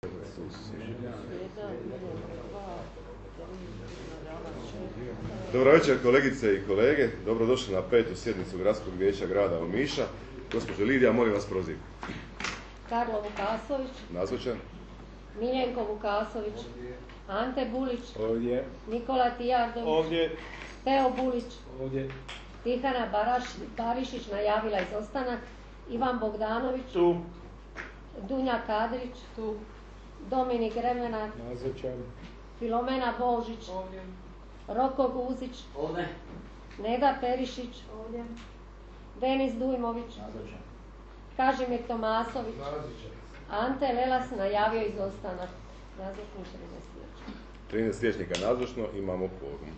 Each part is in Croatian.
Dobro večer kolegice i kolege, dobrodošli na 5. sjednicu Gradskog vijeća grada Omiša. Gospođo Lidija, molim vas proziv. Karlo Vukasović. Nazočan. Miljenko Vukasović. Ante Bulić. Ovdje. Nikola Tijardović. Ovdje. Teo Bulić. Ovdje. Tihana Barišić najavila izostanak. Ivan Bogdanović. Tu. Dunja Kadrić. Tu. Dominik Remenar. Nazočan. Filomena Božić. Ovdje. Roko Guzić. Ovdje. Neda Perišić. Ovdje. Denis Dujmović. Nazočan. Kažimir Tomasović. Nazočan. Ante Lelas najavio izostanak. Nazočno 13 liječnika. 13 liječnika nazočno, imamo kvorum.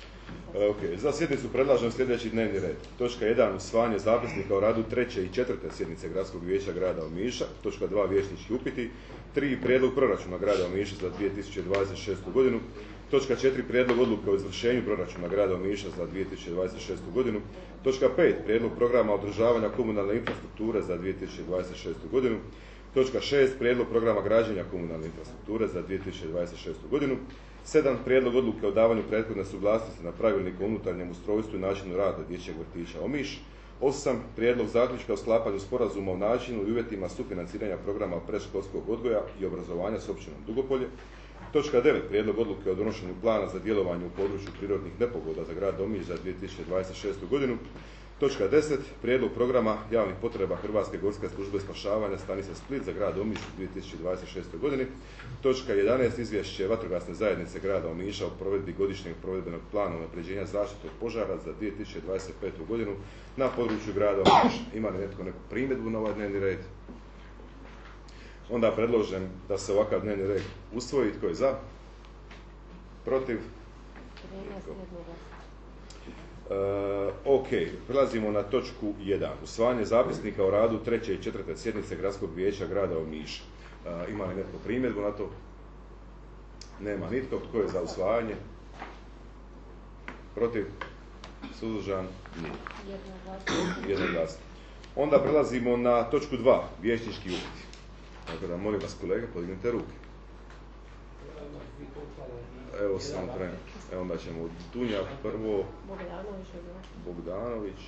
Za sjednicu predlažem sljedeći dnevni red. Točka 1. Usvajanje zapisnika o radu 3. i 4. sjednice Gradskog vijeća grada Omiša. Točka 2. Vijećnički upiti. 3. Prijedlog proračuna grada Omiša za 2026. godinu. Točka 4. Prijedlog odluke o izvršenju proračuna grada Omiša za 2026. godinu. Točka 5. Prijedlog programa održavanja komunalne infrastrukture za 2026. godinu. Točka 6. Prijedlog programa građenja komunalne infrastrukture za 2026. godinu. 7. Prijedlog odluke o davanju prethodne suglasnosti na pravilnik o unutarnjem ustrojstvu i načinu rada dječjeg vrtića Omiš. 8. Prijedlog zaključka o sklapanju sporazuma o načinu i uvjetima sufinanciranja programa predškolskog odgoja i obrazovanja s općinom Dugopolje. Točka 9. Prijedlog odluke o donošenju plana za djelovanje u području prirodnih nepogoda za grad Omiš za 2026. godinu. Točka 10. Prijedlog programa javnih potreba Hrvatske gorske službe spašavanja stanice Split za grad Omiš u 2026. godini. Točka 11. Izvješće vatrogasne zajednice grada Omiša o provedbi godišnjeg provedbenog plana unapređenja zaštite od požara za 2025. godinu na području grada Omiša. Ima li netko neku primjedbu na ovaj dnevni red? Onda predložem da se ovakav dnevni red usvoji. Tko je za? Protiv? Ok, prelazimo na točku 1. Usvajanje zapisnika o radu 3. i 4. sjednice Gradskog vijeća grada Omiša. Ima li netko primjedbu na to? Nema nitko. Tko je za usvajanje? Protiv? Suzdržan? Nije. Jednoglasno. Onda prelazimo na točku 2. Vijećnički upiti. Tako da molim vas kolega, podignite ruke. Evo sam krenuo. Evo onda ćemo Dunja prvo, Bogdanović,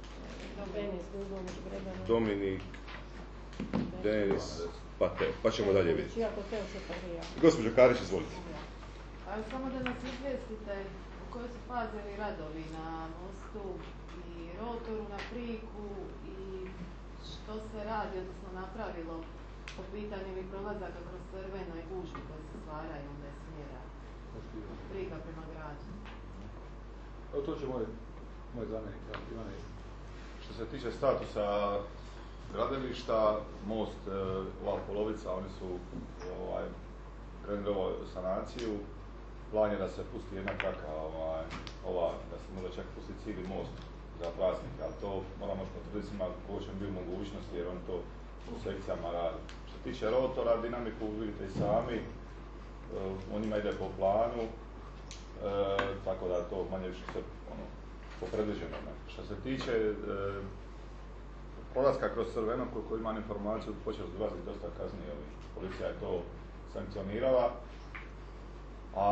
Dominik, Denis, pa Teo. Pa ćemo dalje vidjeti. Gospođo Karić, izvolite. Samo da nas izvijestite u kojoj su fazi radovi na mostu i rotoru na Priku i što se radi, odnosno napravilo po pitanju ovih prolazaka kroz Crveno i gužvi koje se stvaraju onda je smjera Prika prema gradu. To će moj zamjenik Ivane. Što se tiče statusa gradilišta, most, ova polovica, oni su krenuli sanaciju. Plan je da se pusti jedna traka, da se možda čak pusti cijeli most za praznik, ali to moramo potvrditi svima koliko će biti mogućnosti jer oni to u sekcijama radi. Što se tiče rotora, dinamiku vidite i sami, on njima ide po planu, tako da to manje više sve popredviđeno. Što se tiče prolaska kroz Crveno, koliko imam informaciju, počeo se dolaziti dosta kasnije, policija je to sankcionirala. A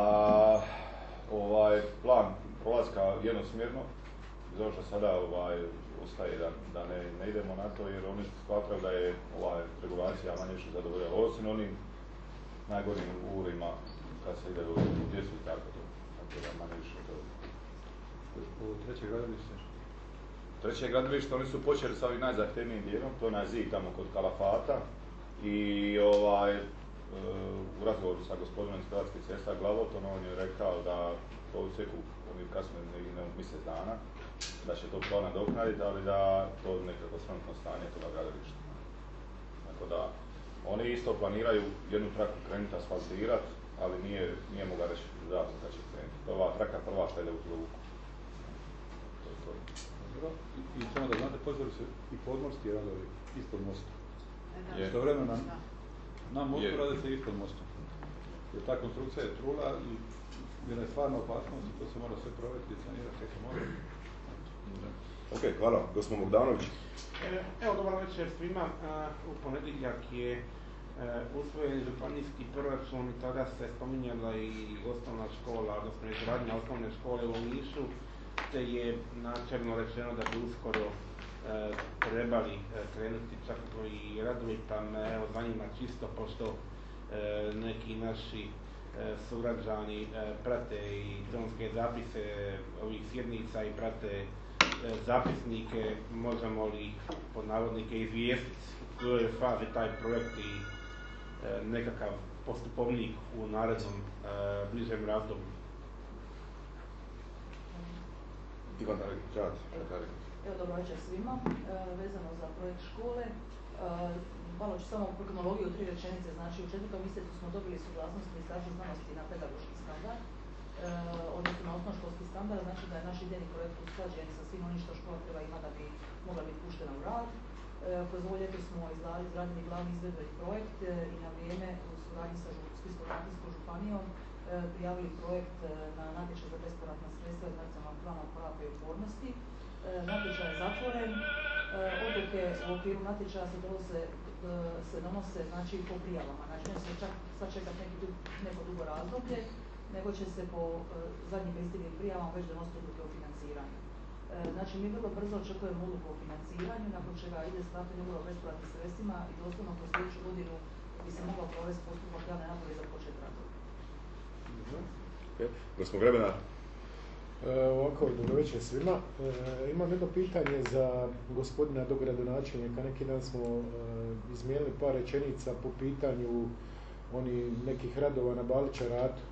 plan prolaska jednosmjerno, zato što sada ostaje da ne idemo na to jer oni smatraju da je regulacija manje više zadovoljava. Osim onim najgorim urima kad se ide u djecu i tako to. Tako da manje više to. U treće gradilište? Treće gradilište, oni su počeli sa ovim najzahtjevnijim dijelom, to je onaj zid tamo kod Kalafata i u razgovoru sa gospodinom iz Hrvatskih cesta Glavotom, on je rekao da to u cijeku oni kasnije ne mjesec dana, da će to plan nadoknaditi, ali da to nekako sramotno stanje toga gradilišta. Tako da oni isto planiraju jednu traku krenuti asfaltirati, ali nije mogla reći datum kad će krenuti. To je ova traka prva što ide u luku. I samo da znate, počeli se i podmorski radovi ispod mosta. Što vremena na mostu rade se ispod mosta. Jer ta konstrukcija je trula i jedna je stvarno opasnost i to se mora sve provesti i sanirati kako mora. Ok, hvala. Gospodin Bogdanović. Evo, dobar večer svima. U ponedjeljak je usvojen županijski proračun i tada se spominjala i osnovna škola, odnosno izgradnja osnovne škole u Omišu, te je načelno rečeno da bi uskoro trebali krenuti čak i radovi, pa me evo zanima čisto pošto neki naši sugrađani prate i tonske zapise ovih sjednica i prate zapisnike, možemo li pod navodnike izvijestiti u kojoj je fazi taj projekt i nekakav postupovnik u narednom bližem razdoblju. Evo, dobro večer svima. Vezano za projekt škole, malo ću samo po kronologiju 3 rečenice. Znači, u 4. mjesecu smo dobili suglasnost Ministarstva znanosti na pedagoški standard, odnosno na osnovnoškolski standard, znači da je naš idejni projekt usklađen sa svim onim što škola treba imati da bi mogla biti puštena u rad. Kroz ovo ljeto smo izradili glavni izvedbeni projekt i na vrijeme u suradnji sa Splitsko-dalmatinskom županijom prijavili projekt na natječaj za bespovratna sredstva iz Nacionalnog plana oporavka i otpornosti. Natječaj je zatvoren, odluke u okviru natječaja se donose znači po prijavama, znači ne se čak sad čekati neko dugo razdoblje, nego će se po zadnjim pristiglim prijavama već donositi odluke o financiranju. Znači mi vrlo brzo očekujemo odluku o financiranju, nakon čega ide sklapanje ugovora o bespovratnim sredstvima i doslovno kroz sljedeću godinu bi se mogao provesti postupak javne nabave za počet radova. Gospodin Grebena. Ovako, dobro večer svima. Imam jedno pitanje za gospodina dogradonačelnika. Neki dan smo izmijenili par rečenica po pitanju nekih radova na Balića ratu.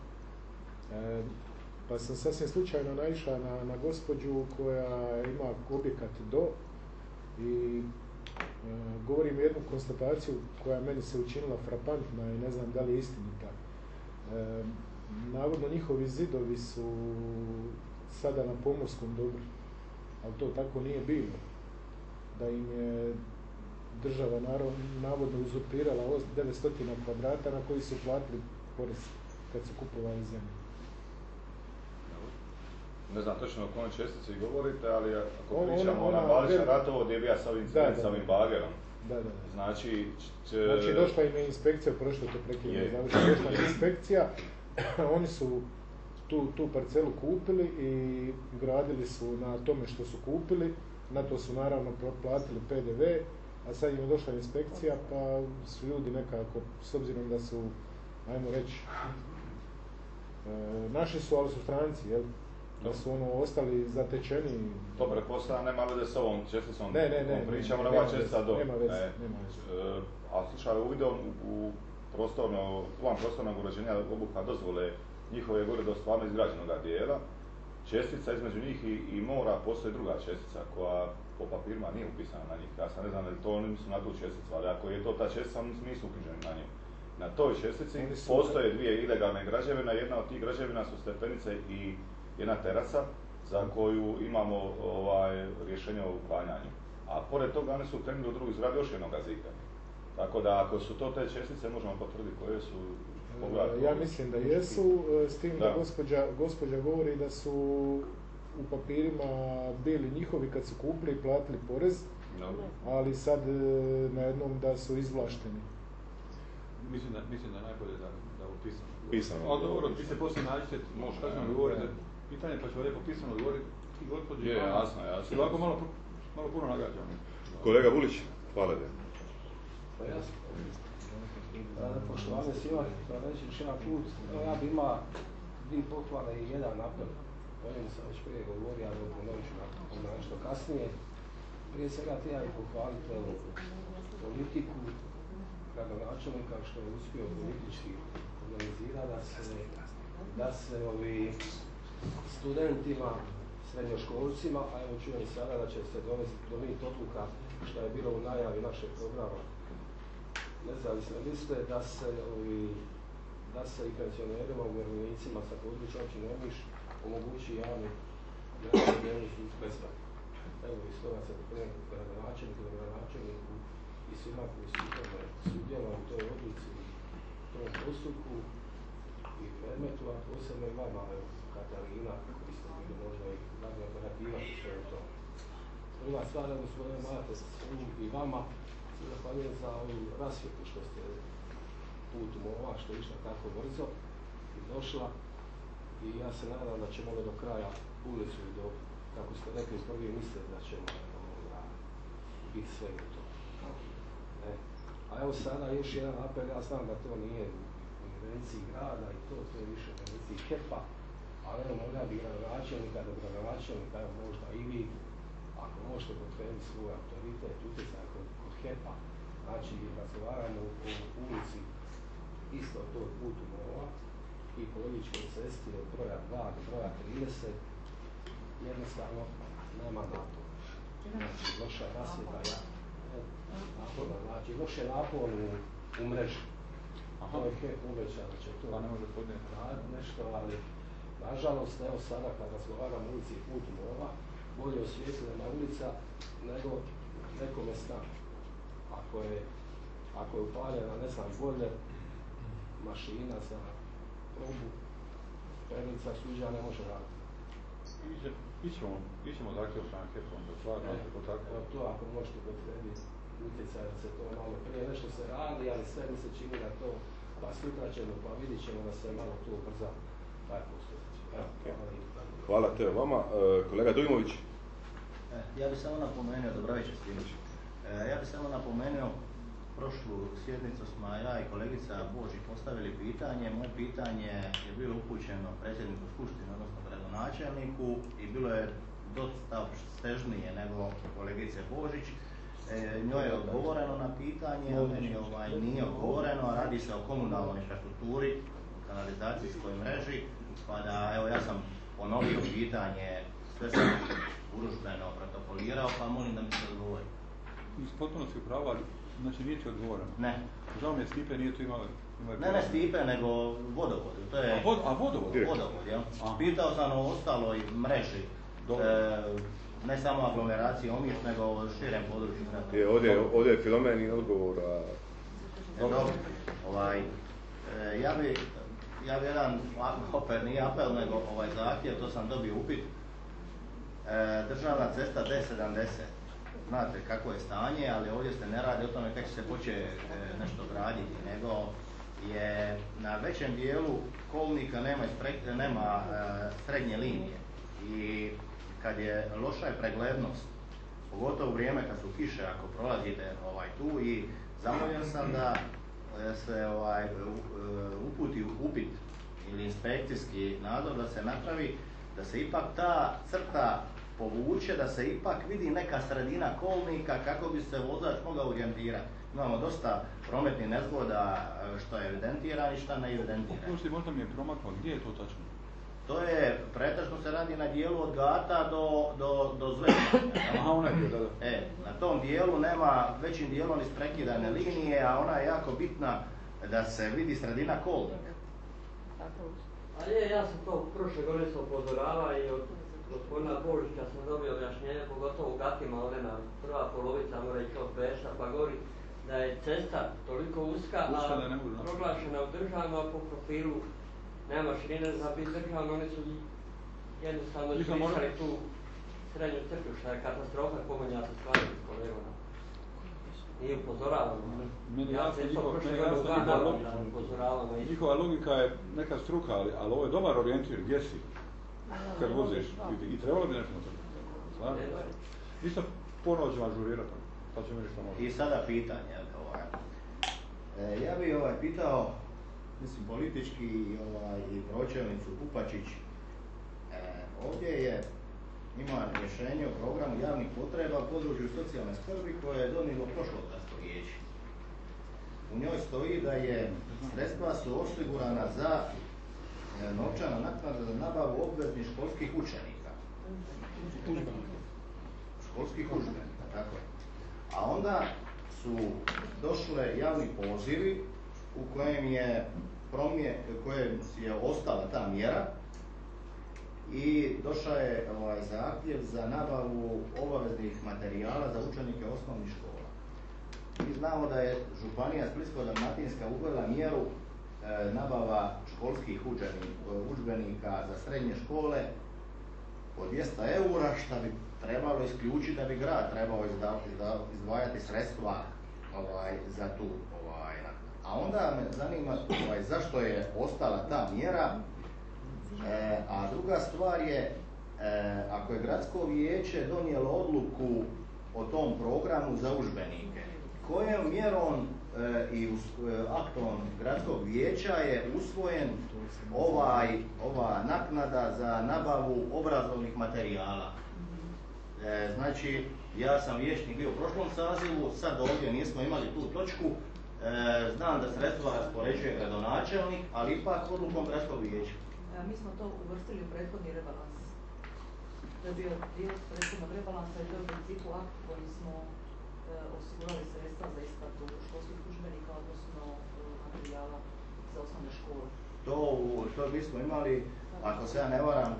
Pa sam sasvim slučajno naišla na gospođu koja ima objekat do i govorim jednu konstataciju koja meni se učinila frapantna i ne znam da li je istinita. Navodno njihovi zidovi su sada na pomorskom dobru, ali to tako nije bilo. Da im je država navodno uzurpirala 900 kvadrata na koji su platili porez kad su kupovali zemlju. Ne znam točno o kojoj čestici govorite, ali ako pričamo na Balića ratovo gdje bi ja sa ovim bagerom. Da. Znači došla im je inspekcija, prošlo to prekidno završeno, došla im inspekcija, oni su tu parcelu kupili i gradili su na tome što su kupili, na to su naravno platili PDV, a sad im je došla inspekcija pa su ljudi nekako, s obzirom da su, ajmo reći, naši su, ali su stranci, jel? Da su ostali zatečeni. To pretpostavljam nema veze s ovom česticom. Ne. Pričamo na ova čestica do. Nema veze. A slušaj, uvidom u plan prostornog uređenja obuhva dozvole njihove gore do stvarno izgrađenoga dijela, čestica između njih i mora postoji druga čestica koja po papirima nije upisana na njih. Ja sam ne znam da li to oni su na tu česticu, ali ako je to ta čestica, oni nisu uknjiženi na nju. Na toj čestici postoje 2 ilegalne građevine, jedna od tih građevina su stepenice i jedna terasa za koju imamo rješenje o uklanjanju. A pored toga oni su krenuli u drugu izgradu još jednog zida. Tako da ako su to te čestice možemo potvrditi koje su. Ja mislim da jesu, s tim da gospođa govori da su u papirima bili njihovi kad su kupili i platili porez, ali sad najednom da su izvlašteni. Mislim da je najbolje da upisano. Pisano. Ali dobro, vi se poslije nađete, možete mi govorite pitanje pa ću lijepo pisano odgovoriti i gospođi. Je, jasno. I ovako malo puno nagađamo. Kolega Vulić, hvala da. Pa jasno. Poštovanje svima, reći još jedan put, ja bi imao 2 pohvale i jedan napad. O njemu sam već prije govorio, ali ponovit ću na nešto kasnije. Prije svega htio bih pohvaliti politiku gradonačelnika što je uspio politički organizirati da se studentima, srednjoškolcima, a evo čujem sada da će se donijeti odluka što je bilo u najavi našeg programa nezavisne liste, da se i penzionerima, umirovljenicima sa područja općine Omiš omogući javni prijevoz uz besplatno. Evo iz toga se pokrenuti gradonačelniku i svima koji su sudjelovali u toj odluci, u tom postupku i predmetu, a posebno i vama, Katarina, koji ste bili možda i glavni operativac u svemu tomu. Druga stvar, gospodine Matec, i vama se zahvaljujem za ovu rasvjetu što ste put u Mova što je išla tako brzo i došla. I ja se nadam da ćemo do kraja ulicu i do, kako ste rekli, prvi misle da ćemo biti sve u to. A evo sada još jedan apel, ja znam da to nije u invenciji grada i to je više u invenciji HEP-a, ali evo možda bi gradonačelnika, do gradonačelnika, evo možda i vi, ako možete potrebiti svoj autoritet, utjecaj kod HEP-a, znači razgovaramo o ulici isto to putu Mova i političkoj cesti od broja 2 do broja 30, jednostavno nema napor. Znači, loša rasvjeta, znači loše napor u mreži. To je HEP uveća da će to raditi nešto, ali nažalost, evo sada kad razgovaramo o ulici put Mova, bolje osvjetljena ulica nego nekome stan. Ako je upaljena, ne znam, bojler, mašina za probu, pernica suđa ne može raditi. Ićemo zahtjev na HEP-om, da stvarno ako tako. Evo to ako možete potrebiti utjecaj da se to malo prije nešto se radi, ali sve mi se čini da to, pa sutra ćemo, pa vidit ćemo da se malo to ubrza taj postupak. Hvala te vama. Kolega Dujmović. Ja bih samo napomenuo, dobro večer svima. Ja bih samo napomenuo, prošlu sjednicu smo ja i kolegica Boži postavili pitanje. Moje pitanje je bilo upućeno predsjedniku skupštine, odnosno gradonačelniku, i bilo je dosta stežnije nego kolegice Božić. Njoj je odgovoreno na pitanje, a meni nije odgovoreno, a radi se o komunalnoj infrastrukturi, kanalizacijskoj mreži, pa da, evo ja sam ponovio pitanje, sve sam urudžbeno protokolirao, pa molim da mi se odgovori. Potpuno si upravo, ali znači nije ti odgovoreno. Ne. Žao mi je Stipe, nije tu imao... Ne Stipe, nego vodovod. To je a vodovod? Vodovod, jel? Pitao sam o ostaloj mreži. Ne samo aglomeraciji Omiš, nego o širem području. Ovdje je Filomen i odgovor. Ja bi jedan, opet nije apel, nego zahtjev, to sam dobio upit. Državna cesta D70. Znate kako je stanje, ali ovdje se ne radi o tome kako se počne nešto graditi, nego je na većem dijelu kolnika nema srednje linije. I kad je loša je preglednost, pogotovo u vrijeme kad su kiše, ako prolazite tu, i zamoljen sam da se uputi upit ili inspekcijski nadzor da se napravi, da se ipak ta crta povuče, da se ipak vidi neka sredina kolnika kako bi se vozač mogao orijentirati. Imamo dosta prometnih nezgoda što je evidentiran i što ne evidentiran. Možda mi je promaklo, gdje je to tačno? To je, pretežno se radi na dijelu od Gata do Zvezda. Aha, onaj dio, da. Na tom dijelu nema većim dijelom isprekidane linije, a ona je jako bitna da se vidi sredina kolnika. A ja sam to prošle godine sam upozorava i od gospodina Božića sam dobio objašnjenje, pogotovo u Gatima, ona prva polovica mora ići od Besa, pa govori da je cesta toliko uska, a proglašena u državno, a po profilu nema širine za biti državno, oni su jednostavno izmišljali tu srednju crtu, što je katastrofa, pogonja se stvari s kolegom. Nije upozoravamo. Ja se isto prošle godine da upozoravamo. Njihova logika je neka struka, ali ovo je dobar orijentir, gdje si? Kad voziš i trebalo bi nešto na to. Isto ponovo ćemo ažurirati, pa ćemo nešto možda. I sada pitanje. Ja bih pitao, mislim, politički i pročelnicu Kupačić. Ovdje ima rješenje o programu javnih potreba u području socijalne skrbi koje je donijelo prošlo gradsko vijeće. U njoj stoji da je sredstva su osigurana za novčana naknada za nabavu obveznih školskih učenika. Školskih udžbenika, tako je. A onda su došle javni pozivi u kojem je ostala ta mjera i došao je zahtjev za nabavu obaveznih materijala za učenike osnovnih škola. Mi znamo da je Županija Splitsko-dalmatinska uvela mjeru nabava školskih udžbenika za srednje škole po 200 eura, što bi trebalo isključiti da bi grad trebao izdvajati sredstva za tu. A onda me zanima zašto je ostala ta mjera, a druga stvar je, ako je gradsko vijeće donijelo odluku o tom programu za udžbenike, kojom mjerom i aktom gradskog vijeća je usvojen ova naknada za nabavu obrazovnih materijala? Znači, ja sam vijećnik bio u prošlom sazivu, sad ovdje nismo imali tu točku, znam da sredstva raspoređuje gradonačelnik, ali ipak odlukom gradskog vijeća. Mi smo to uvrstili u prethodni rebalans. To je bio dio prethodnog rebalansa i to je u principu akt koji smo osigurali sredstva za isplatu školskih udžbenika, odnosno materijala za osnovne škole. To bismo imali, ako se ja ne varam,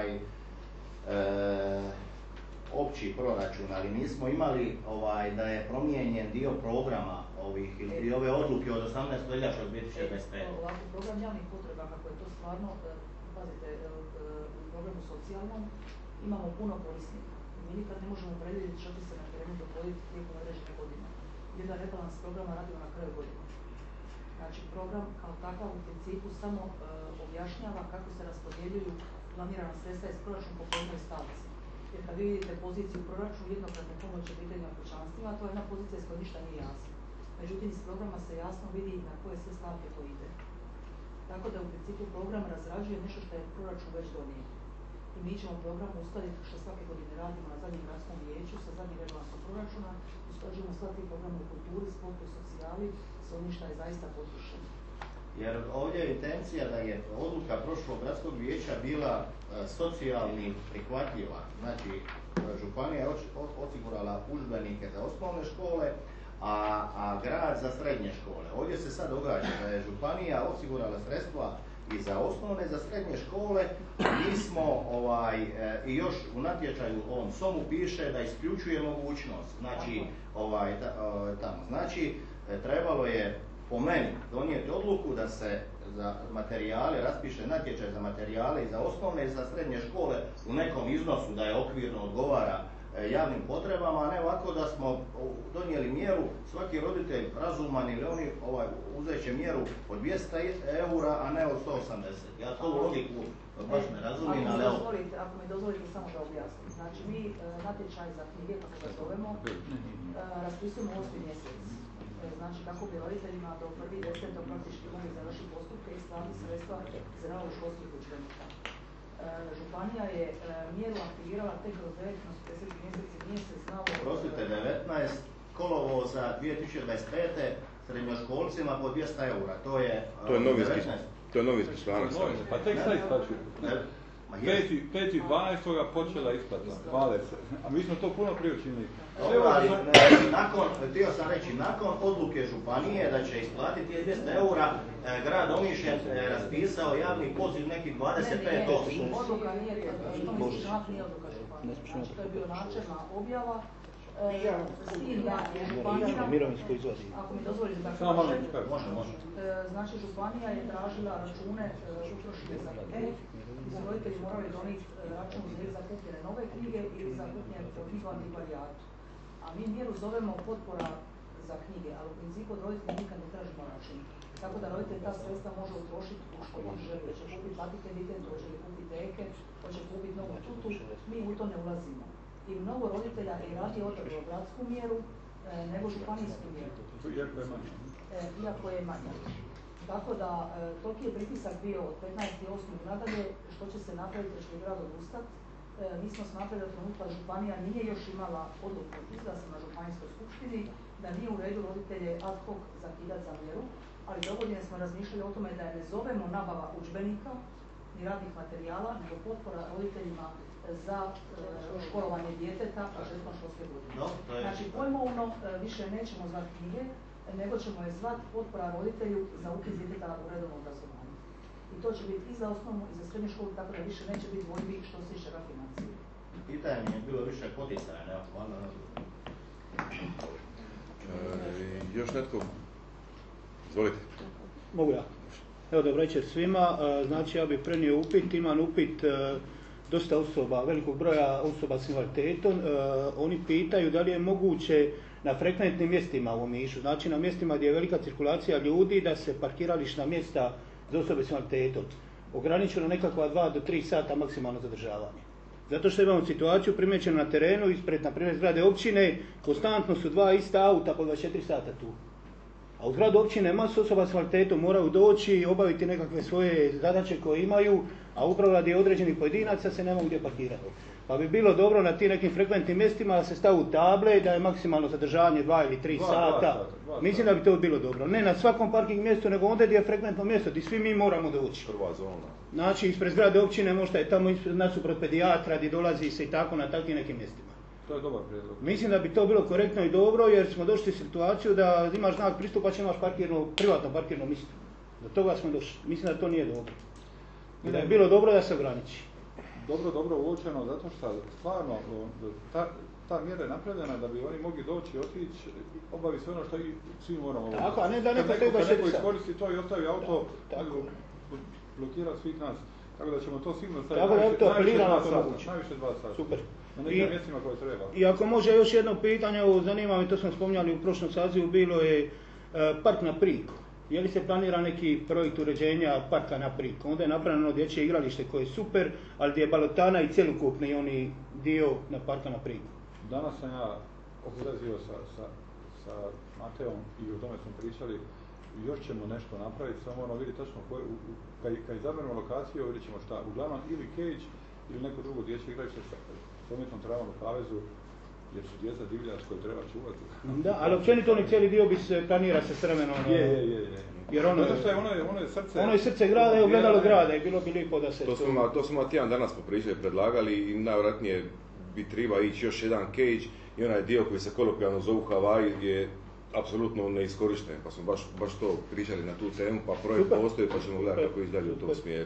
opći proračun, ali nismo imali da je promijenjen dio programa ili ove odluke od 18. veljače od 2025. Ovako, program javnih potreba, kako je to stvarno, pazite, u programu socijalnom imamo puno korisnika. Mi nikad ne možemo predvidjeti što će se na terenu dogoditi tijekom određene godine. Jedan rebalans programa radimo na kraju godine. Znači, program kao takav u principu samo objašnjava kako se raspodjeljuju planirana sredstva iz proračuna po pojedinoj stavci. Jer kad vi vidite poziciju u proračunu jednokratne pomoći obiteljima kućanstvima, to je jedna pozicija s kojoj ništa nije jasno. Međutim, iz programa se jasno vidi na koje sve stavke to ide. Tako da u principu program razrađuje nešto što je proračun već donio. I mi ćemo program uskladiti što svake godine radimo na zadnjem gradskom vijeću sa zadnjim rebalansom proračuna, usklađujemo sva ti programe u kulturi, sportu i socijali s onim što je zaista potrošeno. Jer ovdje je intencija da je odluka prošlog gradskog vijeća bila socijalni prihvatljiva. Znači, županija je osigurala udžbenike za osnovne škole, a grad za srednje škole. Ovdje se sad događa da je županija osigurala sredstva i za osnovne, za srednje škole, a mi smo i još u natječaju ovom SOM-u piše da isključuje mogućnost. Znači, tamo. Znači, trebalo je po meni donijeti odluku da se za materijale raspiše natječaj za materijale i za osnovne i za srednje škole u nekom iznosu da je okvirno odgovara javnim potrebama, a ne ovako da smo donijeli mjeru, svaki roditelj razuman ili oni uzet će mjeru od 200 eura, a ne od 180. Ja to u logiku baš ne razumijem, ali evo. Ako mi dozvolite samo da objasnim. Znači, mi natječaj za knjige, kako ga zovemo, raspisujemo 8. mjesec. Znači, kako bi roditeljima do 1.10. praktički mogli završiti postupke i isplatiti sredstva za nabavu školskih udžbenika. Županija je mjeru aktivirala tek kroz 9 kroz 50 mjeseci, nije se znalo... Prostite, 19 kolovoza 2025. srednjoškolcima po 200 eura, to je novinski članak. Pa tek sad isplaćuju. 5.12. počela isplata, hvale se. A mi smo to puno prije učinili. Htio sam reći, nakon odluke županije da će isplatiti 200 eura, grad Omiš je raspisao javni poziv nekih 25%. Odluka nije, što misliš, nije odluka županije. Znači, to je bio načelna objava. Ako mi dozvolite da kažem, znači županija je tražila račune utrošene za knjige, gdje su roditelji morali donijeti račun ili za kupljene nove knjige ili za kupljene knjigu antikvarijatu. A mi mjeru zovemo potpora za knjige, ali u principu od roditelja nikad ne tražimo račun. Tako da roditelj ta sredstva može utrošiti u što god želi, hoće kupiti patike vikend, hoće kupiti deke, hoće kupiti novu tutu, mi u to ne ulazimo. I mnogo roditelja i radi odabralo gradsku mjeru nego županijsku mjeru. Iako je manja. Tako da, toliki je pritisak bio od 15.8. nadalje, što će se napraviti, što je grad odustat. Mi smo smatrali da trenutka županija nije još imala odluku izglasanu na županijskoj skupštini, da nije u redu roditelje ad hoc zakidati za mjeru, ali dogodine smo razmišljali o tome da je ne zovemo nabava udžbenika ni radnih materijala, nego potpora roditeljima za školovanje djeteta početkom školske godine. Znači, pojmovno više nećemo zvati knjige, nego ćemo je zvati potpora roditelju za upis djeteta u redovnom obrazovanju. I to će biti i za osnovnu i za srednju školu, tako da više neće biti dvojbi što se tiče financije. Pitanje je bilo više poticaja, ne? Još netko? Izvolite. Mogu ja. Evo, dobro večer svima. Znači, ja bih prenio upit. Imam upit dosta osoba, velikog broja osoba s invaliditetom, oni pitaju da li je moguće na frekventnim mjestima u Omišu, znači na mjestima gdje je velika cirkulacija ljudi, da se parkirališna mjesta za osobe s invaliditetom ograničeno nekakva 2 do 3 sata maksimalno zadržavanje. Zato što imamo situaciju primjećenu na terenu, ispred, na primjer, zgrade općine, konstantno su 2 ista auta po 24 sata tu. A u zgradu općine masu osoba s invaliditetom moraju doći i obaviti nekakve svoje zadaće koje imaju, a upravo radi određenih pojedinaca se ne mogu gdje parkirati. Pa bi bilo dobro na tim nekim frekventnim mjestima da se stavu table, da je maksimalno zadržavanje 2 ili 3 sata. Mislim da bi to bilo dobro. Ne na svakom parking mjestu, nego onda gdje je frekventno mjesto, gdje svi mi moramo doći. Prva zona. Znači, ispred zgrade općine možda je tamo nasuprot pedijatra gdje dolazi se i tako na takvim nekim mjestima. To je dobar prijedlog. Mislim da bi to bilo korektno i dobro, jer smo došli u situaciju da imaš znak pristupa, imaš privatno parkirno mjesto. Do toga smo došli. Mislim da to nije dobro. I da je bilo dobro da se ograniči. Dobro uočeno, zato što stvarno ta mjera je napravljena da bi oni mogli doći, otići, obaviti sve ono što i svi moramo. Tako, a ne da neko neko iskoristi to i ostavi auto, blokira svih nas. Tako da ćemo to sigurno staviti najviše 2 sata. Super. Na nekim mjestima koje treba. I ako može još jedno pitanje, zanima me, to smo spominjali u prošlom sazivu, bilo je park na Priku. Je li se planira neki projekt uređenja parka na Priku? Onda je napravljeno dječje igralište koje je super, ali gdje je balotana i cjelokupni oni dio na parka na Priku. Danas sam ja obilazio sa Mateom i o tome smo pričali. Još ćemo nešto napraviti, samo moramo vidjeti točno kad izaberemo lokaciju, vidjet ćemo šta. Uglavnom ili cage ili neko drugo dječje igralište sa umjetnom travom u kavezu, jer su djeca divljač koje treba čuvati. Da, ali općenito oni cijeli dio bi se planira se s vremenom. Je. Jer ono je srce. Ono je srce grada i ogledalo grada i bilo bi lijepo da se to smo tjedan danas popričali, predlagali i najvjerojatnije bi treba ići još jedan cage i onaj dio koji se kolokvijalno zovu Havaji je apsolutno neiskorišten, pa smo baš to pričali na tu temu, pa projekt postoji pa ćemo gledati kako izdalje u tom smjeru.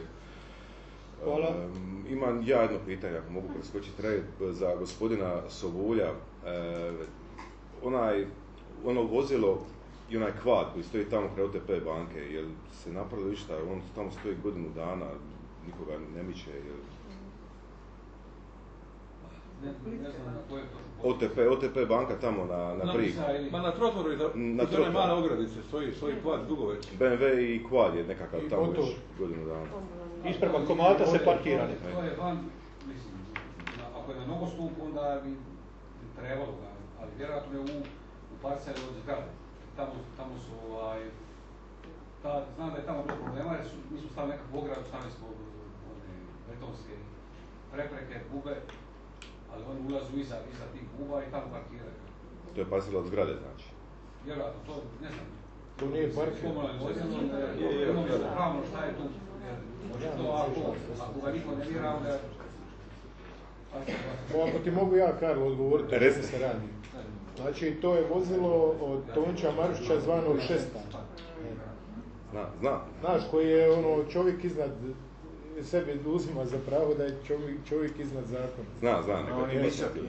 Hvala. Imam ja jedno pitanje, ako mogu preskočiti red, za gospodina Sobulja. Ono vozilo i onaj kvad koji stoji tamo kraj OTP banke, jel se napravilo išta, on tamo stoji godinu dana, nikoga ne miče, jel? OTP banka tamo na Priku. Ma na trotoru iz one male ogradice stoji kvad dugo već. BMW i kvad je nekakav tamo već godinu dana. Ispred bankomata se parkirali. To je van, mislim, ako je na nogostupu onda bi trebalo ga, ali vjerojatno je u parceli od zgrade. Tamo su, znam da je tamo bilo problema jer mi smo stavili nekakvu ogradu, stavili smo betonske prepreke, bube, ali oni ulazu iza tih buba i tamo parkiraju. To je parcela od zgrade, znači? Vjerojatno, to ne znam. To nije parking. Imamo pravno šta je tu. Ako ga niko ne mira, onda... Ako ti mogu ja, Karlo, odgovoriti o čemu se radi. Znači, to je vozilo od Tonča Marušića zvano Šesta. Zna. Znaš, koji je čovjek iznad sebi uzima za pravo da je čovjek iznad zakona. Zna, on je mišati.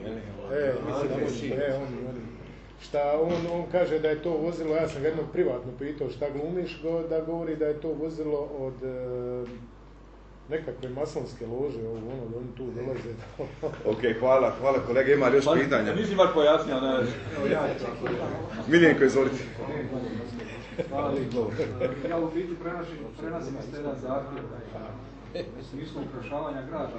Šta on kaže da je to vozilo, ja sam ga jednom privatno pitao šta glumiš, da govori da je to vozilo od nekakve masonske lože, da oni tu dolaze. Ok, hvala kolege, ima li još pitanja? Nisi bar pojasnio, ne? Miljenko, izvolite. Hvala. Ja u biti prenosim s jedan zahtjev u smislu ukrašavanja grada.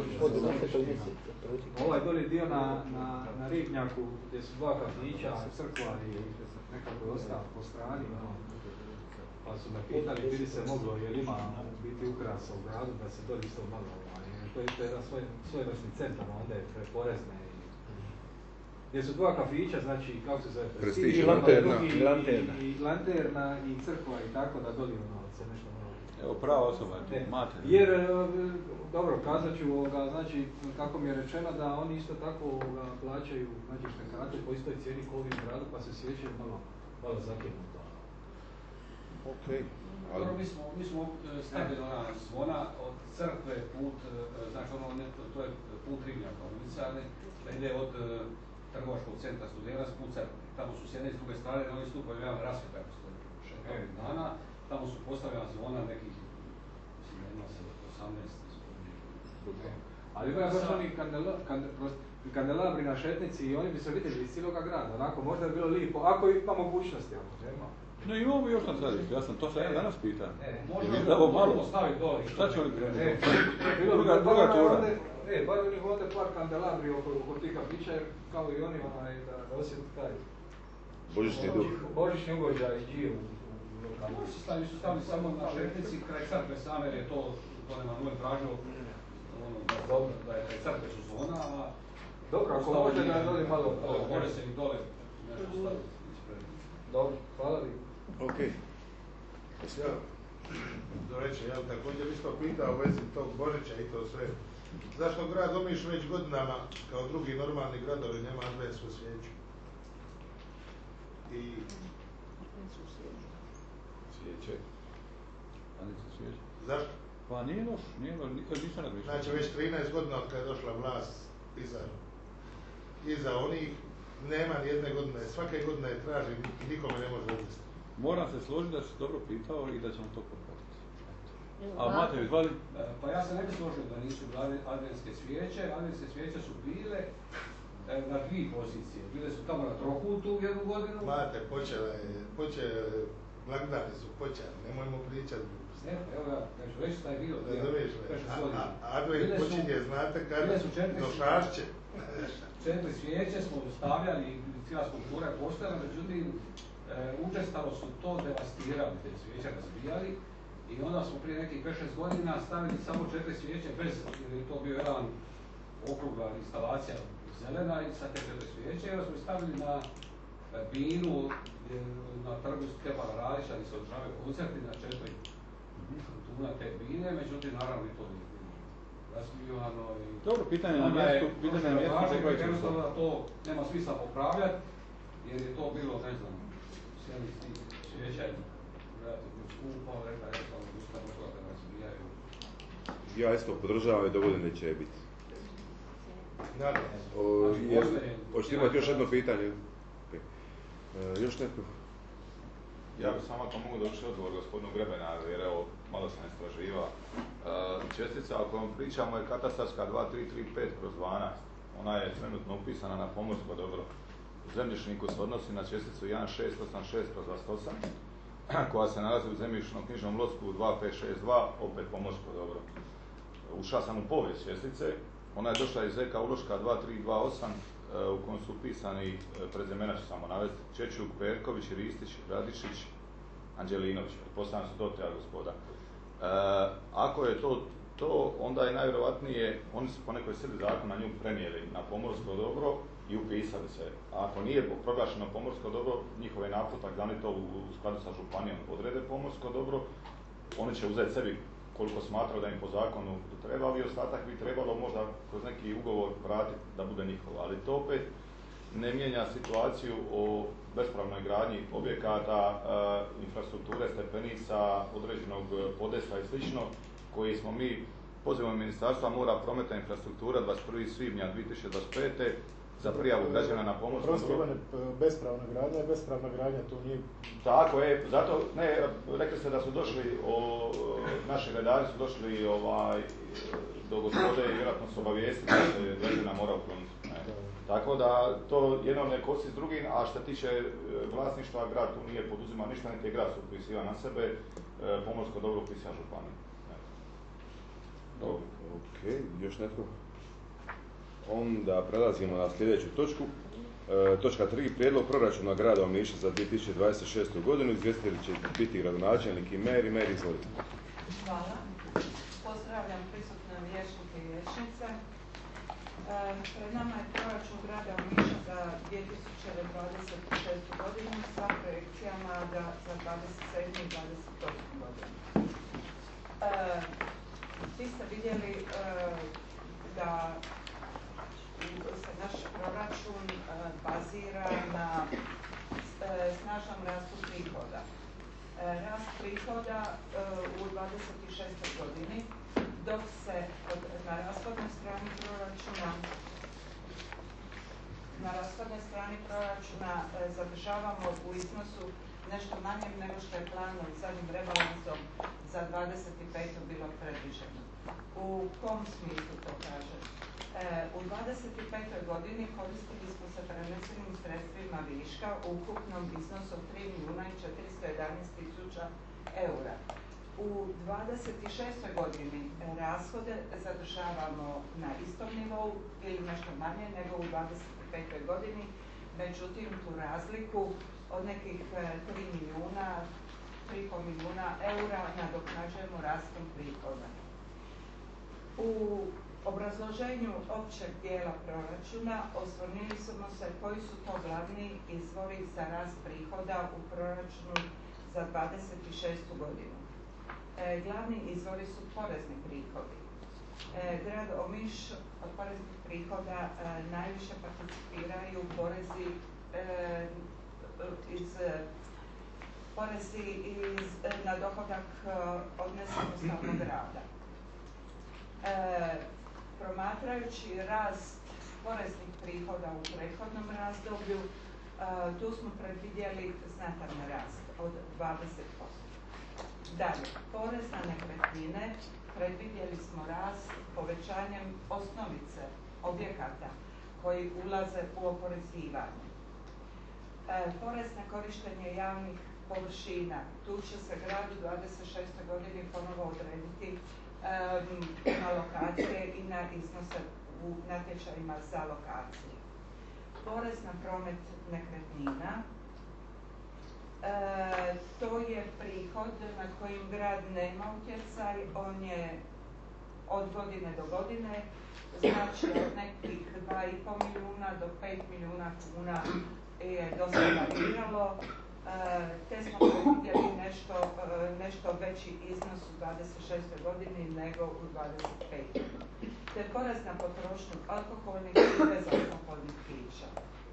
Ovaj doli dio na Ribnjaku gdje su 2 kafića, crkva i nekako je ostao po strani. Pa su me pitali bi li se moglo, jer ima biti ukrasa u gradu, da se doli isto malo. To je jedan svojevrsni centar, onda je preporezne. Gdje su 2 kafića, znači kako se zove? Prestiž i Lanterna i crkva i tako da doli se nešto malo. Evo prava osoba, mater. Jer, dobro, kazat ću, znači, kako mi je rečeno da oni isto tako plaćaju magične karte po istoj cijeni kao ovim gradu, pa se sjećaju malo zakinuto. Okay. Dobro, mi smo stavili ona zvona od crkve put, znači to je put Ribnjaka inicijalni, da ide od trgovačkog centra Studenac put crkve. Tamo su s jedne i s druge strane, na ovim stupovima javne rasvjete, ako ste šetali dana, tamo su postavljena zvona nekih, mislim da ima se 18. Ali ima baš oni kandelabri na šetnici i oni bi se vidjeli iz cijeloga grada, onako možda bi bilo lijepo, ako ima mogućnosti, ako nema. No imamo još na središtu, ja sam to sad danas pitan. Možemo staviti dole. Šta će oni krenuti? Druga tura. Bar u njih ovdje par kandelabri oko tih kafića, kao i oni da osjeti taj božićni duh. Božićni ugođaj i džiju. Može se staviti samo na šetnici, kraj crkve same, jer je to nema nuje tražio, da je crkve su zona, a... Dobro, ako može da dole malo... Može se i dole nešto staviti ispred. Dobro, hvala li. Okej. Ja, do reći, ja također isto pitao u vezi tog Božića i to sve. Zašto grad Omiš već godinama, kao drugi normalni gradovi, nema adventsku svijeću? I... Svijeće? Adventsku svijeću? Zašto? Pa nije loš, nikad nisam razmišljao. Znači već 13 godina od kada je došla vlast iza onih, nema ni jedne godine, svake godine je traži i nikome ne može odvesti. Moram se složiti da si dobro pitao i da ćemo to prihvatiti. A Matej, izvali? Pa ja se ne bi složio da nisu adventske svijeće. Adventske svijeće su bile na dvije pozicije. Bile su tamo na trokutu jednu godinu. Mate, blagdani su počeli, nemojmo pričati. Evo ja, neću reći šta je bilo. Advent počinje, znate, kada do Šašće. 4 svijeće smo stavljali, cijela skulptura je postojala, međutim, učestalo su to devastirali, te svijeće razbijali i onda smo prije nekih 5-6 godina stavili samo 4 svijeće bez, jer je to bio jedan okrugla instalacija zelena i sa te 4 svijeće, onda smo stavili na binu na trgu Stjepana Radića gdje se održavaju koncerti na 4 tuna te bine, međutim naravno i to nije bilo razbijano i... Dobro, pitanje na mjestu, jednostavno da to nema smisla popravljati, jer je to bilo, ne znam, sjeli s tih svijeća i relativno skupo, rekao jednostavno ustano toga da razbijaju. Ja isto podržavam i do godine će biti. Hoćete imati još jedno pitanje? Još netko? Ja bih samo ako mogu doći odgovor gospodinu Grebena, jer evo, malo sam istraživao. Čestica o kojom pričamo je katastarska 2335/12. Ona je trenutno upisana na pomorsko dobro. U zemljišniku se odnosi na česticu 1686/28, koja se nalazi u zemljišno-knjižnom losku 2562, opet pomorsko dobro. Ušao sam u povijest čestice. Ona je došla iz Eka uloška 2328, u kojem su upisani, prezimena ću samo navesti, Čečuk, Perković, Ristić, Radišić, Anđelinović, pretpostavljam su to te gospoda. Ako je to, onda je najvjerovatnije, oni su po nekoj sili zakona nju prenijeli na pomorsko dobro i upisali se. A ako nije proglašeno pomorsko dobro, njihove naputak da oni to u skladu sa županijom odrede pomorsko dobro, oni će uzeti sebi koliko smatrao da im po zakonu treba, ali ostatak bi trebalo možda kroz neki ugovor vratiti da bude njihovo. Ali to opet ne mijenja situaciju o bespravnoj gradnji objekata, infrastrukture, stepenica, određenog podesta i slično, koji smo mi pozivom Ministarstva mora, prometa i infrastruktura 21. svibnja 2025. za prijavu građana na pomorskom dobru. Prosto, Ivane, bespravna gradnja je bespravna gradnja, to nije... Tako je, zato, ne, rekli ste da su došli, naši redari su došli do gospode i vjerojatno su obavijestili da se građana mora ukloniti. Tako da to jedno ne kosi s drugim, a što tiče vlasništva, grad tu nije poduzima ništa, niti je grad su upisiva na sebe, pomorsko dobro upisiva županija. Dobro, ok, još netko? Onda prelazimo na sljedeću točku. Točka 3. Prijedlog proračuna grada Omiša za 2026. godinu. Izvjestitelji će biti gradonačelnik i mer. Mer, izvolite. Hvala. Pozdravljam prisutne vijećnike i vijećnice. Pred nama je proračun grada Omiša za 2026. godinu sa projekcijama za 27. i 28. godinu. Vi ste vidjeli da se naš proračun bazira na snažnom rastu prihoda. Rast prihoda u 26. godini, dok se na rashodnoj strani proračuna zadržavamo u iznosu nešto manjem nego što je planom zadnjim rebalansom za 25. bilo predviđeno. U kom smislu to kažem? U 25. godini koristili smo se prenesenim sredstvima viška u ukupnom iznosu od 3.411.000 eura. U 26. godini rashode zadržavamo na istom nivou ili nešto manje nego u 25. godini, međutim tu razliku od nekih 3,5 milijuna eura nadoknađujemo rastom prihoda. U obrazloženju općeg dijela proračuna osvrnuli smo se koji su to glavni izvori za rast prihoda u proračunu za 26. godinu. Glavni izvori su porezni prihodi. Grad Omiš od poreznih prihoda najviše participiraju porezi na dohodak od nesamostalnog rada. Promatrajući rast poreznih prihoda u prethodnom razdoblju, tu smo predvidjeli znatan rast od 20%. Dalje, porez na nekretnine predvidjeli smo rast povećanjem osnovice objekata koji ulaze u oporezivanje. Porez na korištenje javnih površina, tu će se grad u 26. godini ponovo odrediti na lokacije i na iznose u natječajima za lokacije. Porez na promet nekretnina, to je prihod nad kojim grad nema utjecaj, on je od godine do godine, znači od nekih 2,5 milijuna do 5 milijuna kuna je dosta variralo, te smo predvidjeli nešto veći iznos u 26. godini nego u 25. Te porez na potrošnju alkoholnih i bezalkoholnih pića.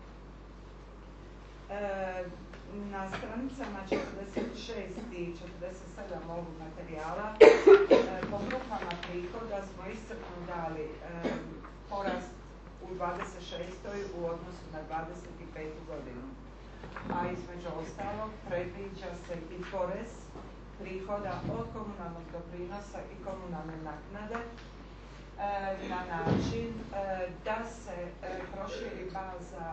Na stranicama 46 i 47 ovog materijala po grupama prihoda smo iscrpno dali porast u 26. u odnosu na 25. godinu. A između ostalog predviđa se i porez prihoda od komunalnog doprinosa i komunalne naknade na način da se proširi baza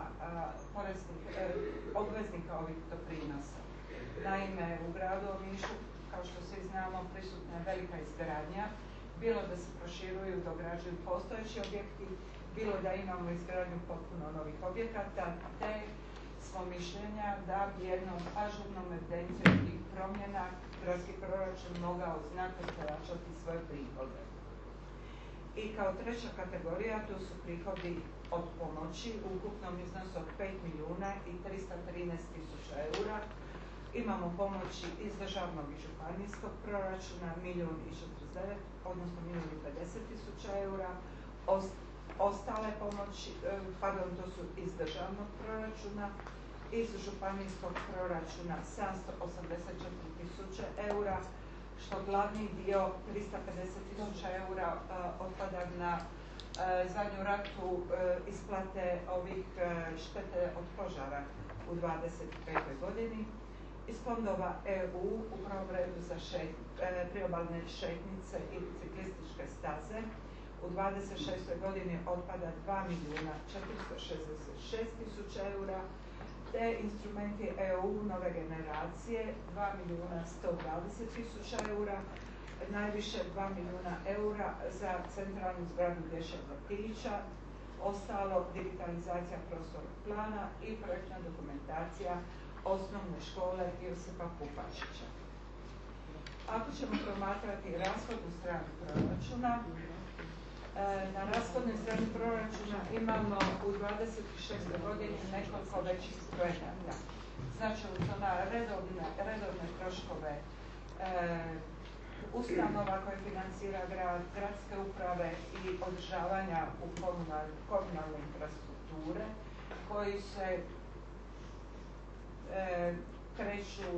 obveznika ovih doprinosa. Naime, u gradu Omišu, kao što svi znamo, prisutna je velika izgradnja, bilo da se proširuju i dograđuju postojeći objekti, bilo da imamo izgradnju potpuno novih objekata, te smo mišljenja da bi jednom ažurnom evidencijom tih promjena gradski proračun mogao znatno pojačati svoje prihode. I kao treća kategorija tu su prihodi od pomoći u ukupnom iznosu od 5.313.000 eura. Imamo pomoći iz državnog i županijskog proračuna 1.049.000, odnosno 1.050.000 eura. Ostale pomoći, to su iz državnog proračuna, iz županijskog proračuna 784.000 eura, što glavni dio 350.000 eura otpada na zadnju ratu isplate ovih štete od požara u 25. godini. Iz fondova EU u prvom redu za priobalne šetnice i biciklističke staze u 26. godini otpada 2.466.000 eura, te instrumenti EU nove generacije 2.120.000 eura, najviše 2 milijuna eura za centralnu zgradu dječjeg vrtića, ostalo digitalizacija prostornog plana i projektna dokumentacija osnovne škole Josipa Kupačića. Ako ćemo promatrati rashodnu stranu proračuna, na rashodnoj strani proračuna imamo u 26. godini nekoliko većih projekata. Znači, to na redovne troškove ustanova koje financira grad, gradske uprave i održavanja u komunalne infrastrukture, koji se kreću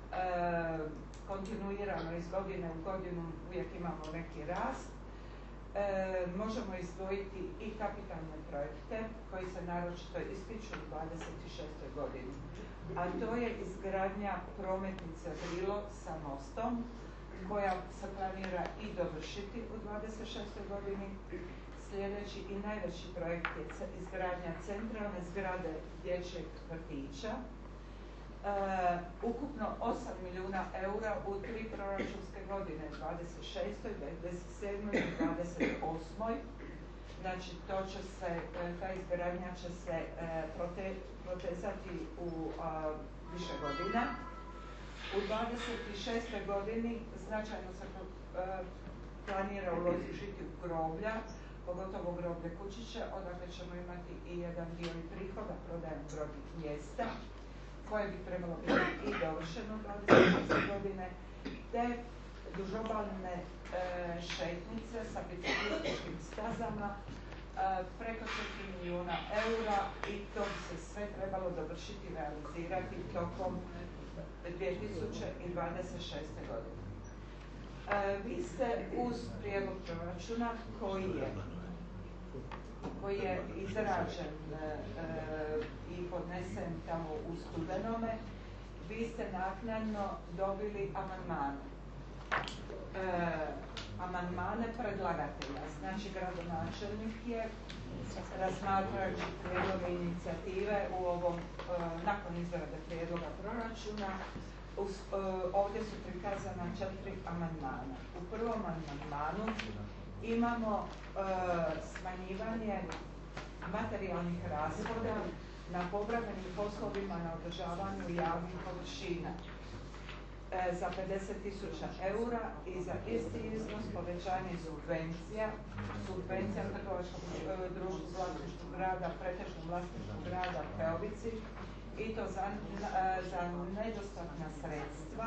kontinuirano iz godine u godinu, uvijek imamo neki rast. možemo izdvojiti i kapitalne projekte koji se naročito ističu u 26. godini. A to je izgradnja prometnice Vrilo sa mostom, koja se planira i dovršiti u 26. godini. Sljedeći i najveći projekt je izgradnja centralne zgrade dječjeg vrtića. Ukupno 8 milijuna eura u 3 proračunske godine, 26., 27. i 28. Znači, ta izgradnja će se protezati u više godina. U 26. godini značajno se planira uložiti u groblja, pogotovo groblje Kučiće, odakle ćemo imati i jedan dio prihoda prodajom grobnih mjesta, koje bi trebalo biti i dovršeno 26. godine, te dužobalne šetnice sa biciklističkim stazama preko 4 milijuna eura i to bi se sve trebalo dovršiti i realizirati tokom 2026. godine. Vi ste uz prijedlog proračuna koji je izrađen i podnesen tamo u studenome, vi ste naknadno dobili amandmane. Amandmane predlagatelja, znači gradonačelnik je razmatrajući prijedloge inicijative u ovom, nakon izrade prijedloga proračuna, ovdje su prikazana 4 amandmana. U prvom amandmanu imamo smanjivanje materijalnih rashoda na povremenim poslovima na održavanju javnih površina za 50.000 eura i za isti iznos povećanje subvencija trgovačkog društvu vlasništvu grada, pretežnom vlasništvu grada Peovici i to za nedostatna sredstva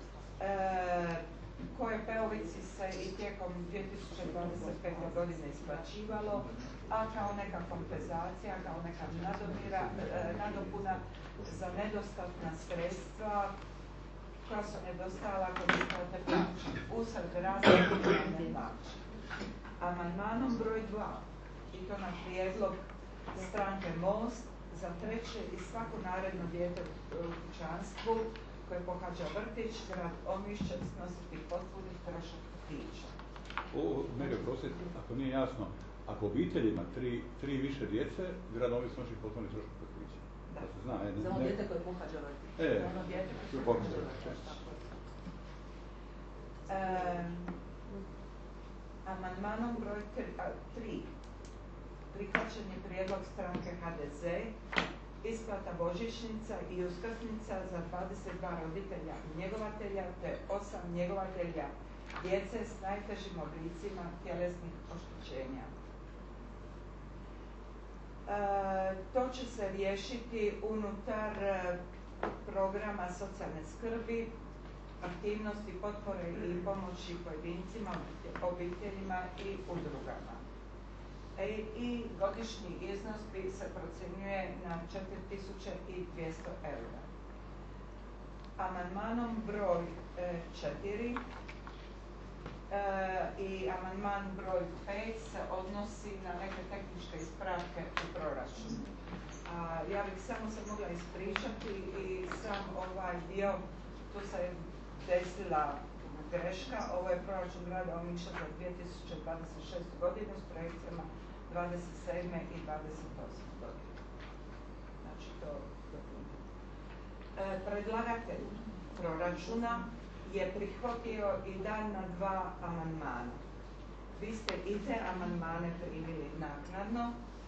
koje Peovici se i tijekom 2025. godine isplaćivalo, a kao neka kompenzacija, kao neka nadopuna za nedostatna sredstva koja su nedostajala kod isplate plaća usred različitih plaća. Amandmanom broj 2, i to na prijedlog stranke Most, za treće i svako naredno dijete u kućanstvu koje pohađa vrtić, grad Omiš će snositi potpuni trošak vrtića. Meni oprostite, ako nije jasno, ako obitelj ima tri više djece, grad Omiš snosi potpuni trošak vrtića. Da. Da se zna, za ono dijete koje pohađa vrtić. Za ono dijete koje pohađa vrtić. Amandmanom broj 3 prihvaćen je prijedlog stranke HDZ, isplata božićnica i uskrsnica za 22 roditelja i njegovatelja te 8 njegovatelja djece s najtežim oblicima tjelesnih oštećenja. To će se riješiti unutar programa socijalne skrbi, aktivnosti potpore i pomoći pojedincima, obiteljima i udrugama. I godišnji iznos bi se procjenjuje na 4.200 eura. Amandmanom broj 4 i amandman broj 5 se odnosi na neke tehničke ispravke u proračunu. Ja bih samo se mogla ispričati i sam ovaj dio, tu se desila greška, ovo je proračun grada Omiša za 2026. godinu s projekcijama 27. i 28. godine. Znači to predlagatelj proračuna je prihvatio i dan na 2 amandmana. Vi ste i te amandmane primili naknadno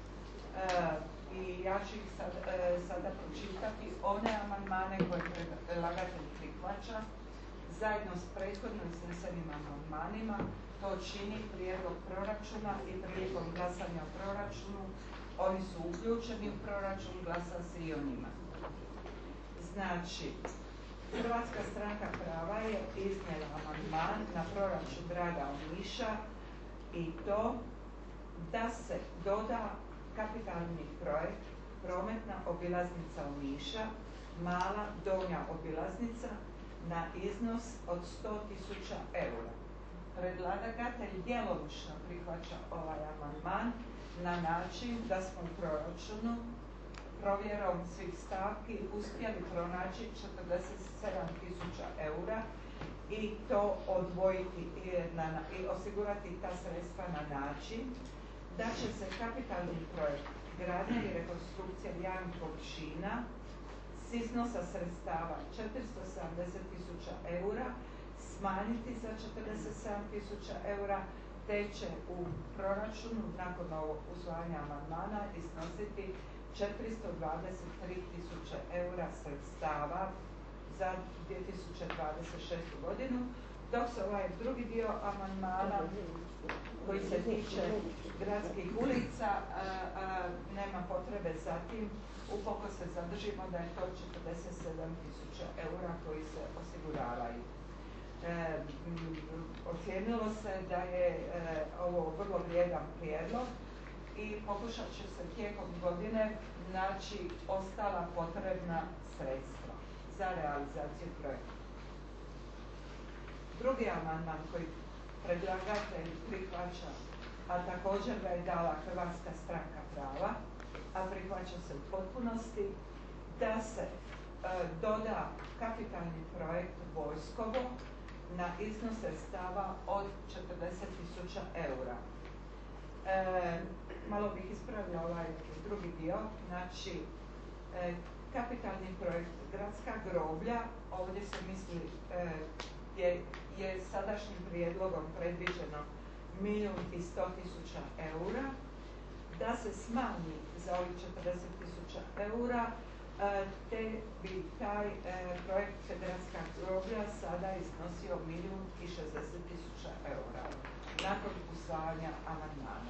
i ja ću ih sada pročitati one amandmane koje predlagatelj prihvaća zajedno s prethodno iznesenim amandmanima. To čini prijedlog proračuna i prilikom glasanja o proračunu. Oni su uključeni u proračun, glasa se i o njima. Znači, Hrvatska stranka prava je iznijela amandman na proračun grada Omiša i to da se doda kapitalni projekt prometna obilaznica Omiša, mala donja obilaznica na iznos od 100.000 eura. Predlagatelj djelomično prihvaća ovaj amandman na način da smo u proračunu provjerom svih stavki uspjeli pronaći 47.000 eura i to odvojiti i osigurati ta sredstva na način da će se kapitalni projekt gradnja i rekonstrukcija javnih površina s iznosa sredstava 470.000 eura smanjiti za 47.000 eura, te će u proračunu nakon ovog usvajanja amandmana iznositi 423.000 eura sredstava za 2026. godinu, dok se ovaj drugi dio amandmana koji se tiče gradskih ulica nema potrebe za tim ukoliko se zadržimo da je to 47.000 eura koji se osiguravaju. Ocijenilo se da je ovo vrlo vrijedan prijedlog i pokušat će se tijekom godine naći ostala potrebna sredstva za realizaciju projekta. Drugi amandman koji predlagatelj prihvaća, a također ga je dala Hrvatska stranka prava, a prihvaća se u potpunosti, da se doda kapitalni projekt Vojskovo na iznos sredstava od 40.000 eura. Malo bih ispravila ovaj drugi dio, znači kapitalni projekt Gradska groblja, ovdje se misli je sadašnjim prijedlogom predviđeno 1.100.000 eura, da se smanji za ovih 40.000 eura, te bi taj projekt Gradska groblja sada iznosio 1.060.000 eura nakon usvajanja amandmana.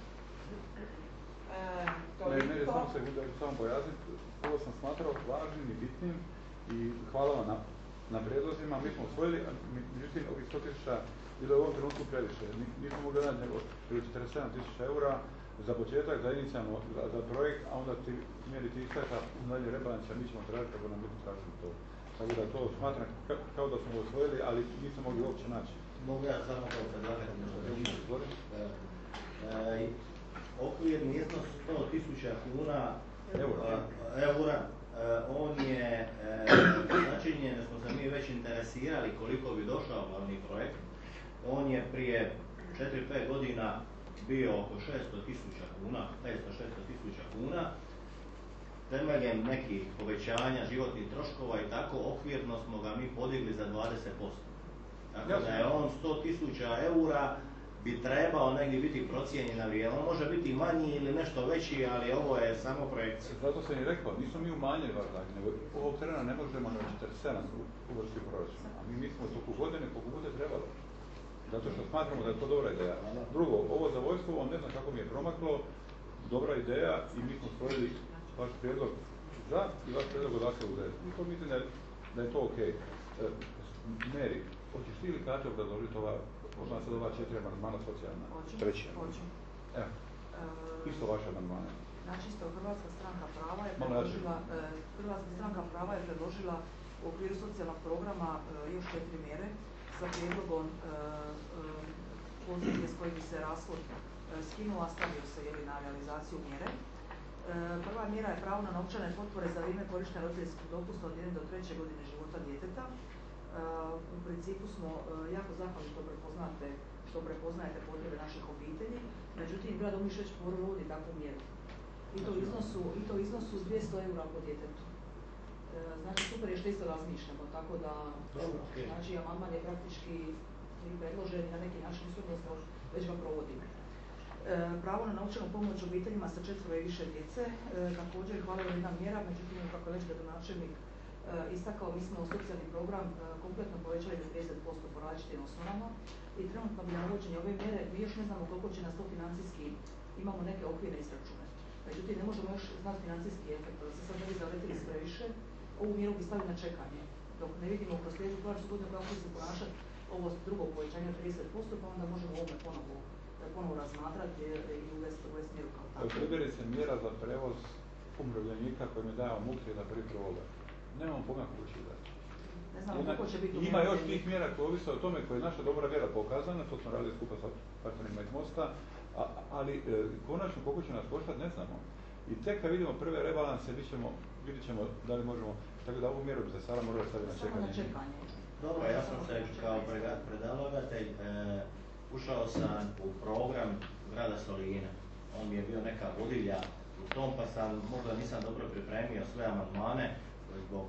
Ne, samo pojasniti, ovo sam smatrao važnim i bitnim i hvala vam na prijedlozima. Mi smo usvojili, međutim ovih 100.000 bilo je u ovom trenutku previše. Nismo mogli dati nego 47.000 eura za početak, za inicijalno, za projekt, a onda ti mjeri ti istaka u dalje rebalansa, mi ćemo tražiti kako nam biti tražili to. Tako da to smatram kao da smo ga usvojili, ali nismo mogli uopće naći. Mogu ja samo kao predlagati nešto reći? Okvirni iznos 100.000 kuna eura, on je načinjen da smo se mi već interesirali koliko bi došao glavni projekt. On je prije 4-5 godina bio oko 600.000 kuna, 500-600.000 kuna. Temeljem nekih povećanja životnih troškova i tako, okvirno smo ga mi podigli za 20%. Tako da je on 100.000 eura bi trebao negdje biti procijenjen na vrijeme. On može biti manji ili nešto veći, ali ovo je samo projekcija. Zato sam i rekao, nismo mi umanjili vaš zakon, nego ovog trena ne možemo na 47 uvrsti u proračun. A mi smo toku godine koliko bude trebalo. Zato što smatramo da je to dobra ideja. Drugo, ovo za vojstvo, on ne znam kako mi je promaklo, dobra ideja i mi smo stvorili vaš prijedlog za i vaš prijedlog odakle uzeti. I to mislim da je to ok. Meri, hoćeš ti ili Kato obrazložiti odmah sad ova 4 amandmana socijalna? Treći. Evo, isto vaše amandmane. Znači isto Hrvatska stranka prava je predložila u okviru socijalnog programa još 4 mjere sa prijedlogom pozicije s kojim bi se rashod skinuo, a stavio se na realizaciju mjere. Prva mjera je pravo na novčane potpore za vrijeme korištenja roditeljskog dopusta od 1 do 3 godine života djeteta. U principu smo jako zahvalni što prepoznajete potrebe naših obitelji, međutim grad Omiš već provodi takvu mjeru. I to u iznosu 200 eura po djetetu. Znači super je što isto razmišljamo, tako da znači amandman je praktički predložen i na neki način uslovno već ga provodimo. Pravo na novčanu pomoć obiteljima sa 4 i više djece, također hvala jedna mjera, međutim kako je već gradonačelnik istakao, mi smo socijalni program kompletno povećali za 30% po različitim osnovama i trenutno bi na uvođenje ove mjere mi još ne znamo koliko će nas to financijski, imamo neke okvirne izračune. Međutim, ne možemo još znati financijski efekt, da se sad ne bi zaletili s previše, ovu mjeru bi stavili na čekanje. Dok ne vidimo kroz sljedeću proračunsku godinu kako će se ponašati ovo drugo povećanje od 30%, pa onda možemo ovome ponovo razmatrati i uvesti mjeru kao tako. Primjerice mjera za prevoz umirovljenika koji mi dao MUP na prvi prvoga. Nemamo pojma kako će dati. Ne znamo kako će biti. Ima još tih mjera koje ovise o tome koje je naša dobra vjera pokazana, to smo radili skupa sa partnerima iz Mosta, ali konačno koliko će nas koštati ne znamo. I tek kad vidimo prve rebalanse vidjet ćemo da li možemo, tako da ovu mjeru bi za sada morali staviti na čekanje. Dobro, ja sam se kao predlagatelj ušao sam u program grada Solina. On mi je bio neka vodilja u tom, pa možda nisam dobro pripremio sve amandmane zbog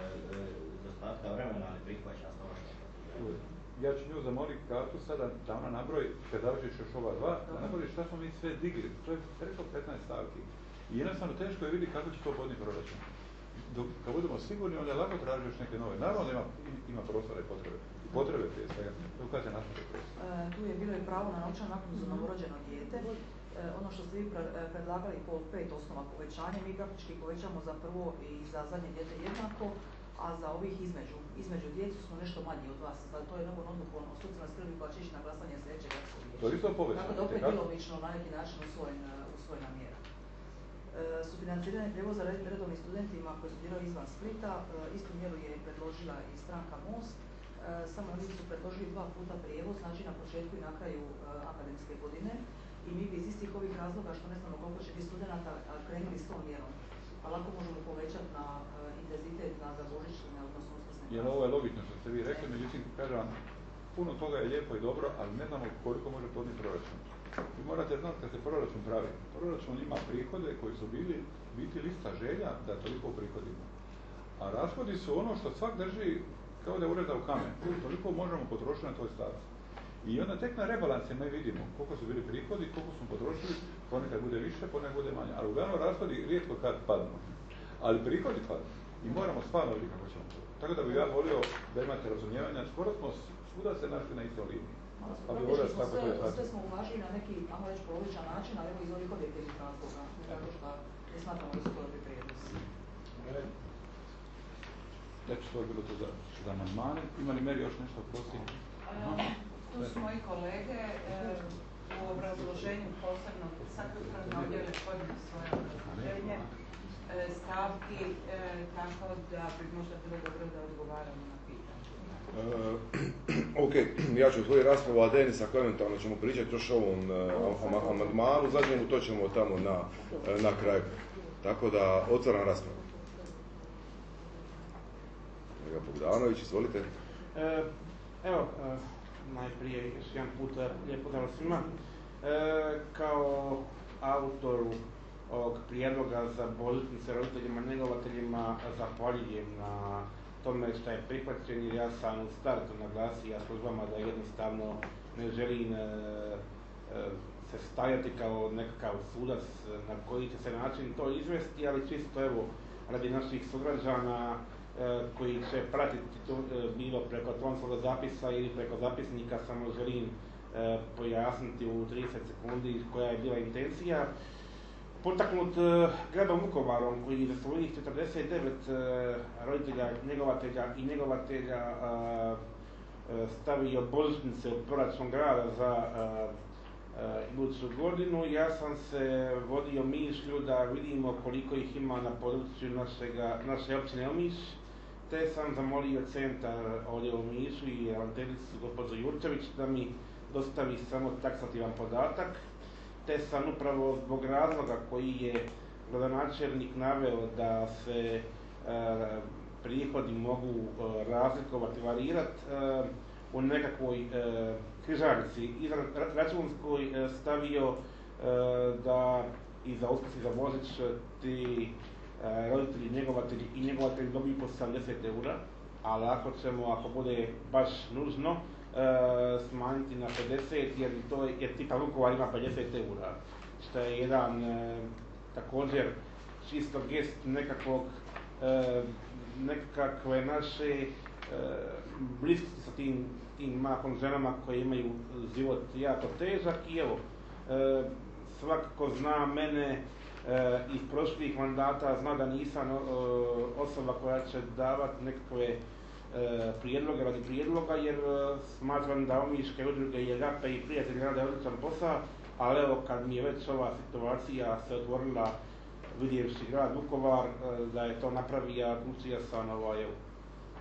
dostatka vremena, ali prihvaćam to što. Ja ću nju zamoliti kartu sada da ona nabroji, kad završiš još ova dva, da nabroji šta smo mi sve digli. To je preko 15 stavki. I jednostavno teško je vidjeti kako će to podnijeti proračun. Kad budemo sigurni, onda je lako traži još neke nove. Naravno da ima prostora i potrebe. I potrebe prije svega. To kada je nastaviti prostor. Tu je bilo i pravo na novčanu naknadu za novorođeno dijete. Ono što ste vi predlagali po 5 osnova povećanja, mi praktički povećamo za prvo i za zadnje dijete jednako, a za ovih između djecu smo nešto manji od vas. To je novom odlukom o socijalnoj skrbi koja će ići na glasanje sljedećeg gradskog vijeća. To je isto povećanje. Tako da opet djelomično na neki način usvojena mjera. Sufinanciranje prijevoza redovnim studentima koji studiraju izvan Splita, istu mjeru je predložila i stranka Most, samo oni su predložili 2 puta prijevoz, znači na početku i na kraju akademske godine. I mi bi iz istih ovih razloga, što ne znamo koliko će biti studenata, krenuli s tom mjerom. Pa lako možemo povećati na intenzitet za božićne, odnosno uskrsne. Jer ovo je logično što ste vi rekli, međutim, kažem vam, puno toga je lijepo i dobro, ali ne znamo koliko može podnijeti proračun. Vi morate znati kad se proračun pravi. Proračun ima prihode koji su biti lista želja da toliko prihodimo. A rashodi su ono što svak drži kao da je urezao kamen. Toliko možemo potrošiti na toj stavci. I onda tek na rebalansima vidimo koliko su bili prihodi, koliko smo potrošili, ponekad bude više, ponekad bude manje. Ali uglavnom rashodi rijetko kad padnu. Ali prihodi padnu. I moramo stvarno vidjeti kako ćemo to. Tako da bih ja volio da imate razumijevanja. Skoro smo svuda se našli na istoj liniji. Sve smo uvažili na neki, ajmo reći, polovičan način, ali evo iz ovih objektivnih razloga. Zato što ne smatramo da su dobri prijedlozi. Znači, to je bilo to za amandmane. Ima li Meri još nešto prosti? Tu su moji kolege u obrazloženju posebno sakratno ovdje podne svoje obrazloženje stavki, tako da bi možda bilo dobro da odgovaramo na pitanje. Ok, ja ću svoju raspravu, a Denis, ako eventualno ćemo pričati još o ovom amandmanu, zadnjemu to ćemo tamo na kraju. Tako da, otvaram raspravu. Kolega Bogdanović, izvolite. Evo, najprije još jedan put lijepo da svima. Kao autoru ovog prijedloga za božićnice roditeljima, njegovateljima zahvaljujem na tome što je prihvaćen, jer ja sam u startu naglasio službama da jednostavno ne želim se stajati kao nekakav sudac na koji će se način to izvesti, ali čisto evo radi naših sugrađana koji će pratiti to bilo preko tonskog zapisa ili preko zapisnika, samo želim pojasniti u 30 sekundi koja je bila intencija. Potaknut gradom Vukovarom koji za svojih 49 roditelja, njegovatelja stavio božićnice u proračun grada za iduću godinu, ja sam se vodio mišlju da vidimo koliko ih ima na području naše općine Omiš, te sam zamolio centar ovdje u Omišu i ravnateljicu gospođu Jurčević da mi dostavi samo taksativan podatak, te sam upravo zbog razloga koji je gradonačelnik naveo da se prihodi mogu razlikovati, varirati u nekakvoj križarici računskoj stavio da i za Uskrs i za Božić ti roditelji, njegovatelji dobiju po 70 eura, ali ako bude baš nužno, smanjiti na 50 jer tipa Vukovar ima 50 eura, što je jedan također čisto gest nekakve naše bliskosti sa tim mahom ženama koje imaju život jako težak i evo, svakako zna mene iz prošlih mandata, zna da nisam osoba koja će davati nekakve prijedloge radi prijedloga, jer smatram da omiške udruge i Agape i prijatelji rade odličan posao, ali evo kad mi je već ova situacija se otvorila vidjevši grad Vukovar, da je to napravio, odlučio sam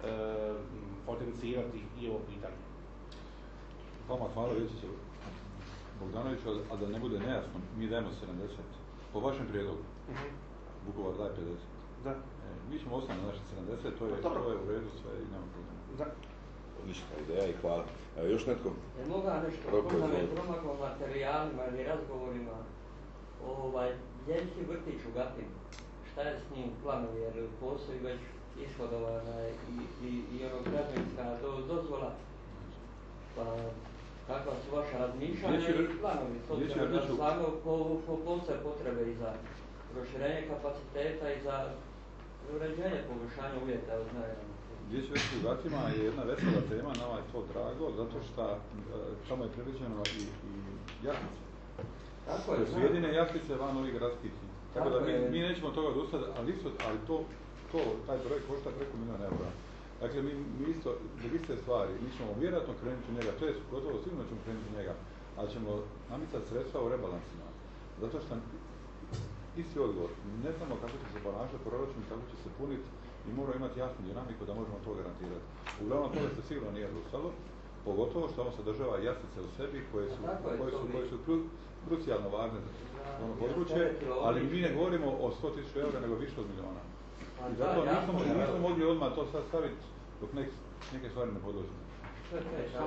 potencirati i ovo pitanje. Vama hvala Vječiće Bogdanoviću, a da ne bude nejasno, mi dajemo 70. Po vašem prijedlogu, Vukovar daje 50. Da. Mi ćemo ostati na naše 70, to je u redu sve i nema problema. Da. Odlična ideja i hvala. Još netko? Je moga nešto, ko nam je promaklo materijalima ili razgovorima, dječji vrtić u Gatinu, šta je s njim planovi, jer postoji već ishodovana i građevinska dozvola, pa kakva su vaša razmišljanja i planovi, s obzirom da stvarno postoje potrebe i za proširenje kapaciteta i za uređenje poboljšanja uvjeta od najranije. Dječji vrtić u Gatima je jedna vesela tema, nama je to drago, zato što tamo je predviđeno i jaslice. To su jedine jaslice van ovih gradskih. Tako da mi nećemo toga odustati, ali taj projekt košta preko milijuna eura. Dakle, mi isto, zbog iste stvari, mi ćemo vjerojatno krenuti u njega, to je gotovo sigurno ćemo krenuti u njega, ali ćemo namicati sredstva u rebalansima. Zato što isti odgovor, ne znamo kako će se ponašati proračun, kako će se puniti i mora imati jasnu dinamiku da možemo to garantirati. Uglavnom toga se sigurno nije odustalo, pogotovo što ono sadržava jaslice u sebi koje su krucijalno važne za ono područje, ali mi ne govorimo o 100.000 eura, nego više od milijuna. I zato nismo mogli odmah to sad staviti dok neke stvari ne podložimo. Ispričavam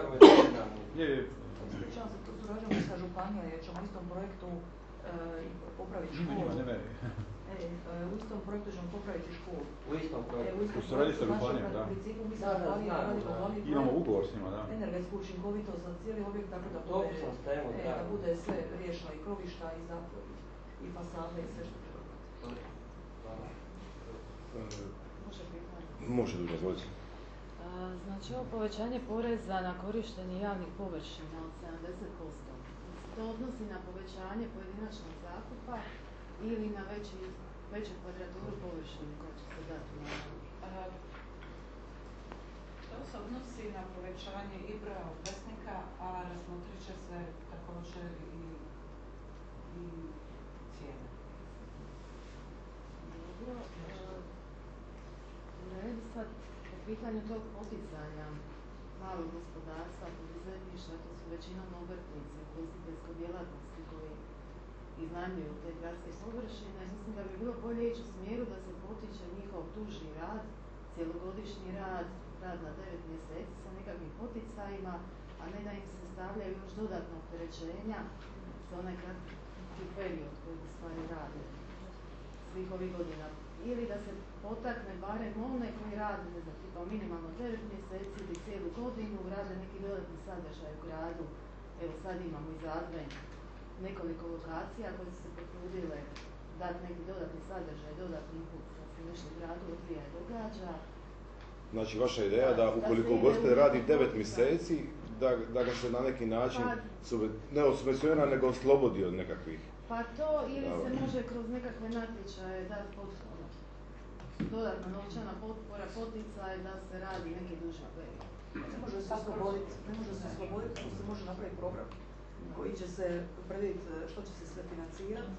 se, to surađujemo sa županijom jer ćemo u istom projektu popraviti školu. U istom projektu ćemo popraviti školu. U istom projektu? U suradnji sa županijom, da. U principu mi smo radili imamo ugovor s njima, da. Energetsku učinkovitost za cijeli objekt, tako da bude sve riješeno i krovišta i zatvori i fasade i sve što treba. Može duže, izvolite. Znači ovo povećanje poreza na korištenje javnih površina od 70%. To odnosi na povećanje pojedinačnog zakupa ili na veću kvadraturu površine koja će se dati na To se odnosi na povećanje i broja obveznika, a razmotrit će se također i cijene. Dobro. U redu sad, po pitanju tog poticanja malog gospodarstva, poduzetništva, to su većinom obrtnici, ugostiteljske djelatnosti koji iznajmljuju te gradske površine. Mislim da bi bilo bolje ići u smjeru da se potiče njihov dužni rad, cjelogodišnji rad na 9 mjeseci sa nekakvim poticajima, a ne da im se stavljaju još dodatno opterećenja za onaj kratki period koji u stvari rade svih ovih godina. Ili da se potakne barem one koji rade, ne znam, tipa minimalno 9 mjeseci ili cijelu godinu, rade neki dodatni sadržaj u gradu. Evo sad imamo iz Advent nekoliko lokacija koje su se potrudile dati neki dodatni sadržaj, dodatni input da se nešto u gradu odvija i događa. Znači vaša ideja da ukoliko ugostitelj radi 9 mjeseci, da ga se na neki način ne osubvencionira, nego oslobodi od nekakvih. Pa to ili se može kroz nekakve natječaje dati potpora. Dodatna novčana potpora, poticaj da se radi neki duži period. Ne može se osloboditi, to se može napraviti program koji će se predvidjeti što će se sve financirati,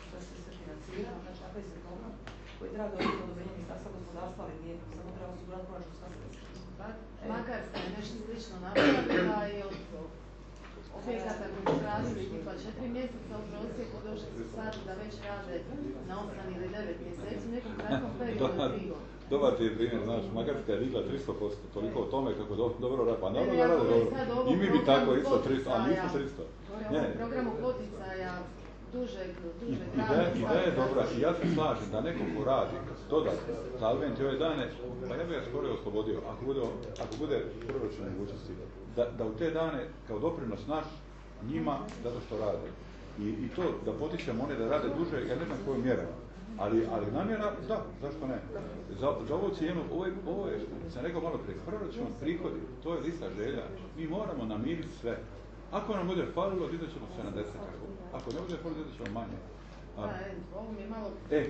znači napravi se program koji treba dobiti odobrenje Ministarstva gospodarstva, ali nije, samo treba osigurati proračunska sredstva. Makarska je nešto slično napravila i od objekata koji su radili tipa 4 mjeseca u prosjeku došli su sad da već rade na 8 ili 9 mjeseci u nekom kratkom periodu 3 godine. Dobar ti je primjer, znaš, Makarska je digla 300%, toliko o tome kako dobro rade, pa naravno da rade dobro. I mi bi tako isto 300, ali nisu 300. Ne, u programu poticaja dužeg rada. Ideja je dobra i ja se slažem da neko ko radi dodatno za Advent i ove dane, pa ja bih ga skoro oslobodio, ako bude proračun mogućnosti, da u te dane kao doprinos naš njima zato što rade. I to da potičemo one da rade duže, ja ne znam koju mjeru. Ali namjera, da, zašto ne? Za ovu cijenu, ovo je, sam rekao malo prije, proračun, prihodi, to je lista želja. Mi moramo namiriti sve. Ako nam bude falilo, dizat ćemo 70. Ako ne bude falilo, dizat ćemo manje. Ovo mi je malo...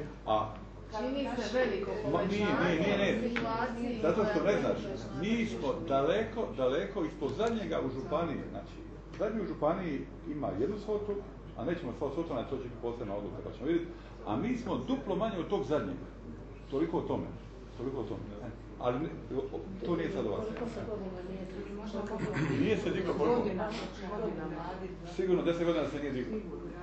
Čini se veliko povećanje situaciji... Zato što ne znaš, mi smo daleko ispod zadnjega u županiji. Znači, zadnji u županiji ima jednu svotu, a nećemo svotu, na to će biti posebna odluka, pa ćemo vidjeti. A mi smo duplo manje od tog zadnjega. Toliko o tome. Toliko o tom. Ali to nije sad ovako. Nije se diglo koliko? Sigurno 10 godina se nije diglo.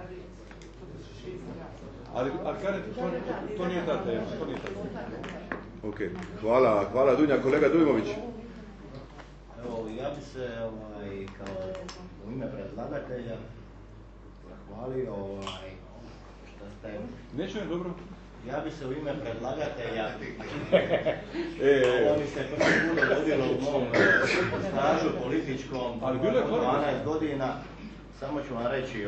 Ali to nije ta tema. Ok, hvala Dunja. Kolega Dujmović. Evo, ja bi se kao u ime predlagatelja zahvalio što ste... Neću je dobro. Ja bi se u ime predlagatelja, ovo mi se prvi put dogodilo u mom stažu političkom, 12 godina, samo ću vam reći,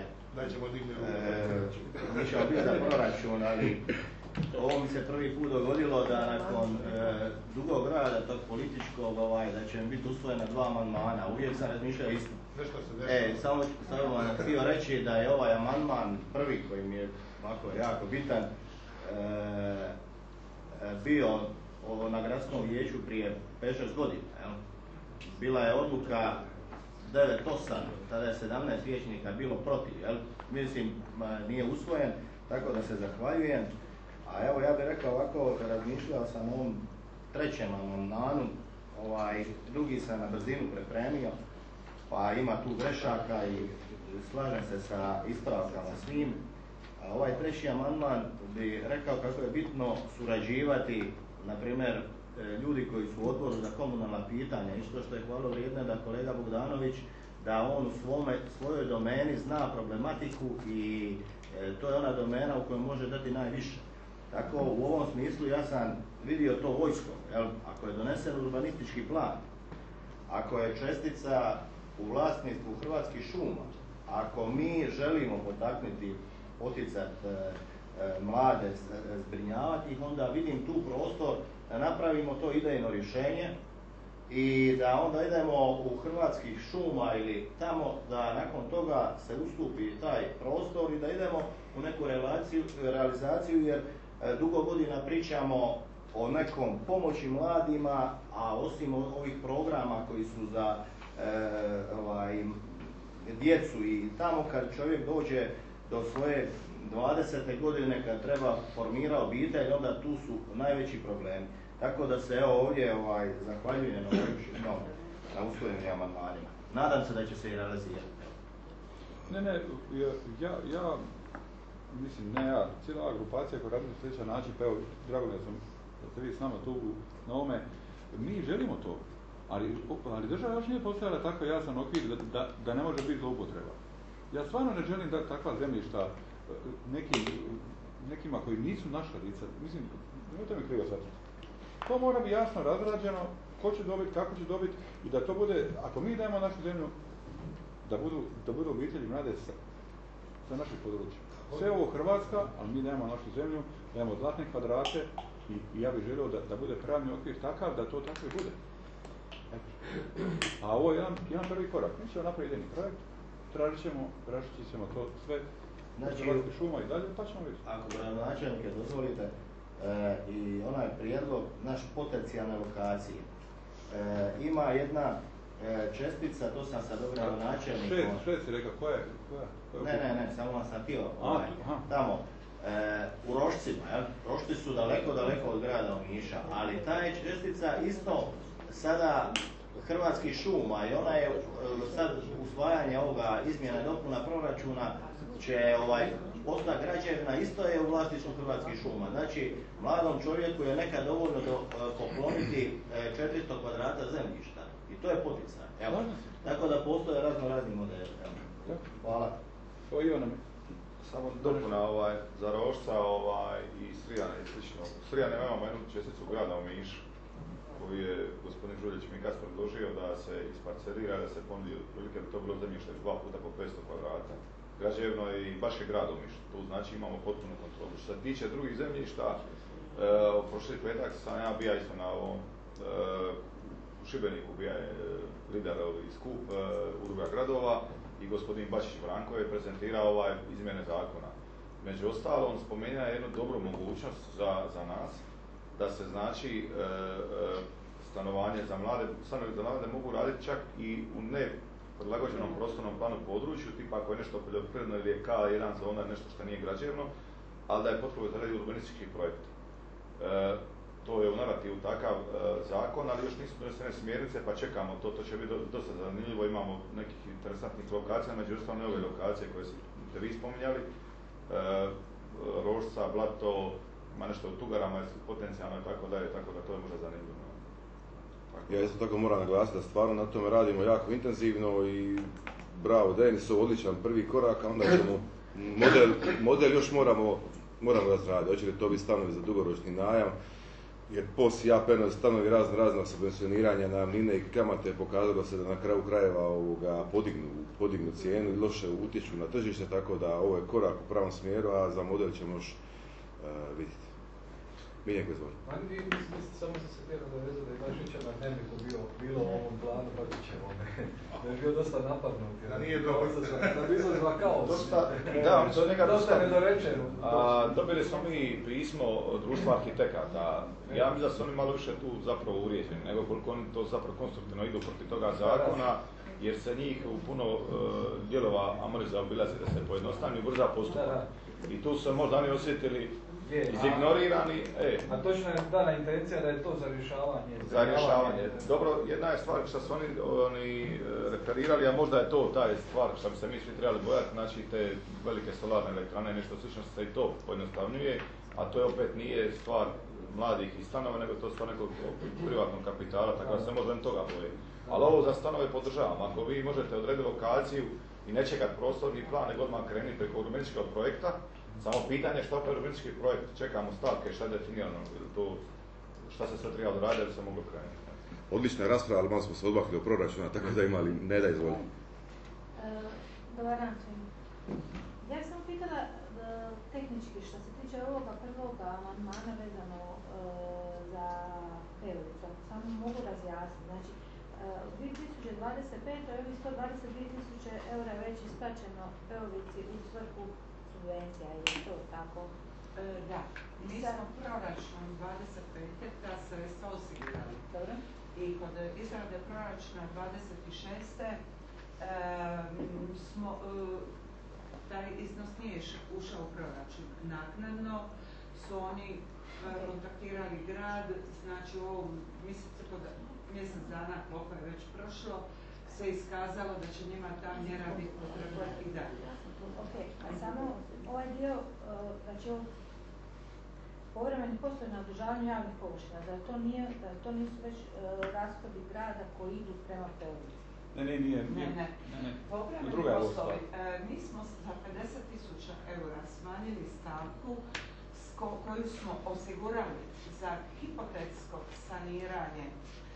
mi ćemo biti za proračun, ali ovo mi se prvi put dogodilo da nakon dugog rada tog političkog, da će mi biti usvojena 2 amandmana, uvijek sam razmišljao isto. Samo vam htio reći da je ovaj amandman prvi koji mi je ovako jako bitan, bio na gradskom vijeću prije 5-6 godina. Bila je odluka 9-8, tada je 17 vijećnika bilo protiv. Mislim, nije usvojen, tako da se zahvaljujem. A evo, ja bih rekao ovako, razmišljao sam o ovom 3. amandmanu, drugi sam na brzinu pripremio, pa ima tu grešaka i slažem se sa ispravkama svim. A ovaj 3. amandman bi rekao kako je bitno surađivati, na primjer, ljudi koji su u odboru za komunalna pitanja, isto što je hvalo vrijedno da kolega Bogdanović, da on u svojoj domeni zna problematiku i to je ona domena u kojoj može dati najviše. Tako u ovom smislu ja sam vidio to vojskom, ako je donesen urbanistički plan, ako je čestica u vlasništvu Hrvatskih šuma, ako mi želimo poticati mlade, zbrinjavati ih, onda vidim tu prostor da napravimo to idejno rješenje i da onda idemo u Hrvatskih šuma ili tamo da nakon toga se ustupi taj prostor i da idemo u neku realizaciju jer dugo godina pričamo o nekom pomoći mladima, a osim ovih programa koji su za djecu i tamo kad čovjek dođe do svoje 20. godine kad treba formira obitelj, onda tu su najveći problemi. Tako da se ovdje zahvaljujem na usvojenim amandmanima. Nadam se da će se i realizirati. Ne, ja mislim, cijela ova grupacija koja radi na sljedeći način, pa evo, drago da ste vi s nama tu na ovome, mi želimo to, ali država još nije postavila tako jasan okvir da ne može biti zloupotreba. Ja stvarno ne želim da takva zemljišta nekima koji nisu naša lica, mislim, nemojte me krivo shvatiti. To mora biti jasno razrađeno, ko će dobiti, kako će dobiti i da to bude, ako mi dajemo našu zemlju, da budu obitelji mlade sa naših područja. Sve ovo Hrvatska, ali mi dajemo našu zemlju, dajemo zlatne kvadrate i ja bih želio da bude pravni okvir takav, da to tako i bude. A ovo je jedan prvi korak. Mi ćemo napraviti jedan projekt, tražit ćemo to sve Hrvatske šuma i dalje, pa ćemo vidjeti. Ako gradonačelnike dozvolite, i onaj prijedlog naš potencijalne lokacije. Ima jedna čestica, to sam sad ograo načelnikom. Šest si rekao, koja? Ne, samo vam sam htio. Tamo, u Rošcima, Rošci su daleko od grada Omiša, ali ta je čestica isto sada Hrvatskih šuma i ona je sad usvajanje ovoga izmjena i dopuna proračuna će postati građevina, isto je u vlasništvu Hrvatskih šuma. Znači, mladom čovjeku je nekad dovoljno pokloniti 400 kvadrata zemljišta. I to je poticaj. Tako da postoje razni modeli. Hvala. Samo dopuna za Rošca i Srijane i slično. U Srijane imamo jednu česticu grada Omiš, koju je gospodin Žuljić Mikas predložio da se isparcelira, da se ponudi otprilike da to bilo zemljište 2 puta po 500 kvadrata. Građevno i baš je grad Omiš, tu znači imamo potpunu kontrolu. Što se tiče drugih zemljišta, prošli petak sam ja bija isto na ovom, u Šibeniku bija je liderovi skup udruga gradova i gospodin Bačić Branko je prezentirao izmjene zakona. Među ostalom spomenuo je jednu dobru mogućnost za nas, da se znači stanovanje za mlade mogu raditi čak i u prilagođenom prostornom planu području, tipa ako je nešto poljoprivredno ili je K1 zona, nešto što nije građevno, ali da je potrebno izraditi urbanistički projekt. to je u narativu takav zakon, ali još nisu donesene smjernice, pa čekamo to će biti dosta zanimljivo, imamo nekih interesantnih lokacija, među ostalim ove lokacije koje ste vi spominjali, Rošca, Blato, ima nešto u Tugarama, potencijalno i tako dalje, tako da to je možda zanimljivo. Ja isto tako moram naglasiti da stvarno na tome radimo jako intenzivno i bravo Denis, odličan prvi korak, a onda ćemo model još moramo razraditi. Hoće li to biti stanovi za dugoročni najam, jer POS i APN stanovi raznog subvencioniranja najamnine i kamate pokazalo se da na kraju krajeva podignu cijenu i loše utječu na tržište, tako da ovo je korak u pravom smjeru, a za model ćemo još vidjeti. Miljenko, izvoli. Pa vi mislite samo za se htjela da vezu da je baš jučer na dnevniku bilo u ovom planu Bačićevom, da je bio dosta napadnut. Da nije dobro. Da bi izazva kaos. Dosta nedorečeno. Dobili smo mi pismo od društva arhitekata. Ja mislim da su oni malo više tu zapravo uvrijeđeni, nego koliko oni to zapravo konstruktivno idu protiv toga zakona, jer se njih u puno dijelova amortiza obilazi da se pojednostavni i brza postupak. I tu su se možda oni osjetili izignorirani. A točno je dana intencija da je to za rješavanje. Za rješavanje. Dobro, jedna je stvar što su oni referirali, a možda je to ta stvar što bi se mi svi trebali bojati, znači te velike solarne elektrane, nešto slično se i to pojednostavnjuje, a to je opet nije stvar mladih i stanova, nego to stvar nekog privatnog kapitala, tako da se možda toga boje. Ali ovo za stanove podržavam. Ako vi možete odrediti lokaciju i ne čekati prostorni plan, nego odmah krenuti preko urbanističkog projekta, samo pitanje što je urbanistički projekt, čekamo stavke, šta je definirano, šta se sve treba doraditi da bi se moglo krenuti. Odlična rasprava, ali malo smo se odbahli od proračuna, tako da imali, ne da izvoli. Dobar dan. Ja bih samo pitala tehnički što se tiče ovoga prvoga amandmana vezano za Perovicu, samo mogu razjasniti. Znači, u 2025. ovih 122.000 eura već isplaćeno Perovici u svrhu subvencija, je to tako? Da, mi smo proračunom 25. ta sredstva osigurali. Dobro. I kod izrade proračuna 26. smo taj iznos nije ušao u proračun. Naknadno su oni kontaktirali grad, znači u ovom mjesec dana, koliko je već prošlo, se iskazalo da će njima ta mjera biti potrebna i dalje. Ok, a samo ovaj dio, znači povremeni poslovi na održavanju javnih površina, da to nisu već rashodi grada koji idu prema Perovici? Ne. Povremeni poslovi, mi smo za 50.000 eura smanjili stavku koju smo osigurali za hipotetsko saniranje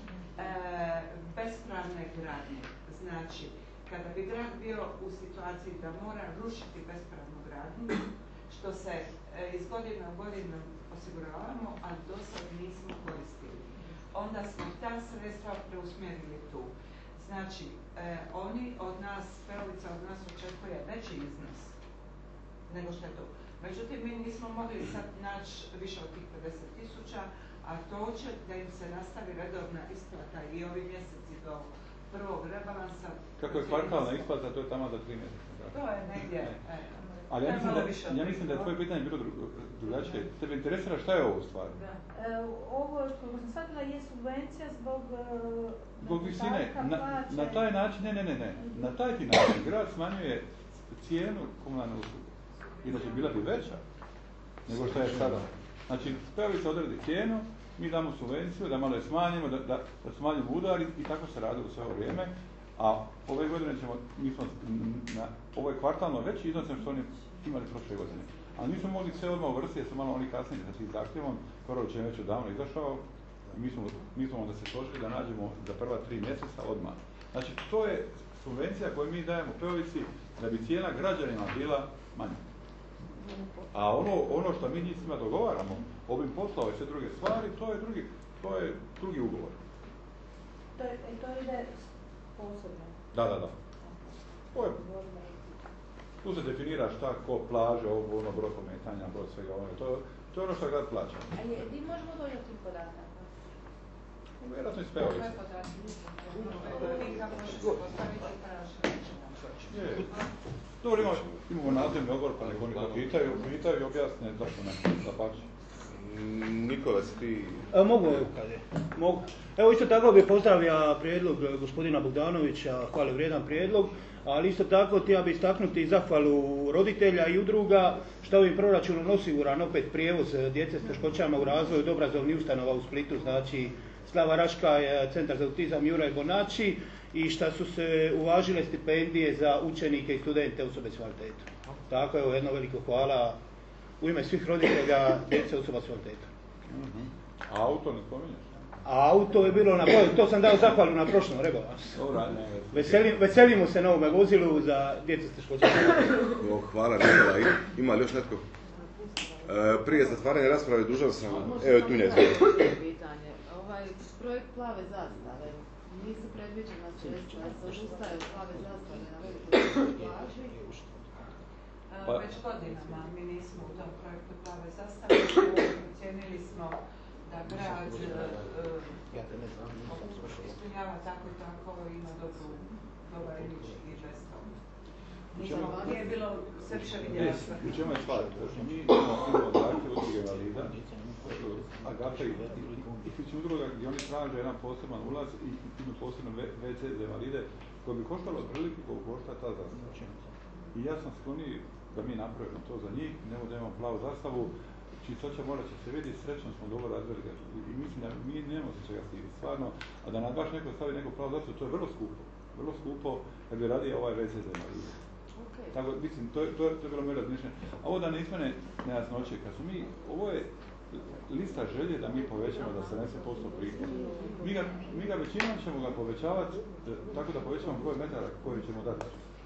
bespravne gradnje. Znači, kada bi grad bio u situaciji da mora rušiti bespravnu gradnju, što se iz godine u godinu osiguravamo, a do sad nismo koristili. Onda smo ta sredstva preusmjerili tu. Znači, oni od nas, Perovica od nas očekuje veći iznos nego što je to. Međutim, mi nismo mogli sad naći više od tih 50.000, a to će da im se nastavi redovna isplata i ovi mjeseci do prvog rebalansa. Kako je kvartalna isplata, to je tamo za 3 mjeseca. To je negdje. Ali ja mislim da je tvoje pitanje bilo drugačije. Tebe interesira šta je ovo u stvari? Ovo, kako sam shvatila, je subvencija zbog visine. Na taj način, ne. Na taj ti način grad smanjuje cijenu komunalne usluge. Inače, bila bi veća nego što je sada. Znači, Perovica odredi cijenu, mi damo subvenciju, da malo je smanjimo, da smanjimo udar i tako se radilo sve ovo vrijeme. A ove godine ovo je kvartalno veći iznos što oni imali prošle godine. Ali nismo mogli sve odmah uvrstiti jer su malo oni kasnili sa tim zahtjevom. Perović je već odavno izašao i mi smo onda se složili da nađemo za prva 3 mjeseca odmah. Znači, to je subvencija koju mi dajemo Perovici da bi cijena građanima bila manja. A ono što mi njima dogovaramo, ovim poslova i sve druge stvari, to je drugi ugovor. To ide posebno? Da. Tu se definira šta, ko plaže, ono, broj pometanja, broj svega ono. To je ono što grad plaća. A gdje možemo doći do tih podataka? Vjerojatno iz Perovice. Dobro, imamo nadzorni odbor, pa nek oni to pitaju i objasne zašto ne, da pači. Nikola, si ti... Mogu, mogu. Evo isto tako bih pozdravio prijedlog gospodina Bogdanovića, hvale vrijedan prijedlog, ali isto tako htio bih istaknuti zahvalu roditelja i udruga što ovim proračunom osiguran opet prijevoz djece s teškoćama u razvoju od obrazovnih ustanova u Splitu, znači Slava Raška, Centar za autizam Juraj Bonači i što su se uvažile stipendije za učenike i studente osobe s invaliditetom. Tako evo jedno veliko hvala u ime svih roditelja djece osoba s invaliditetom. A auto ne spominješ? A auto je bilo na boju, to sam dao zahvalu na prošlom rebalansu. Veselimo se novome vozilu za djecu s teškoćama. Hvala Nikola. Ima li još netko? Prije zatvaranja rasprave dužan sam... Evo, tu njezio. Pitanje. Ovaj projekt Plave zastave, nisu predviđena sredstva, se odustaje od Plave zastave na velikoj plaži. Već godinama mi nismo u tom projektu Plave zastave, ocijenili smo da grad ispunjava tako i tako, ima dobar imidž i bez toga. Nije bilo sve više vidjela svrha. U čemu je stvar? Mi imamo zahtjev od invalida, Agata i sličnih udruga gdje oni traže jedan poseban ulaz i jednu posebnu WC za invalide koje bi koštalo otprilike koliko košta ta zastava. I ja sam skloniji da mi napravimo to za njih, ne da imamo plavu zastavu, čistoća mora će se vidjeti, srećno smo dobro razveli i mislim da mi nemamo se čega stiditi, stvarno, a da nam baš neko stavi neku plavu zastavu, to je vrlo skupo, jer bi radio ovaj WC za invalide. Tako, mislim, to je bilo moje razmišljanje. A ovo da ne ispane nejasnoće, kad su mi, ovo je lista želje da mi povećamo za 70% prihoda. Mi ga većinom ćemo ga povećavati tako da povećamo broj metara koji ćemo dati.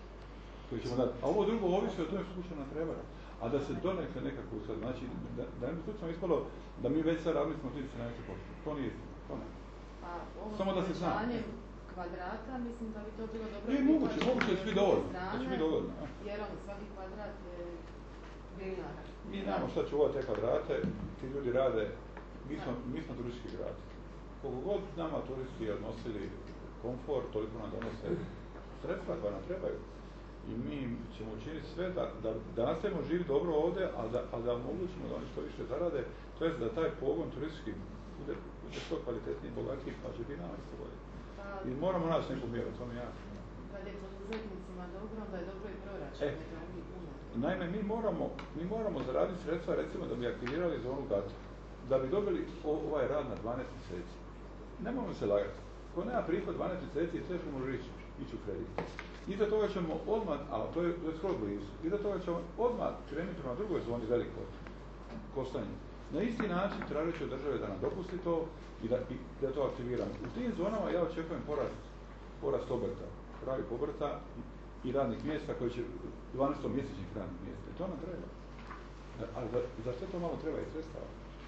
A ovo drugo ovisi o tome što će nam treba. A da se donekle nekako sad, znači da je slučajno ispalo da mi već sad radili smo 30-70%. To nije istina, to ne. Samo da se zna. Kvadrata, mislim da bi to bilo dobro. Nije moguće da će biti dovoljno. Jer svaki kvadrat je dinara. Mi znamo šta će uvati te kvadrate, ti ljudi rade, mi smo turistički grad. Koliko god nama turisti odnosili komfort, toliko nam donose sredstva koja nam trebaju. I mi ćemo učiniti sve da nastavimo živjeti dobro ovdje, ali da omogućimo da oni što više zarade, to je da taj pogon turistički bude što kvalitetniji, bogatiji, pa će biti nama isto bolje. I moramo naći neku mjeru, to mi je jasno. Kad je poduzetnicima dobro, onda je dobro i proračun. Naime, mi moramo zaraditi sredstva, recimo da bi aktivirali zonu GATA, da bi dobili ovaj rad na 12 mjeseci. Nemojmo se lagati. Ko nema prihod 12 mjeseci, teško može ići u kredit. Iza toga ćemo odmah, a to je skoro blizu, iza toga ćemo odmah krenuti prema drugoj zoni velikoj, Kostanju. Na isti način tražit od države da nam dopusti to i da to aktiviramo. U tim zonama ja očekujem porast obrta, pravih obrta i radnih mjesta koji će 12-mjesečnih radnih mjesta. I to nam treba. Ali za sve to malo treba i sredstava.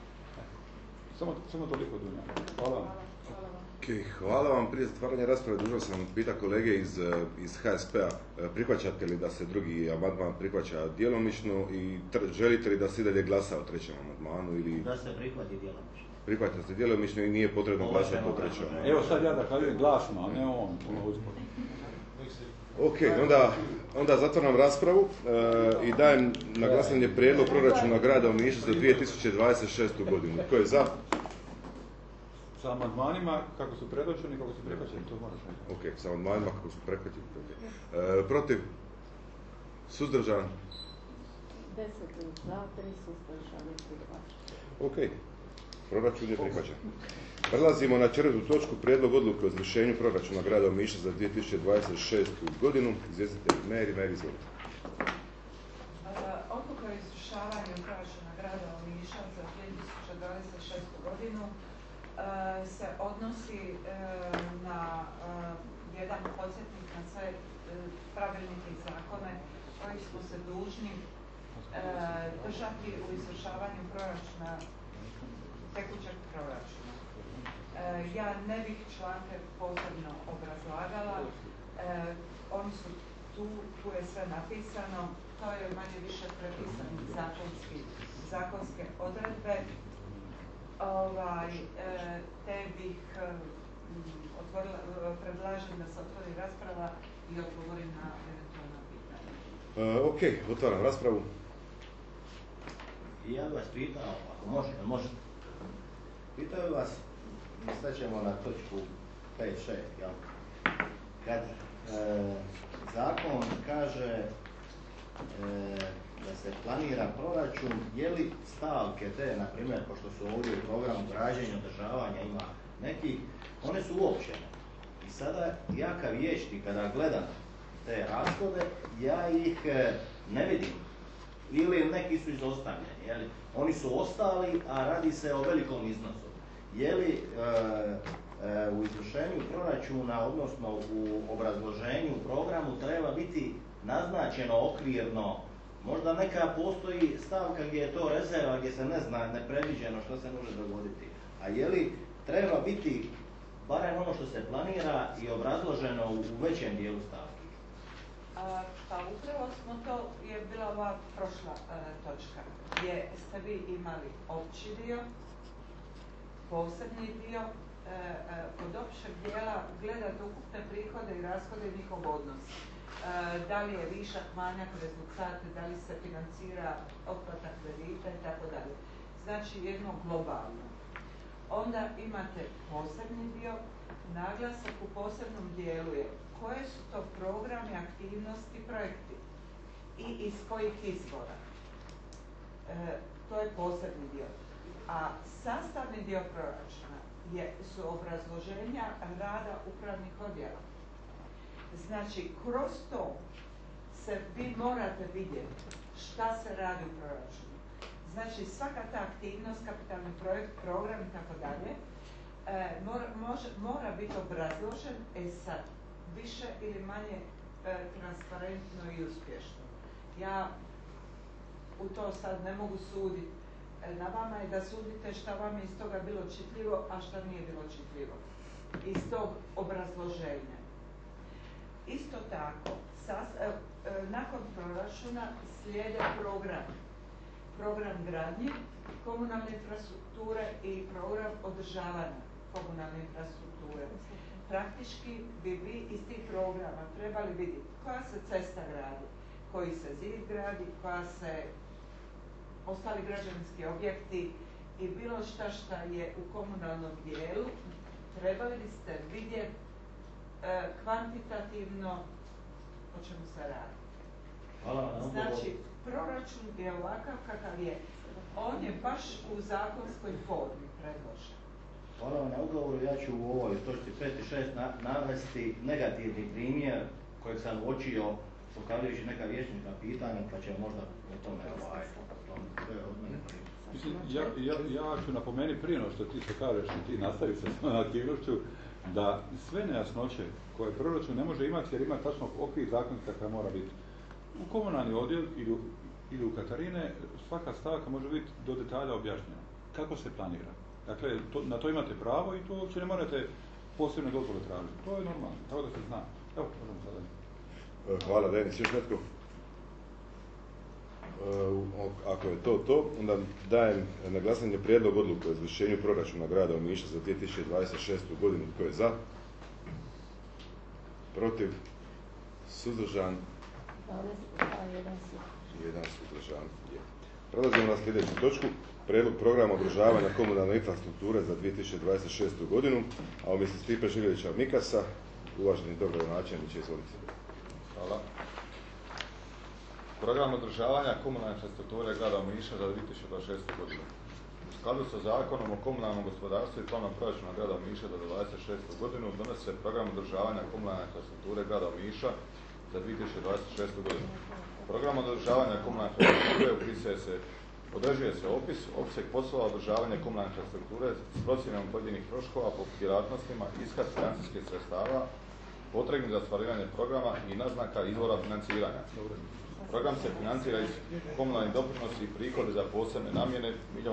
Samo toliko Dunja. Hvala vam. Hvala vam. Prije zatvaranja rasprave dužan sam pita kolege iz HSP-a prihvaćate li da se drugi amandman prihvaća djelomično i želite li da se i dalje glasa o trećem amandmanu ili... Da se prihvati djelomično. Prihvatite se djelomično i nije potrebno glasati o trećem amandmanu. Evo sad ja da kažem glasno, a ne on uspod. Ok, onda zatvaram raspravu i dajem na glasanje prijedlog proračuna grada Omiša za 2026. godinu. Tko je za? Sa amandmanima kako su predočeni, kako su prihvaćeni, to moraš reći. Ok, sa amandmanima kako su prihvaćeni. Okay. Protiv? Suzdržan? 10 za, 3 suzdržani, 2. Ok, proračun je prihvaćen. Prelazimo na 4. točku, prijedlog odluke o izvršenju proračuna grada Omiša za 2026. godinu. Izvjestitelj Meri, izvolite. Odluka o izvršavanju proračuna grada Omiša za 2026. godinu se odnosi na jedan podsjetnik na sve pravilnike i zakone koji smo se dužni držati u izvršavanju proračuna, tekućeg proračuna. Ja ne bih članke posebno obrazlagala, oni su tu je sve napisano, to je manje više prepisani zakonske odredbe. Te bih predlažem da se otvori rasprava i odgovorim na eventualna pitanja. Ok, otvaram raspravu. I ja bih vas pitao, ako možete, pitao bih vas, sad ćemo na točku 5-6, jel? Kad zakon kaže da se planira proračun, je li stavke te, na primjer, pošto su ovdje u programu građenja, održavanja ima nekih, one su uopćene. I sada ja kao vijećnik kada gledam te rashode, ja ih ne vidim. Ili neki su izostavljeni, jeli? Oni su ostali, a radi se o velikom iznosu. Je li u izvršenju proračuna, odnosno u obrazloženju programu treba biti naznačeno okvirno, možda neka postoji stavka gdje je to rezerva, gdje se ne zna, nepredviđeno što se može dogoditi. A je li treba biti barem ono što se planira i obrazloženo u većem dijelu stavki? Pa upravo smo to, je bila ova prošla točka, gdje ste vi imali opći dio, posebni dio, od općeg dijela gledate ukupne prihode i rashode i njihov odnos. Da li je višak, manjak, rezultate, da li se financira otplata kredita i tako dalje. Znači jedno globalno. Onda imate posebni dio, naglasak u posebnom dijelu je koje su to programi, aktivnosti, projekti i iz kojih izvora. To je posebni dio. A sastavni dio proračuna su obrazloženja rada upravnih odjela. Znači, kroz to vi morate vidjeti šta se radi u proračunu. Znači, svaka ta aktivnost, kapitalni projekt, program i tako dalje, mora biti obrazložen sad više ili manje transparentno i uspješno. Ja u to sad ne mogu suditi. Na vama je da sudite šta vam je iz toga bilo čitljivo, a šta nije bilo čitljivo. Iz tog obrazloženja. Isto tako, nakon proračuna slijede programi. Program gradnje, komunalne infrastrukture i program održavanja komunalne infrastrukture. Praktički bi vi iz tih programa trebali vidjeti koja se cesta gradi, koji se zid gradi, koja se ostali građevinski objekti i bilo šta je u komunalnom dijelu, trebali biste vidjeti kvantitativno o čemu se radi. Znači, proračun je ovakav kakav je. On je baš u zakonskoj formi predložen. Hvala na odgovoru. Ja ću u ovoj točci 5 i 6 navesti negativni primjer kojeg sam uočio postavljajući neka vijećnička pitanja, pa će možda o tome Mislim, ja ću napomenuti prije no što ti se kažeš i ti nastaviš sa svojom aktivnošću, da sve nejasnoće koje proračun ne može imati jer ima tačno okvir zakonski kakav mora biti. U komunalni odjel ili u Katarine svaka stavka može biti do detalja objašnjena. Kako se planira? Dakle, na to imate pravo i to uopće ne morate posebno dozvole tražiti. To je normalno, tako da se zna. Evo, možemo sada. Hvala, Denis. Još netko? Ako je to, onda dajem na glasanje prijedlog odluke o izvršenju proračuna grada Omiša za 2026. godinu. Tko je za? Protiv? Suzdržan? Jedan suzdržan. Prelazimo na sljedeću točku. Prijedlog programa održavanja komunalne infrastrukture za 2026. godinu, a umjesto Stipe Živjelića Mikasa, uvaženi dogradonačelniče, izvolite. Hvala. Program održavanja komunalne infrastrukture grada Omiša za 2026. godinu. U skladu sa Zakonom o komunalnom gospodarstvu i planom proračuna grada Omiša za 2026. godinu donosi se program održavanja komunalne infrastrukture grada Omiša za 2026. godinu. Program održavanja komunalne infrastrukture određuje se opis, opseg poslova održavanja komunalne infrastrukture s procjenom pojedinih troškova po djelatnostima, iskaz financijskih sredstava, potrebnih za ostvarivanje programa i naznaka izvora financiranja. Program se financira iz komunalnih doprinosi i prihode za posebne namjene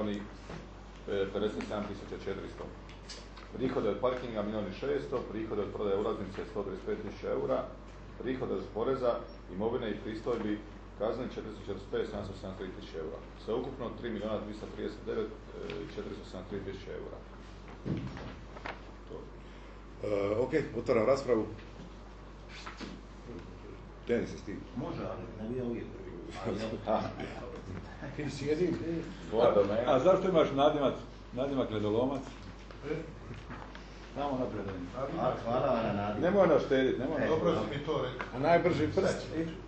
1.057.400. Prihode od parkinga 1.600.000, prihode od prodaje ulaznice 135.000 eura, prihode od poreza, imovine i pristojbi kazni 445.773.000 eura. Sve ukupno 3.239.473.000 eura. Ok, otvaram raspravu. Denis, jesi ti? Može, ali ne bi uvijek prvi. Ti sjedi. A zašto imaš nadimak ledolomac? Samo napredanje. Hvala vam na nadimak. Nemoj nas štediti, nemoj nas. Dobro si mi to rekao. A najbrži prst.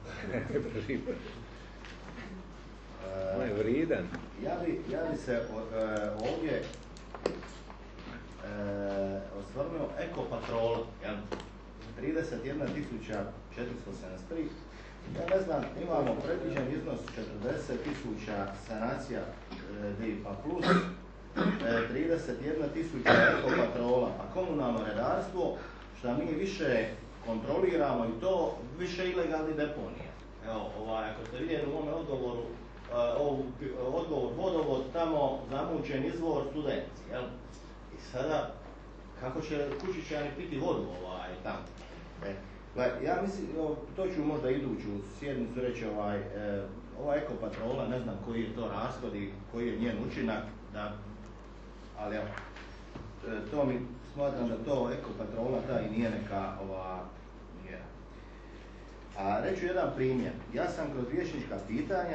On je vrijedan. Ja bi se ovdje osvrnuo ekopatrola, 31.473. Ja ne znam, imamo predviđen iznos 40.000 sanacija DIP-a plus 31.000 ekopatrola, a komunalno redarstvo, što mi više kontroliramo i to više ilegalni deponija. Evo, ako ste vidjeli u ovome odgovoru, odgovor vodovod, tamo zamućen izvor Studenci, jel? I sada, kako će Kučićani piti vodu tamo? Ja mislim, to ću možda iduću sjednicu reći, ova ekopatrola, ne znam koji je to rashod i koji je njen učinak, ali evo, to mi smatram da to ekopatrola ta i nije neka mjera. A reću jedan primjer. Ja sam kroz vijećnička pitanja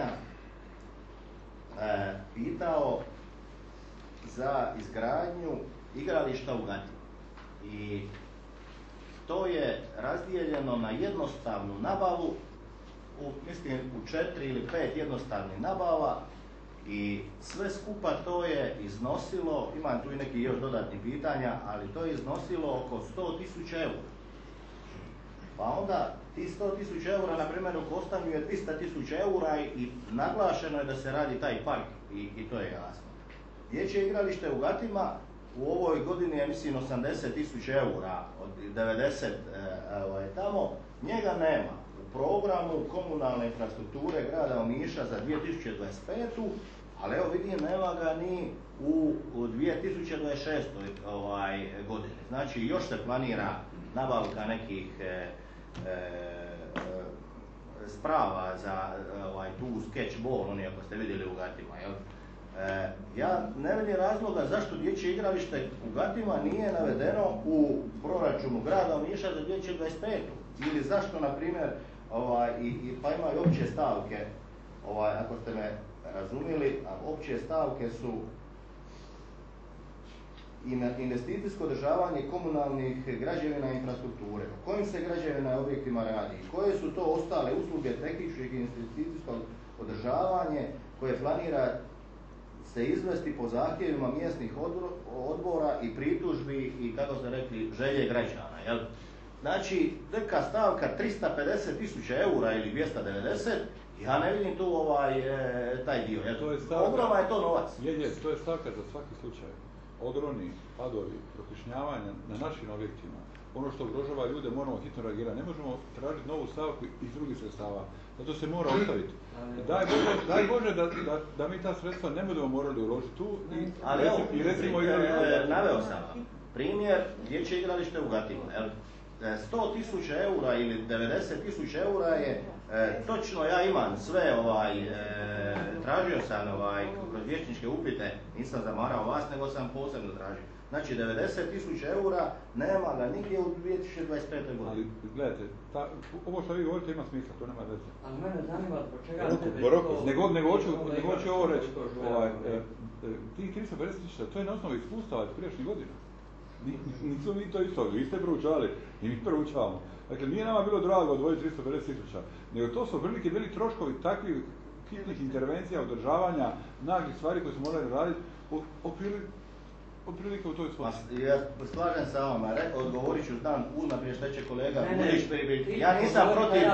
pitao za izgradnju igrališta u Gatini. I to je razdijeljeno na jednostavnu nabavu, mislim u 4 ili 5 jednostavnih nabava i sve skupa to je iznosilo, imam tu i neki još dodatnih pitanja, ali to je iznosilo oko 100.000 eura. Pa onda ti 100.000 eura, na primjer u Kostanju je 200.000 eura i naglašeno je da se radi taj park i to je jasno. Dječje igralište u Gatima u ovoj godini je mislim 80.000 eura od 90 tamo, njega nema u programu komunalne infrastrukture grada Omiša za 2025. Ali evo vidim, nema ga ni u 2026. Godini. Znači još se planira nabavka nekih sprava za tu sketchball, oni ako ste vidjeli u Gatima, jel? Ja ne vidim razloga zašto dječje igralište u Gatima nije navedeno u proračunu grada Omiša za 2025. Ili zašto, na primjer, pa ima i opće stavke, ako ste me razumjeli, opće stavke su investicijsko održavanje komunalnih građevina i infrastrukture. O kojim se građevina i objektima radi? Koje su to ostale usluge tehničkog i investicijskog održavanje koje planira se izvesti po zahtjevima mjesnih odbora i pritužbi i, kako ste rekli, želje građana. Jel? Znači, neka stavka 350.000 eura ili 290, ja ne vidim tu taj dio. Ogromna je to novac. To je stavka za svaki slučaj. Odroni, padovi, prokišnjavanja na našim objektima, ono što ugrožava ljude moramo hitno reagirati. Ne možemo tražiti novu stavku iz drugih sredstava. Zato se mora ostaviti. Daj Bože da mi ta sredstva ne budemo morali uložiti tu i recimo naveo sam primjer dječje igralište u Gatinu. 100.000 eura ili 90.000 eura je točno, ja imam sve, tražio sam kroz vijećničke upite, nisam zamarao vas, nego sam posebno tražio. Znači 90.000 eura nema ga nigdje u 2025. godini. Ali gledajte, ovo što vi govorite ima smisla, to nema veze. Ali mene zanima zbog čega Nego hoću ovo reći, tih 350.000, to je na osnovu iskustava iz prijašnjih godina. Nisu mi to isto, vi ste proučavali i mi proučavamo. Dakle, nije nama bilo drago odvojiti 350.000, nego to su veliki troškovi takvih hitnih intervencija, održavanja, naglih stvari koje su morali raditi otprilike u toj svoj. Ja slažem sa vama, odgovorit ću, znam unaprijed što će kolega Budić pribiti. Ja nisam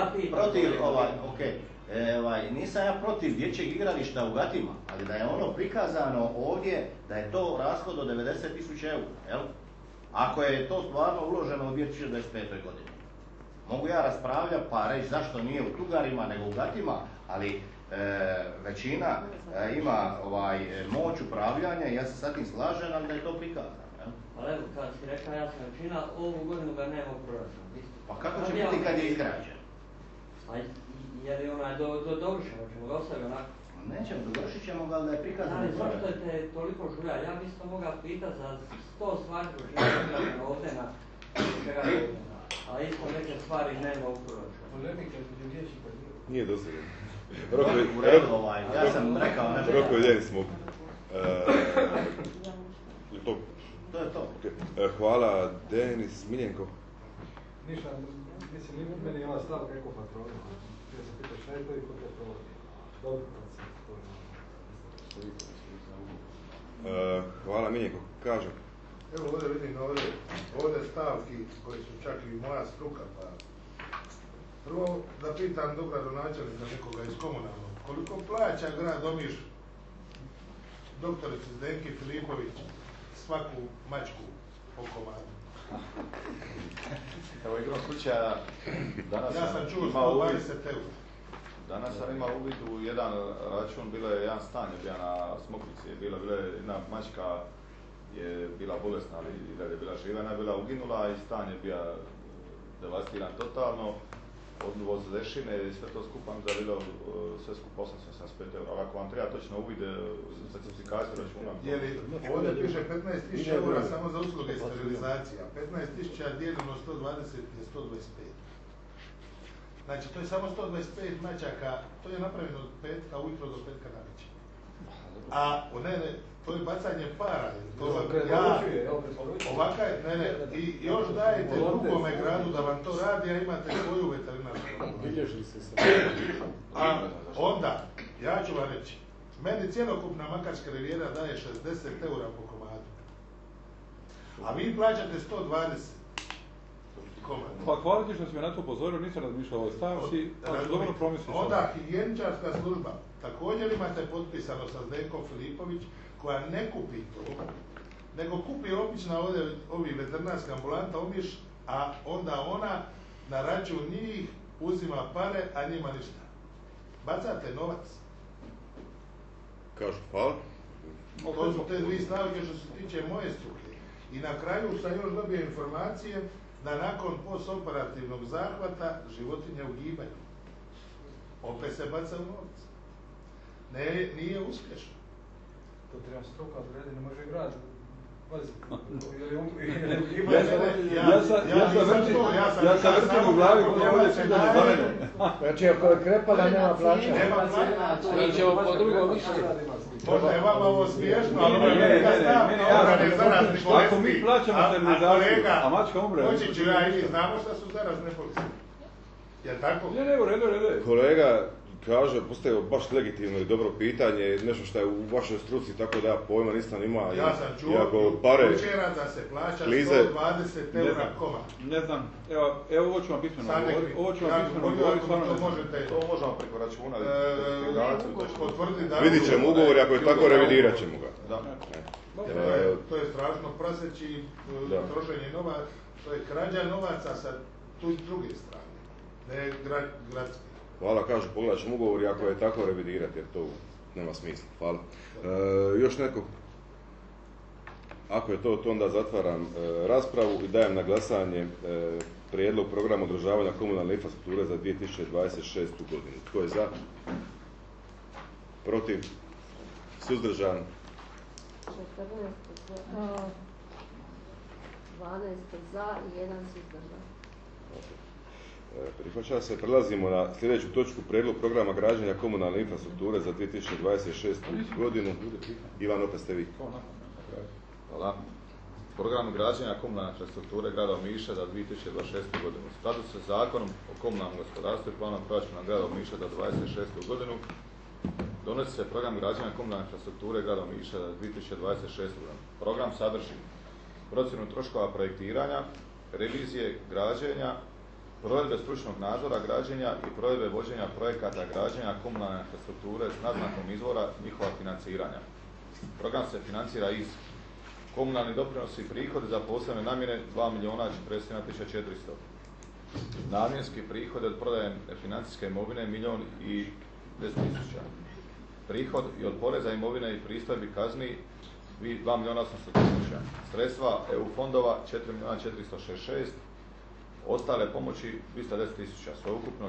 nisam ja protiv dječjeg igrališta u Gatima, ali da je ono prikazano ovdje da je to rashod od 90.000 eura, jel? Ako je to stvarno uloženo u 2025. godini. Mogu ja raspravljati pa reći zašto nije u Tugarima nego u Gatima, ali većina ima moć upravljanja i ja se sa tim slažem, ali da je to prikazano. Ali evo, kad si rekao ja sam većina, ovu godinu ga nema u proračunu. Pa kako će biti kad je izgrađen? Jer je dovršen, hoćemo ga ostaviti onako. Nećemo, dovršit ćemo ga, ali da je prikazano u proračunu. Ali zašto je toliko žulja? Ja bi isto mogao pitati za 100 stvari koje je ovdje na čega je ovdje. a isto neke stvari nema u proračunu. Polemika između vijećnika nije dozvoljeno. Ja sam rekao na Roko i smo. To je to. Hvala, Denis, Miljenko. Ništa, mislim, meni je ova stavka eko patrolima. Ja sam pitao šta je to i ko to provodi. Dobro, Hvala, Miljenko. Kažem. Evo ovdje vidim ovdje stavki koji su čak i moja struka, pa prvo da pitam dogradonačelnika nekoga iz komunalnog, koliko plaća grad Omiš doktorici Zdenki Filipović svaku mačku po komadu? Evo igrom slučaja, danas ja sam čuo 120 eura. Danas sam imao uvid u jedan račun, bilo je jedan stan, je bio na Smokvici, bila je jedna mačka, je bila bolesna, ali i da je bila živa, ona je bila uginula i stan je bio devastiran totalno, odvoz lešine i sve to skupa mi zavilo sve skupa 875 eura. Ako vam treba točno uvid specifikaciju računa... Je li ovdje piše 15.000 eura samo za usluge sterilizacija, 15.000 dijeljeno 120 je 125. Znači to je samo 125 mačaka, to je napravljeno od petka ujutro do petka na večer. A to je bacanje para. Ovaka je, i još dajete drugome gradu da vam to radi, a imate svoju veterinarsku. A onda, ja ću vam reći, meni cjelokupna Makarska rivijera daje 60 eura po komadu. A vi plaćate 120. Pa hvala ti što si me na to upozorio, nisam razmišljao o ovoj stavci, ali dobro promisliš. Onda higijeničarska služba, također imate potpisano sa Zdenkom Filipović, koja ne kupi to, nego kupi obična ovi veterinarska ambulanta Omiš, a onda ona na račun njih uzima pare, a njima ništa. Bacate novac. Kažu, hvala. To su te dvije stavke što se tiče moje struke. I na kraju sam još dobio informacije da nakon postoperativnog zahvata životinje ugibanju. Opet se baca u novac. Nije uspješno. To treba struka odredi, ne može grad. Ja sam vrtim u glavi kod ovdje pitanje za mene. Znači ako je krepala nema plaća. Mi ćemo po drugom više. Možda je vama ovo smiješno, ali ovo je meni jasno. Ako mi plaćamo sterilizaciju, a mačka umre. Hoći ću ja i vi znamo šta su zarazne bolesti. Jel tako? Ne, u redu. Kolega kaže, postavio baš legitimno i dobro pitanje, nešto što je u vašoj struci, tako da pojma nisam ima. Ja sam čuo učera da se plaća 120 eura koma. Ne znam, evo ovo ću vam pismeno govoriti. To možemo preko računa. Vidit ćemo ugovor, ako je tako revidirat ćemo ga. To je strašno praseći trošenje novaca, to je krađa novaca sa druge strane, ne gradske. Hvala, kažu, pogledat ćemo ugovor i ako je tako revidirati, jer to nema smisla. Hvala. Još neko? Ako je to onda zatvaram raspravu i dajem na glasanje prijedlog programa održavanja komunalne infrastrukture za 2026. godinu. Tko je za? Protiv? Suzdržan? 12 za i 1 suzdržan. Prihvaća se. Prelazimo na sljedeću točku, prijedlog programa građenja komunalne infrastrukture za 2026. godinu. Ivan, opet ste vi. Hvala. Program građenja komunalne infrastrukture grada Omiša za 2026. godinu. U skladu sa zakonom o komunalnom gospodarstvu i planom proračuna grada Omiša za 2026. godinu donosi se program građenja komunalne infrastrukture grada Omiša za 2026. godinu. Program sadrži procjenu troškova projektiranja, revizije građenja, provedbe stručnog nadzora građenja i provedbe vođenja projekata građenja komunalne infrastrukture s naznakom izvora njihova financiranja. Program se financira iz komunalni doprinosi i prihodi za posebne namjene 2.041.400. Namjenski prihodi od prodaje financijske imovine 1.010.000. Prihod i od poreza imovine i pristojbi kazni 2.800.000. Sredstva EU fondova 4.466.000. Ostale pomoći 210.000, sve ukupno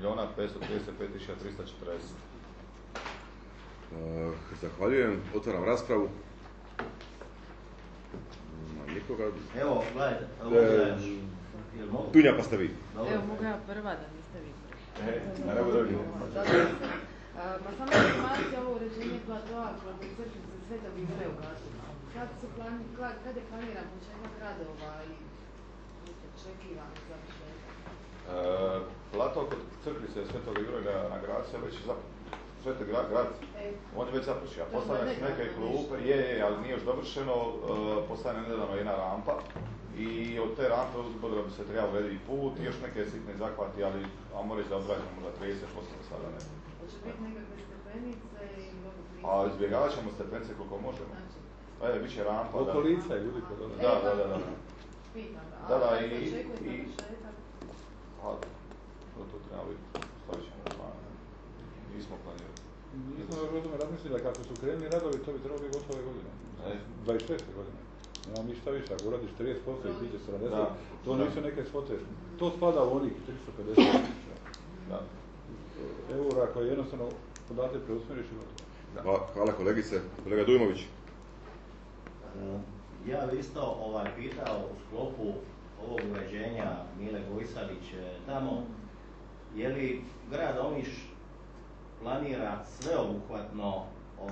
10.535.340. Zahvaljujem, otvaram raspravu. Nikoga? Evo, gledajte, Dunja pa ste vi. Evo mogu ja prva da niste vi prvi. Ne bude Ma samo informacija ovo uređenje platoa kod crkvice Svetog Jure u Gatima. Kad je planiran početak radova i očekivan završetak? Plato kod crkvice Svetog Jurega na Graci je već Sveti grad, on je već započeo. Postavljene su neke klupe, ali nije još dovršeno, postavljena nedavno jedna rampa i od te rampe uzbudilo bi se trebalo urediti put i još neke sitne zahvati, ali ajmo reći da obrađamo možda 30% sada ne. Hoće biti nekakve stepenice i mnogo prije? A izbjegavat ćemo stepenice koliko možemo. Ajde, bit će rampa. Oko lica je ljudi kod ono. Da. Pitam ga, Da, a očekuje završetak? To treba vidjeti, stavit ćemo plan. Nismo planirali. Nismo još o tome razmislili, kako su krenuli radovi, to bi trebalo biti gotove godine. 26. godine. Nema ništa više, ako uradiš 30% i tiđe 70, to nisu neke svote. To spada u onih 350 eura koje jednostavno podate preusmjeriš i gotovo. Hvala kolegice. Kolega Dujmović. Ja bih isto pitao u sklopu ovog uređenja Mile Gojsalić tamo, je li grad Omiš planira sveobuhvatno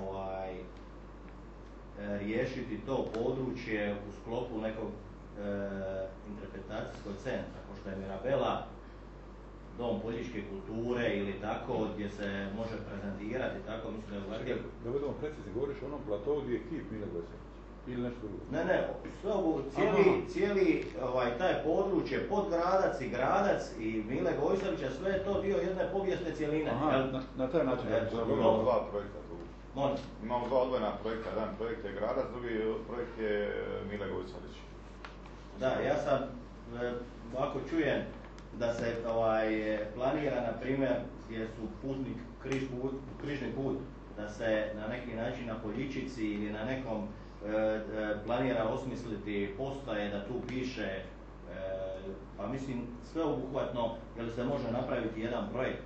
riješiti to područje u sklopu nekog interpretacijskog centra, kao što je Mirabela, Dom političke kulture ili tako, gdje se može prezentirati, tako mislim da je uvijek... Da budemo precizni, govoriš o onom platovu gdje je kip Mile Gojsalić ili nešto drugo? Ne, cijeli taj područje, Podgradac i Gradac i Mile Gojsalića, sve je to dio jedne povijesne cijeline. Na taj način. Imamo dva projekta tu. Imamo dva odvojena projekta, jedan projekt je Gradac, drugi projekt je Mile Gojsalić. Da, ja sam, ako čujem da se planira, na primjer, gdje su putnik, križni put, da se na neki način na Poljičici ili na nekom planira osmisliti postaje, da tu piše, pa mislim sveobuhvatno, jer se može napraviti jedan projekt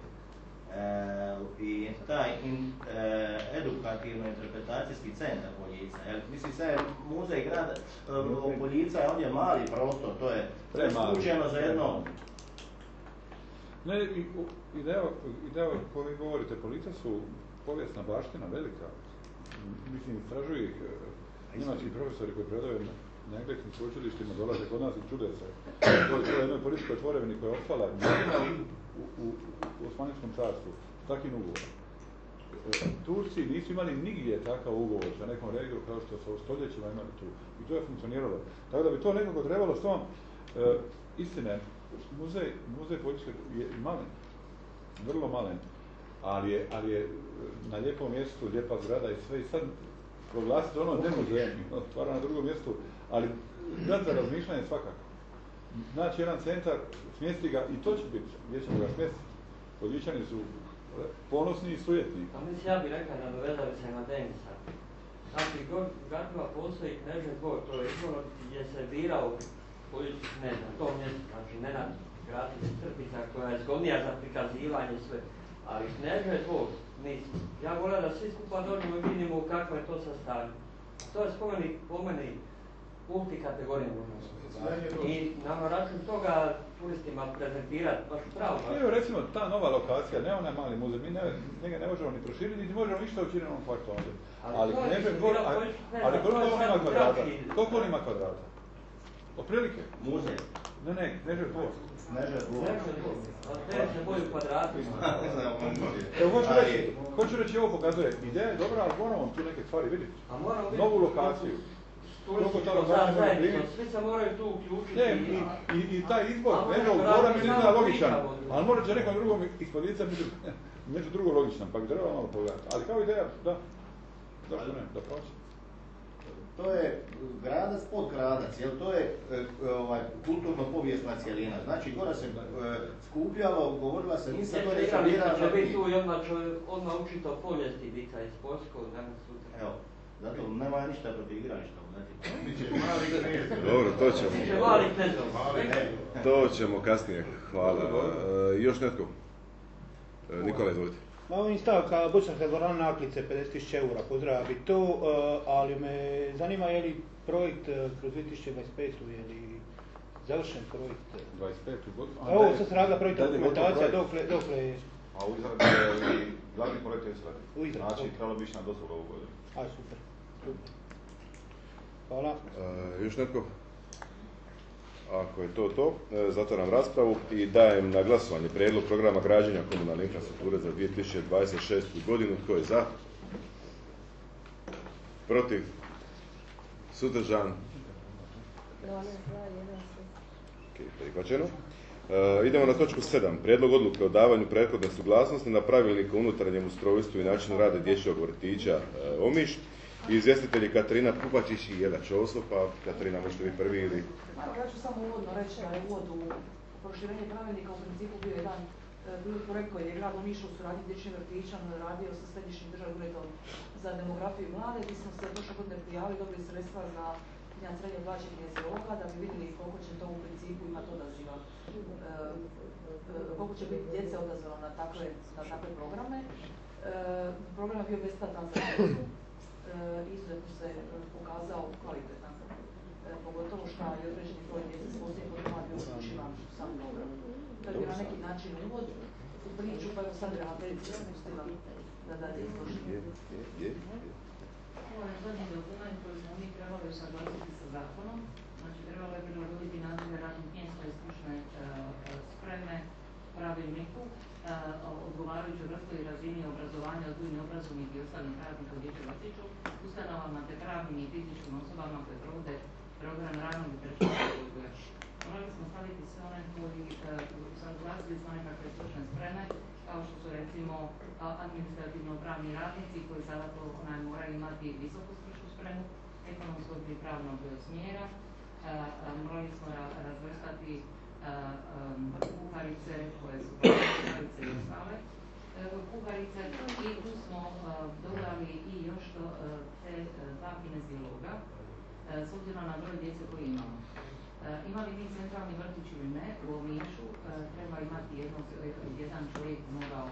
i taj edukativno-interpretacijski centar Poljica. Mislim, sve muzej grada Poljica je ovdje mali prostor, to je skučeno za jedno. Ne, ideja koju vi govorite, Polica su povijesna baština velika. Mislim, istražuju ih njemački profesori koji predaju na engleskim sveučilištima, dolaze kod nas i čude se. To je jednoj političkoj tvorevini koja je ostala u Osmanlijskom carstvu, s takvim ugovorom. Turci nisu imali nigdje takav ugovor sa nekom regijom kao što su u stoljećima imali tu. I to je funkcioniralo. Tako da bi to nekako trebalo s tom istine. Muzej političke je malen, vrlo malen, ali je na lijepom mjestu, lijepa zgrada i sve i sad proglasiti ono ne muzejem, stvara na drugom mjestu, ali dat za razmišljanje svakako. Znači jedan centar, smjesti ga i to će biti, gdje ćemo ga smjestiti. Poljičani su ponosni i sujetni. Pa mislim, ja bih rekao da dovedali se na Denisa. Znači, Gatima postoji Knežev dvor, to je izvorno gdje se birao politički, ne znam, to mjesto, znači Nenad Gratić Crpica koja je zgodnija za prikazivanje sve, ali Knežev dvor nisam. Ja volim da svi skupa dođemo i vidimo kako je to sastavljeno. To je spomenik po meni multikategorije možnosti. I na račun toga turistima prezentirati baš pravo. Evo recimo ta nova lokacija, ne onaj mali muzej, mi njega ne možemo ni proširiti, niti možemo ništa učiniti na ovom kvartu ovdje. Ali Knežev dvor, ali koliko on ima kvadrata? Otprilike? Muzej. Ne, Knežev dvor. Knežev dvor. Knežev dvor u kvadratu. Hoću reći, ovo pokazuje, ideja je dobra, ali moramo tu neke stvari vidjeti. Novu lokaciju. Svi se moraju tu uključiti. Ne, i taj izbor Kneževog dvora mi nije logičan, ali mora će nekom drugom ispodica među drugo logičnom, pa bi trebalo malo pogledati. Ali kao ideja, da. Zašto ne, da proći. To je Gradac pod Gradac, jer to je kulturno-povijesna cijelina. Znači, gore se skupljalo, govorila se, nisam to restaurirano. Će biti tu i odmah učito povijesti Dika iz Poljskog, danas sutra. Evo, zato nema ništa protiv igrališta. Dobro, to ćemo kasnije. Hvala. Još netko? Nikola, izvolite. Ovim stavka Bosanska dvorana Naklice, 50.000 eura, pozdravlja bi to, ali me zanima je li projekt kroz 2025. je li završen projekt. 25. godinu. A ovo sad se radila projektna dokumentacija, dokle je... A u izradi je glavni projekt je izradi. U izradi. Znači, trebalo bi ići na dozvolu ovu godinu. Aj, super. Hvala. Još netko? Ako je to, zatvaram raspravu i dajem na glasovanje prijedlog programa građenja komunalne infrastrukture za 2026. godinu. Tko je za? Protiv? Suzdržan? 12 za, 1 Ok, prihvaćeno. Idemo na točku 7. Prijedlog odluke o davanju prethodne suglasnosti na pravilnik o unutarnjem ustrojstvu i načinu rada dječjeg vrtića Omiš. Izvjestitelji Katarina Pupačić i Jela Ćoso, pa Katarina možete vi prvi ili... Ja ću samo uvodno reći da je uvod u proširenje pravilnika u principu bio jedan projekt koji je grad Omiš u suradnji s dječjim vrtićem radio sa Središnjim državnim uredom za demografiju i mlade, gdje smo se prošle godine prijavili, dobili sredstva za financiranje plaćanja kineziologa da bi vidjeli koliko će to u principu imati odaziva, koliko će biti djece odazvano na takve programe. Program je bio besplatan za djecu, izuzetno se pokazao kvalitetan, pogotovo što je određeni broj djece s posebnim potrebama bio uključivan u sam program. To je bio na neki način uvod u priču, pa evo sad ravnateljica se pustila da dalje izloži. Ovo je zadnji dokument koji smo mi trebali usaglasiti sa zakonom. Znači, trebalo je prilagoditi nazive radnih mjesta i stručne spreme pravilniku, odgovarajućoj vrsti i razini obrazovanja odgojnih obrazovnih i ostalih radnika u dječjem vrtiću, ustanovama te pravnim i fizičkim osobama koje provode program ranog i predškolskog odgoja. Morali smo staviti sve one koji usaglasili smo nekakve stručne spreme, kao što su recimo administrativno-pravni radnici koji sada to moraju imati visoku stručnu spremu ekonomskog i pravnog smjera. Morali smo razvrstati kuharice koje su kuharice i ostale kuharice i tu smo dodali i još te dva kineziologa s obzirom na broj djece koji imamo. Imali mi centralni vrtić ili ne, u Omišu treba imati jedan čovjek mogao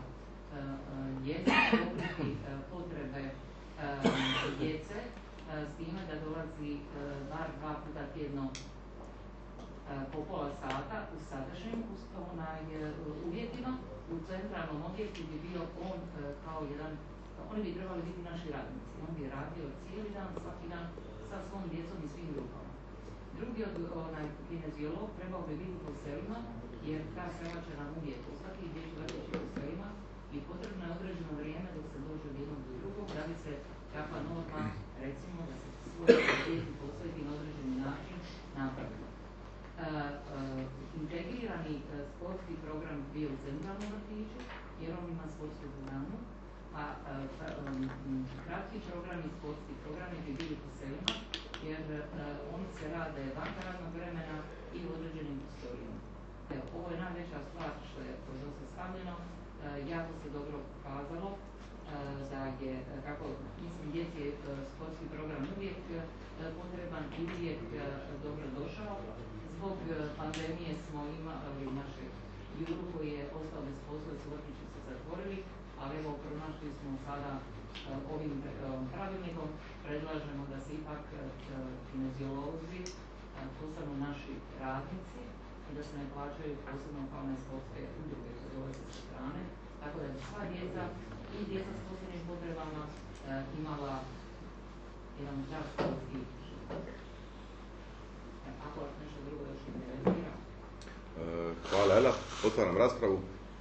pokriti potrebe djece s time da dolazi bar 2 puta tjedno po pola sata u sadašnjim uvjetima. U centralnom objektu bi bio on kao jedan, oni bi trebali biti naši radnici. On bi radio cijeli dan, svaki dan sa svom djecom i svim grupama. Drugi kineziolog trebao bi biti po selima, jer ta sela će nam uvijek ostati, dječji vrtići po selima i potrebno je određeno vrijeme dok se dođe od jednog do drugog, da bi se kakva norma, recimo, da se svoje djeci posveti na određeni način napravila. Integrirani sportski program bio u centralnom vrtiću, jer on ima sportsku dvoranu, a kratki program i sportski programi bi bili po selima, jer oni se rade van radnog vremena i u određenim prostorijama. Ovo je najveća stvar što je do se stavljeno, jako se dobro pokazalo da je, kako mislim, djeci je sportski program uvijek potreban i uvijek dobro došao. Zbog pandemije smo imali našeg Juru koji je ostao bez posla, su vrtići se zatvorili, ali evo pronašli smo sada ovim pravilnikom, predlažemo da se ipak kineziolozi postanu naši radnici i da se ne plaćaju posebno kao one sportske udruge koje dolaze sa strane, tako da bi sva djeca i djeca s posebnim potrebama imala jedan zdrav sportski život. Ako nešto drugo još interesira. Hvala Ela, otvaram raspravu.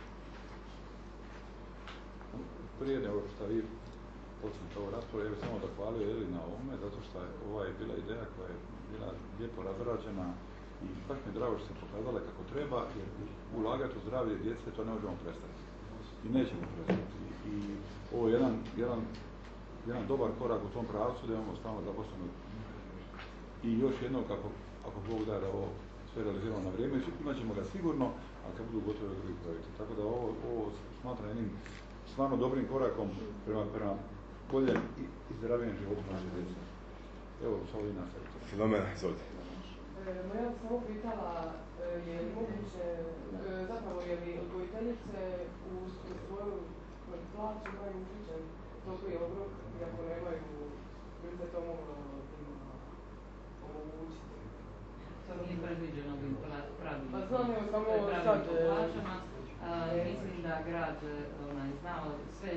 Prije nego što vi počnete ovu raspravu, ja bih samo zahvalio Eli na ovome, zato što je ova je bila ideja koja je bila lijepo razrađena i baš mi je drago što se pokazala kako treba, jer ulagati u zdravlje djece to ne možemo prestati i nećemo prestati. I ovo je jedan dobar korak u tom pravcu da imamo stalno zaposleno. I još jedno, ako Bog da ovo sve realiziramo na vrijeme, imat ćemo ga sigurno, a kad budu gotovi drugi projekti. Tako da ovo smatram jednim stvarno dobrim korakom prema boljem i zdravijem životu naše djece. Evo, sad ovdje nastavite. Filomena, izvolite. Ja sam samo pitala, je li moguće, zapravo je li odgojiteljice u svoju plaću imaju uključen topli obrok, iako nemaju, bi se to moglo omogućiti? To nije predviđeno ovim pravilnikom. Pa znam, evo samo Pravilnik sad... o plaćama. Mislim da grad znao sve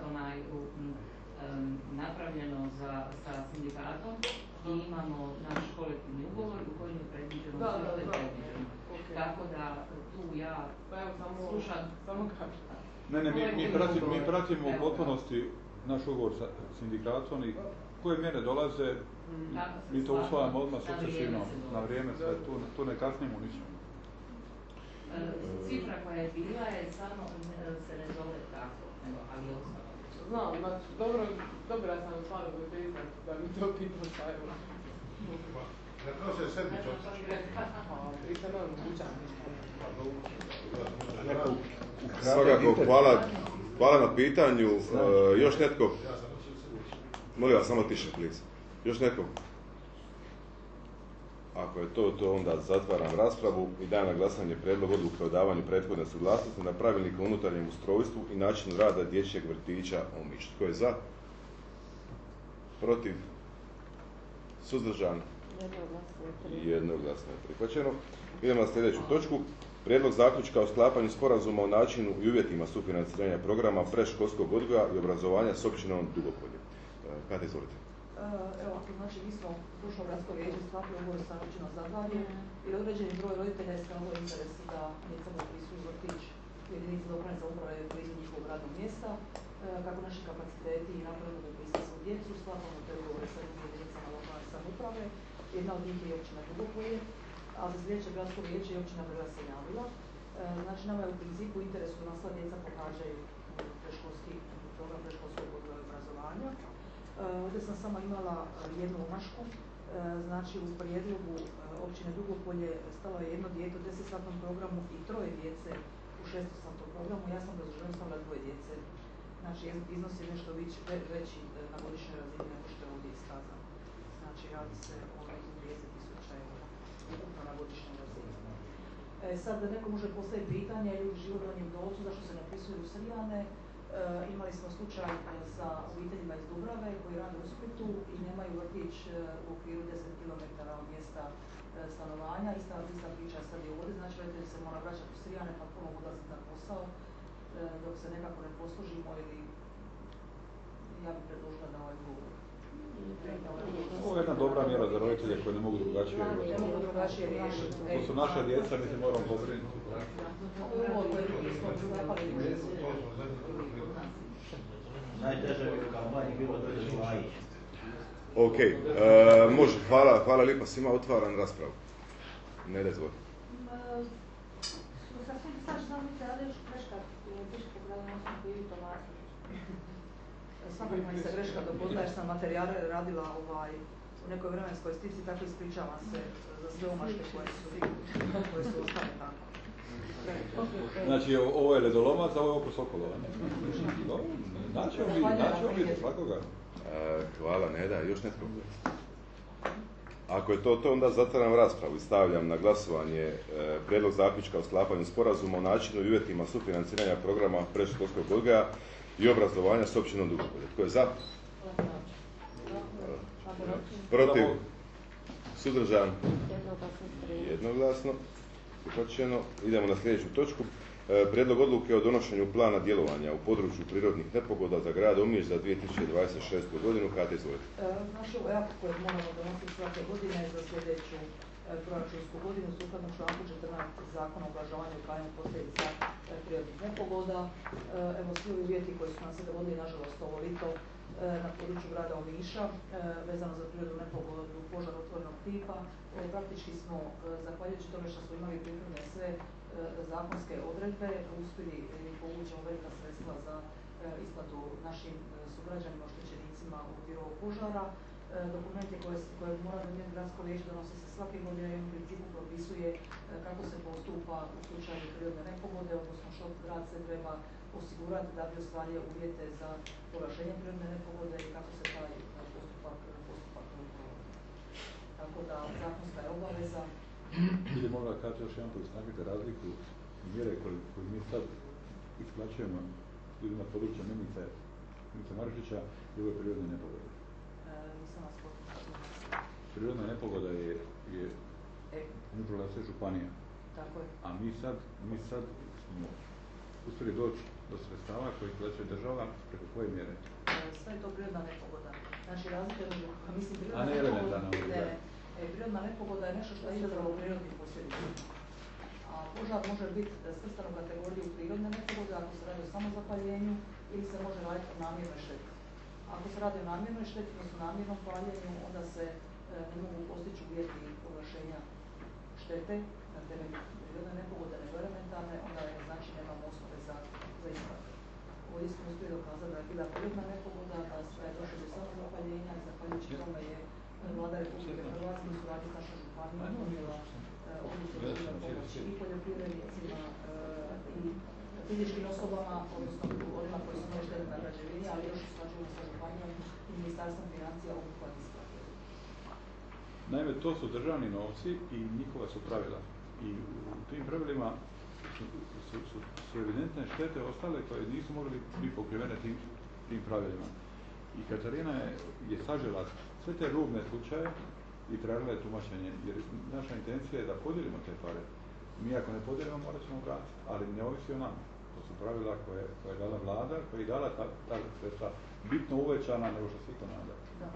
napravljeno sa sindikatom i imamo naš kolektivni ugovor u kojem je predviđeno sve što je predviđeno. Tako da tu ja slušam... Ne, mi pratimo u potpunosti naš ugovor sa sindikatom i koje mjere dolaze, mi to usvajamo odmah sukcesivno, na vrijeme, sve, tu ne kasnimo ničemu. Cifra koja je bila je samo se ne zove tako, ali je ostalo. Znam, znači, dobra sam stvarno bezvezna da mi to pitao stavila. Na kao se sedmi čovjek? Pričam vam učan. Svakako, hvala na pitanju. Još netko? Molim vas, samo tiše, please. Još netko? Ako je to onda zatvaram raspravu i dajem na glasanje prijedlog odluke o davanju prethodne suglasnosti na pravilnik o unutarnjem ustrojstvu i načinu rada dječjeg vrtića Omiš. Tko je za? Protiv? Suzdržan? Jednoglasno je prihvaćeno. Idemo na sljedeću točku. Prijedlog zaključka o sklapanju sporazuma o načinu i uvjetima sufinanciranja programa predškolskog odgoja i obrazovanja s općinom Dugopolje. Kada izvolite? Evo, znači mi smo prošlo gradsko vijeće sklapili ugovor sa općinom Zadvarje i određeni broj roditelja je iskazao interes da djeca da upisuju vrtić u jedinici lokalne samouprave blizu njihovog radnog mjesta. Kako naši kapaciteti i napravimo da upisati svu djecu, sklapamo te ugovore sa jedinicama lokalne samouprave. Jedna od njih je općina Dugopolje, a za sljedeće gradsko vijeće je općina Brda se javila. Znači nama je u principu interesu da sva djeca pohađaju predškolski program predškolskog odgoja i obrazovanja. Ovdje sam samo imala jednu omašku, znači u prijedlogu općine Dugopolje stalo je jedno dijete u 10-satnom programu i 3 djece u 6-satnom programu. Ja sam obrazloženju stavila 2 djece. Znači iznos je nešto veći na godišnjoj razini nego što je ovdje iskazano. Znači radi se o nekim 30.000 eura ukupno na godišnjoj razini. Sad neko može postaviti pitanje, ljudi žive u Donjem Dolcu, zašto se ne upisuju u Srijane. Imali smo slučaj sa obiteljima iz Dubrave koji rade u Splitu i nemaju vrtić u okviru 10 km od mjesta stanovanja. Ista priča sad je ovdje, znači roditelji se mora vraćati u Srijane pa ponovno odlaziti na posao dok se nekako ne poslužimo ili ja bih predložila da ovaj ugovor. Ovo je jedna dobra mjera za roditelje koji ne mogu drugačije riješiti. To su naša djeca, mi se moramo pobrinuti. Najteže bi u kampanji bilo dođe Lajić. Ok, može, hvala lijepa svima, otvaram raspravu. Ne da izvodi. Sa svim slažem samo mi se radi još greška u Biškog gradonosnom koji je to vlasno. Svakako mi se greška dogodila jer sam materijale radila u nekoj vremenskoj stici, tako ispričavam se za sve omaške koje su ostale tako. Znači ovo je ledolomac, a ovo je oko Sokolova. Naćemo mi za svakoga. Hvala, Neda. Još netko? Ako je to, onda zatvaram raspravu i stavljam na glasovanje prijedlog zaključka o sklapanju sporazuma o načinu i uvjetima sufinanciranja programa predškolskog odgoja i obrazovanja s općinom Dugopolje. Tko je za? Protiv? Suzdržan? Jednoglasno. Prihvaćeno. Idemo na sljedeću točku. Prijedlog odluke o donošenju plana djelovanja u području prirodnih nepogoda za grad Omiš za 2026. godinu. Kada izvolite? Naš ovo akt kojeg moramo donositi svake godine za sljedeću proračunsku godinu sukladno članku 14 Zakona o ublažavanju i uklanjanju posljedica prirodnih nepogoda. Evo svi uvjeti koji su nam se dogodili, nažalost ovo lito, na području grada Omiša, vezano za prirodnu nepogodu požar otvorenog tipa. Praktički smo, zahvaljujući tome što smo imali pripremljene sve zakonske odredbe, uspjeli povući velika sredstva za isplatu našim sugrađanima, oštećenicima u okviru ovog požara. Dokumente koje mora donijeti gradsko vijeće donose se svake godine i u principu propisuje kako se postupa u slučaju prirodne nepogode, odnosno što grad se treba osigurati da bi ostvario uvjete za proglašenje prirodne nepogode i kako se taj postupak provodi. Tako da zakonska je obaveza. Ili možda kada još jedan put istaknite razliku mjere koju mi sad isplaćujemo ljudima područja Mimice Marušića i ove prirodne nepogode. Nisam vas potpuno. Prirodna nepogoda je Ne proglasuje županija. Tako je. A mi sad smo uspjeli doći do sredstava koji plaća država preko koje mjere? Sve je to prirodna nepogoda. Znači razlika je, mislim, prirodna nepogoda je nešto što je izazvalo prirodnih posljedica. A požar može biti svrstan u kategoriju prirodne nepogode ako se radi o samozapaljenju ili se može raditi o namjernoj šteti. Ako se radi o namjernoj šteti, odnosno namjernom paljenju, onda se ne mogu postići uvjeti proglašenja štete na temelju prirodne nepogode, nego elementarne, onda je znači nemamo osnove za isplatu. Ovdje smo uspjeli dokazati da je bila prirodna nepogoda, da je došlo do samozapaljenja i zahvaljujući tome je Vlada Republike Hrvatske u suradnji s našom županijom donijela odluku o pomoći i poljoprivrednicima i fizičkim osobama, odnosno onima koji su imali štete na građevini, ali još usklađujemo sa županijom i Ministarstvom financija obuhvat isplate. Naime, to su državni novci i njihova su pravila. I u tim pravilima su evidentne štete ostale koje nisu mogli biti pokrivene tim pravilima. I Katarina je sažela sve te rubne slučaje i tražila je tumačenje, jer naša intencija je da podijelimo te pare. Mi ako ne podijelimo morat ćemo vratiti, ali ne ovisi o nama. To su pravila koje je dala vlada, koja je dala ta sredstva bitno uvećana nego što se to nada.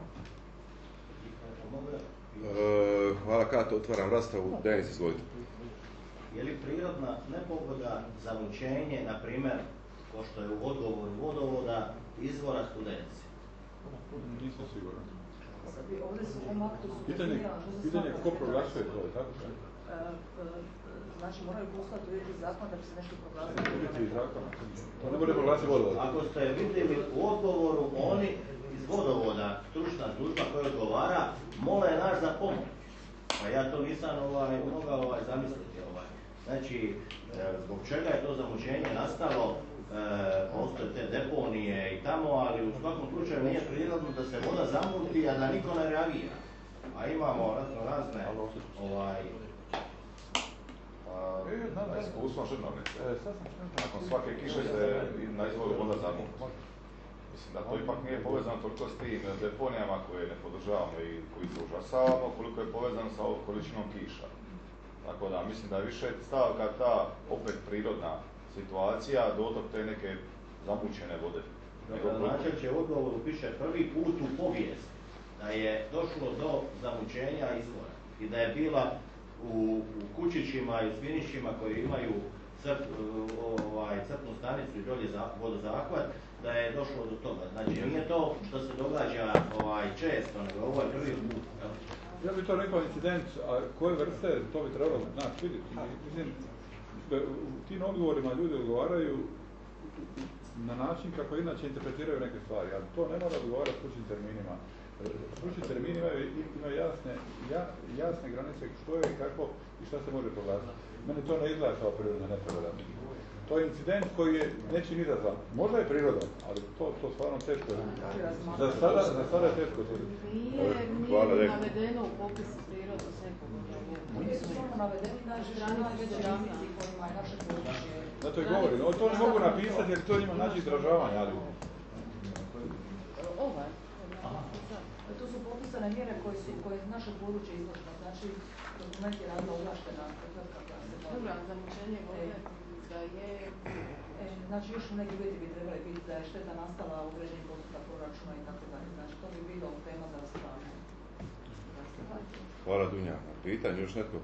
Hvala Kato, otvaram raspravu. Denis, izvolite. Je li prirodna nepogoda zamućenje, na primjer, ko što je u odgovoru vodovoda, izvora Studenci? Nisam siguran. Ovdje su u ovom aktu su pitanje ko proglašuje to, je tako? Znači moraju poslati uvjeti zakon da bi se nešto proglasilo. Uvjeti zakon? To ne može proglasiti vodovod. Ako ste vidjeli u odgovoru, oni iz vodovoda, stručna služba koja odgovara, mole nas za pomoć. Pa ja to nisam mogao zamisliti. Znači, zbog čega je to zamućenje nastalo, postoje te deponije i tamo, ali u svakom slučaju nije prirodno da se voda zamuti, a da niko ne reagira. A imamo razne iskustvo Žrnovnice. Nakon svake kiše se na izvoru voda zamuti. Mislim da to ipak nije povezano toliko s tim deponijama koje ne podržavamo i koji se užasavamo, koliko je povezano sa ovom količinom kiša. Tako da mislim da je više stavka ta opet prirodna situacija, dotok te neke zamućene vode. Načelče u odgovoru piše prvi put u povijesti da je došlo do zamućenja izvora i da je bila u kućićima i u svinićima koji imaju crpnu stanicu i dolje vodozahvat, da je došlo do toga. Znači nije to što se događa često, nego ovo je prvi put. Ja bih to rekao incident, a koje vrste, to bi trebalo vidjeti. Mislim, u tim odgovorima ljudi odgovaraju na način kako inače interpretiraju neke stvari, ali to ne mora odgovarati stručnim terminima. Stručni termini imaju jasne granice što je i kako i šta se može proglasiti. Mene to ne izgleda kao prirodna nepogoda. To je incident koji je nečim izazvan. Možda je prirodan, ali to stvarno teško je. Za sada je teško. Nije navedeno u popisu prirodnog nepogoda. Oni su samo navedeni na najveći rizici kojima je naše područje. Zato i govorim, to ne mogu napisati jer to njima naći izražavanje, ali... Tu su popisane mjere koje naše područje izloženo, znači dokument je radila ovlaštena tvrtka koja se bavi. Dobro, zamućenje vode da je... Znači još neki uvjeti bi trebali biti da je šteta nastala u određenim postupak proračuna i tako dalje. Znači to bi bilo tema za raspravljanje. Hvala Dunja. Pitanje još netko?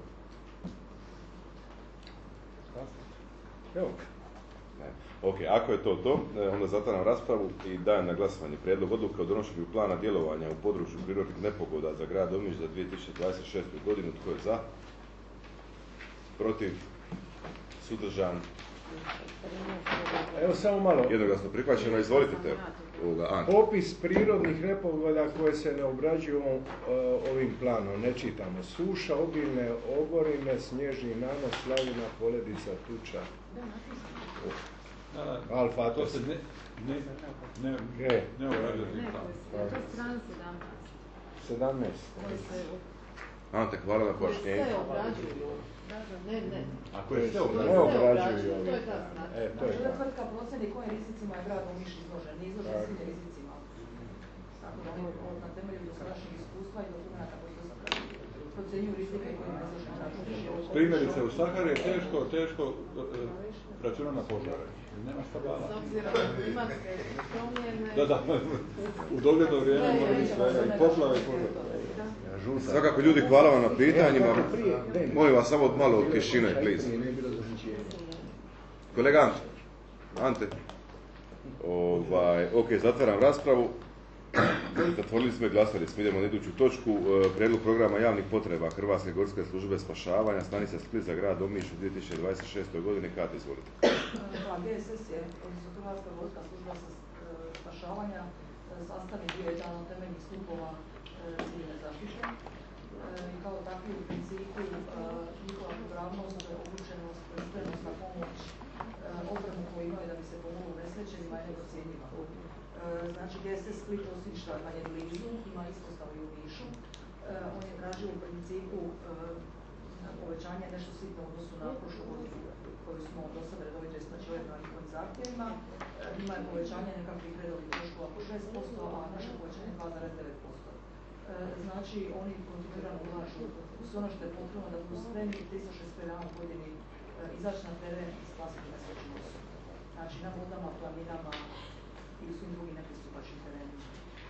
Evo. Ok, ako je to, onda zatvaram raspravu i dajem na glasovanje prijedlog odluke o donošenju plana djelovanja u području prirodnih nepogoda za grad Omiš za 2026. godinu. Tko je za? Protiv? Suzdržan? Evo samo malo. Jednoglasno prihvaćeno. Izvolite te. Popis prirodnih nepogoda koje se ne obrađuju ovim planom. Ne čitamo. Suša, obilne oborine, snježni nanos, lavina, poledica, tuča. Alfa, to se ne obrađuje. To je stran 17. Ante, hvala na pojašnjenju. Sve obrađuju. Ne. Ako je sve obrađuju. To je ta stran. Znači da tvrtka procjeni kojim rizicima je grad Omiš izložen, nije izložen svim rizicima. Tako da na temelju dosadašnjeg iskustva i dokumenta koji su zapravo. procjenjuju rizike koji ne zašto. Primjerice u Sahari je teško računati na požare. Nema šta bala. S obzirom na klimatske promjene... Da, u dogledno vrijeme moraju svega i poplave i požare. Svakako ljudi, hvala vam na pitanjima. Molim vas samo malo tišine, please. Kolega Ante. Ok, zatvaram raspravu. Zatvorili smo i glasali smo. Idemo na iduću točku. Prijedlog programa javnih potreba Hrvatske gorske službe spašavanja, stanica Split za grad Omiš u 2026. godini. Kata, izvolite. GSS je, odnosno Hrvatska gorska služba spašavanja, sastavni dio jedan od temeljnih stupova civilne zaštite. I kao takvi u principu njihova pripravnost, obučenost, spremnost na pomoć, opremu koju imaju da bi se pomoglo nesrećenima je nedocjenjiva. Znači GSS Split osim što je blizu, ima ispostavu i u Omišu. On je tražio u principu povećanje nešto sitno u odnosu na prošlu godinu koju smo do sada redovito isplaćivali na njihovim zahtjevima. Ima je povećanje nekakvih redovih troškova po 6%, a naše povećanje 2,9%. Znači oni kontinuirano ulažu u sve ono što je potrebno da budu spremni 365 dana u godini izaći na teren i spasiti nesrećnu osobu. Znači na vodama, planinama i u svim drugim nepristupačnim terenima.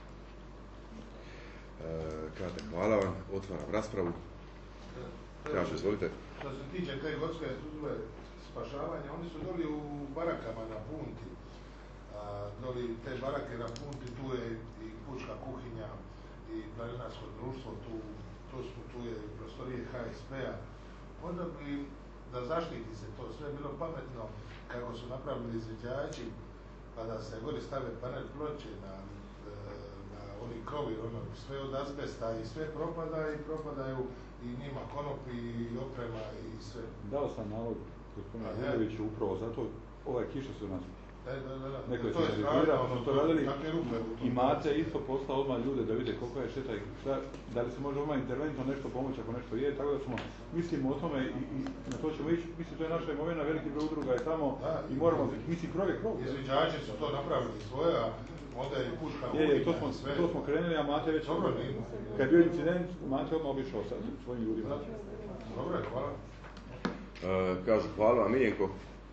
Kate, hvala vam. Otvaram raspravu. Kaže, izvolite. Što se tiče te gorske službe spašavanja, oni su doli u barakama na Punti. Doli te barake na Punti, tu je i pučka kuhinja i planinarsko društvo, tu je i prostorije HSP-a. Onda bi, da zaštiti se to sve, bilo pametno kako su napravili izviđači, pa da se gori stave panel ploče na oni krovi, sve od azbesta i sve propada i propadaju i njima konopi i oprema i sve. Dao sam nalog gospodinu Vujoviću upravo zato, ove kiše su nas neko je signalizirao, smo to radili i Mace isto poslao odmah ljude da vide koliko je šteta i šta, da li se može odmah interventno nešto pomoći ako nešto je, tako da smo mislimo o tome i na to ćemo ići, mislim to je naša imovina, veliki broj udruga je tamo i moramo, mislim krov je krov. Izviđači su to napravili svoje, a onda je puška kuhinja sve. To smo krenuli, a Mate već, kad je bio incident, Mate odmah obišao sa svojim ljudima. Dobro, hvala. Kažu hvala vam, Miljenko.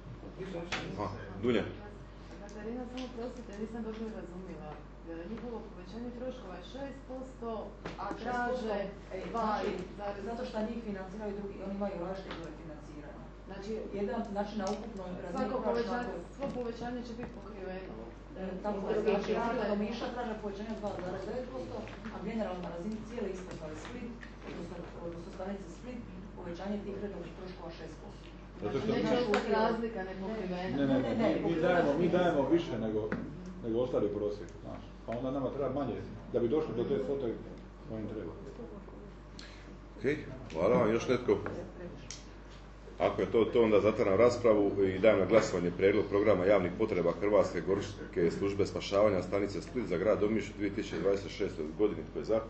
Dunja. Katarina, samo prosite, nisam dobro razumjela. Njihovo povećanje troškova je 6%, a traže 2,... Zato što njih financiraju drugi, oni imaju različite izvore financiranja. Znači na ukupnoj razini svo povećanje će biti pokriveno. Tako da znači razlika do Omiša traže povećanje 2,9%, a generalno na razini cijele ispostave Split, odnosno stanice Split, povećanje tih redovnih troškova 6%. Neće ostati razlika nepokrivena. Ne, mi dajemo više nego ostali prosjek, znaš. Pa onda nama treba manje, da bi došli do te svote kojim treba. Ok, hvala vam. Još netko? Ako je to, onda zatvaram raspravu i dajem na glasovanje prijedlog programa javnih potreba Hrvatske gorske službe spašavanja stanice Split za grad Omiš u 2026. godini. Tko je za?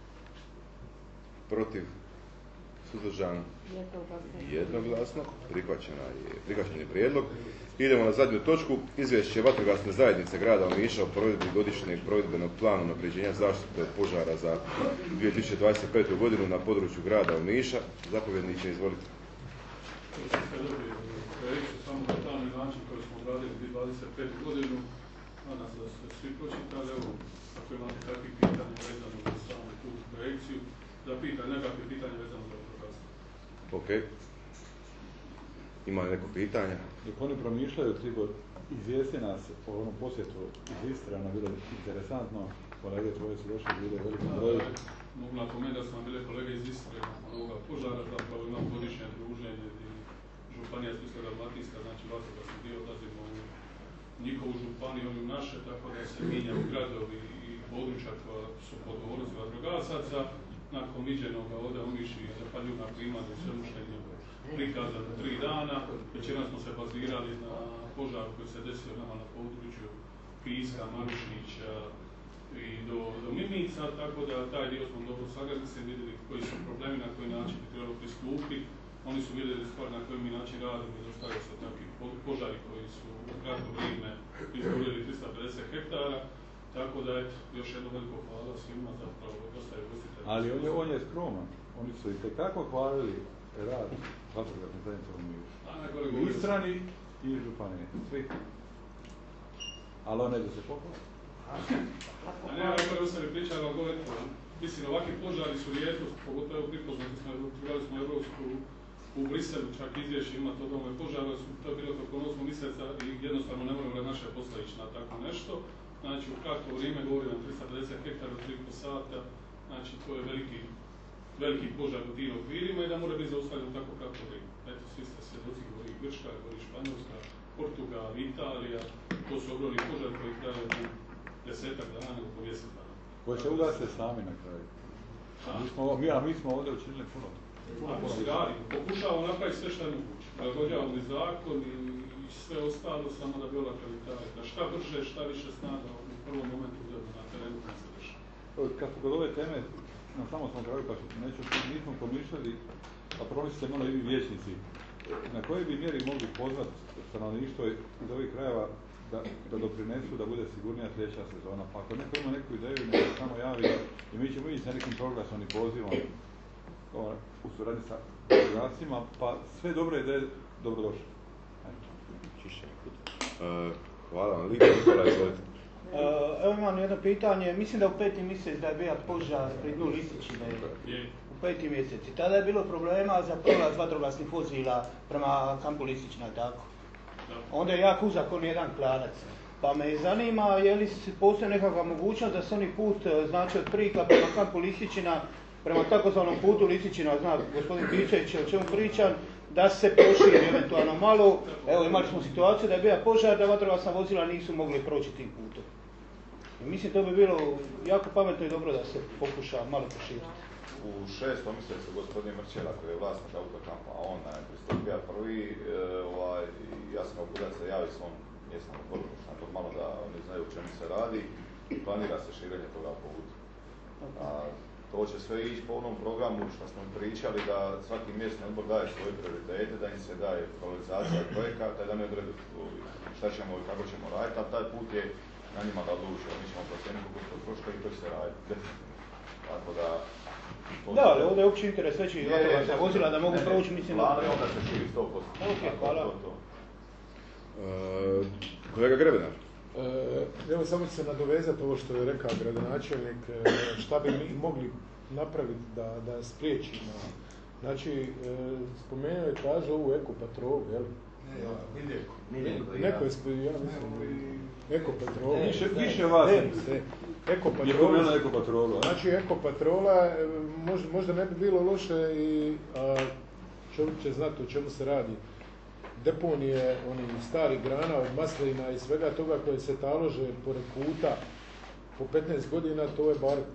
Protiv? Suzdržan? Jednoglasno. Prihvaćen je prijedlog. Idemo na zadnju točku. Izvješće vatrogasne zajednice grada Omiša o provedbi godišnjeg provedbenog plana unapređenja zaštite od požara za 2025. godinu na području grada Omiša. Zapovjedniče, izvolite. Samo na taj način koji smo obradili 2025. godinu, nadam se da ste svi pročitali, evo, ako imate takvih pitanja vezano za samu tu projekciju, da pitate nekakve pitanje vezano za vatrogastvo. Ok. Ima neko pitanje? Dok oni promišljaju, Tibor, izvijesti nas o onom posjetu iz Istre, ono bilo interesantno, kolege tvoje su došli, bile velikom broju. Mogu napomenuti da su nam bile kolege iz Istre ovoga požara, zapravo imamo godišnje druženje Županija Splitsko-dalmatinska, znači vatrogasni dio, odlazimo u njihovu županiju, oni u naše, tako da se mijenjaju gradovi i područja koja su pod odgovornosti vatrogasaca. Nakon viđenoga ovdje Omiši zahvaljuju na primadu i svemu što je prikazano 3 dana. Večeras smo se bazirali na požar koji se desio nama na području Piska, Marušnića i do Mimica, tako da taj dio smo dobro sagledali, se vidjeli koji su problemi, na koji način bi trebalo pristupiti. Oni su vidjeli stvar na koji mi način radimo i dostavili su takvi požari koji su u kratko vrijeme izgorili 350 hektara. Tako da, još jedno veliko hvala svima, zapravo dosta je gostitelja. Ali on je skroman. oni su i tekako hvalili rad vatrogasne zajednice u Omišu. I Istrani i županije, svi. Ali on ne da se pohvala. A ne, ali sam je pričao, ali govorite, mislim, ovakvi požari su rijetkost, pogotovo pripoznati smo, otvorili smo Evropsku u Briselu, čak izvješće ima to domove požara, to je bilo tokom 8. mjeseca i jednostavno ne moramo naše postavići na tako nešto. Znači, u kratko vrijeme govorim nam 350 hektara od 3,5 sata, znači to je veliki požar u tim okvirima i da mora biti zaustavljeno tako kratko vrijeme. Eto, svi ste svjedoci, govori Grčka, govori Španjolska, Portugal, Italija, to su ogromni požari koji traju 10-ak dana nego po 10 dana. Koji se ugase sami na kraju. Mi smo ovdje učinili puno. Ako se radi, pokušavamo napraviti sve što je moguće. Prilagođavamo i zakon i sve ostalo, samo da bi olakšali da šta brže, šta više snaga u prvom momentu na terenu kad se dešava. Kad smo kod ove teme, na samom smo kraju, pa nismo pomišljali, a promislite malo i vijećnici, na koje bi mjeri mogli pozvati stanovništvo iz ovih krajeva da doprinesu da bude sigurnija sljedeća sezona. Pa ako neko ima neku ideju, neka samo javi i mi ćemo ići sa nekim proglasom i pozivom u suradnji sa organizacijama, pa sve dobre ideje dobrodošle. Hvala vam, Liga Nikola, izvolite. Evo imam jedno pitanje, mislim da u 5. mjesec da je bio požar pri dnu Lističine, u 5. mjesec. I tada je bilo problema za prolaz vatrogasnih vozila prema kampu Lističina, tako? Onda je jak uzak on jedan klanac. Pa me zanima je li postoji nekakva mogućnost da se oni put, znači od Prika prema kampu Lističina, prema takozvanom putu Lističina, zna gospodin Pičević o čemu pričam, da se proširi eventualno malo. Evo imali smo situaciju da je bio požar, da vatrogasna vozila nisu mogli proći tim putom. I mislim to bi bilo jako pametno i dobro da se pokuša malo proširiti. U 6. mjesecu gospodin Mrčela koji je vlasnik autokampa, a on je pristupio prvi, ja sam ga se javi svom mjesnom odboru, nakon malo da oni znaju o čemu se radi i planira se širenje toga puta. To će sve ići po onom programu što smo pričali da svaki mjesni odbor daje svoje prioritete, da im se daje realizacija projekata i da ne odredu šta ćemo i kako ćemo raditi, a taj put je na njima da odluče, mi ćemo procijeniti koliko to troška i to će se raditi, definitivno. Tako da... Da, ali ovdje je opći interes veći vatrogasna vozila da mogu proći, mislim da... Plane onda se širi 100%. Ok, hvala. Kolega Grebenar. Evo samo ću se nadovezati ovo što je rekao gradonačelnik, šta bi mi mogli napraviti da spriječimo. Znači, spomenuo je tražio ovu ekopatrolu, jel? Neko je spomenuo, ja mislim, ekopatrola. Više vas. Ekopatrola. Znači, ekopatrola, možda ne bi bilo loše i čovjek će znati o čemu se radi. Deponije onih starih grana od maslina i svega toga koje se talože pored puta po 15 godina, to je bar.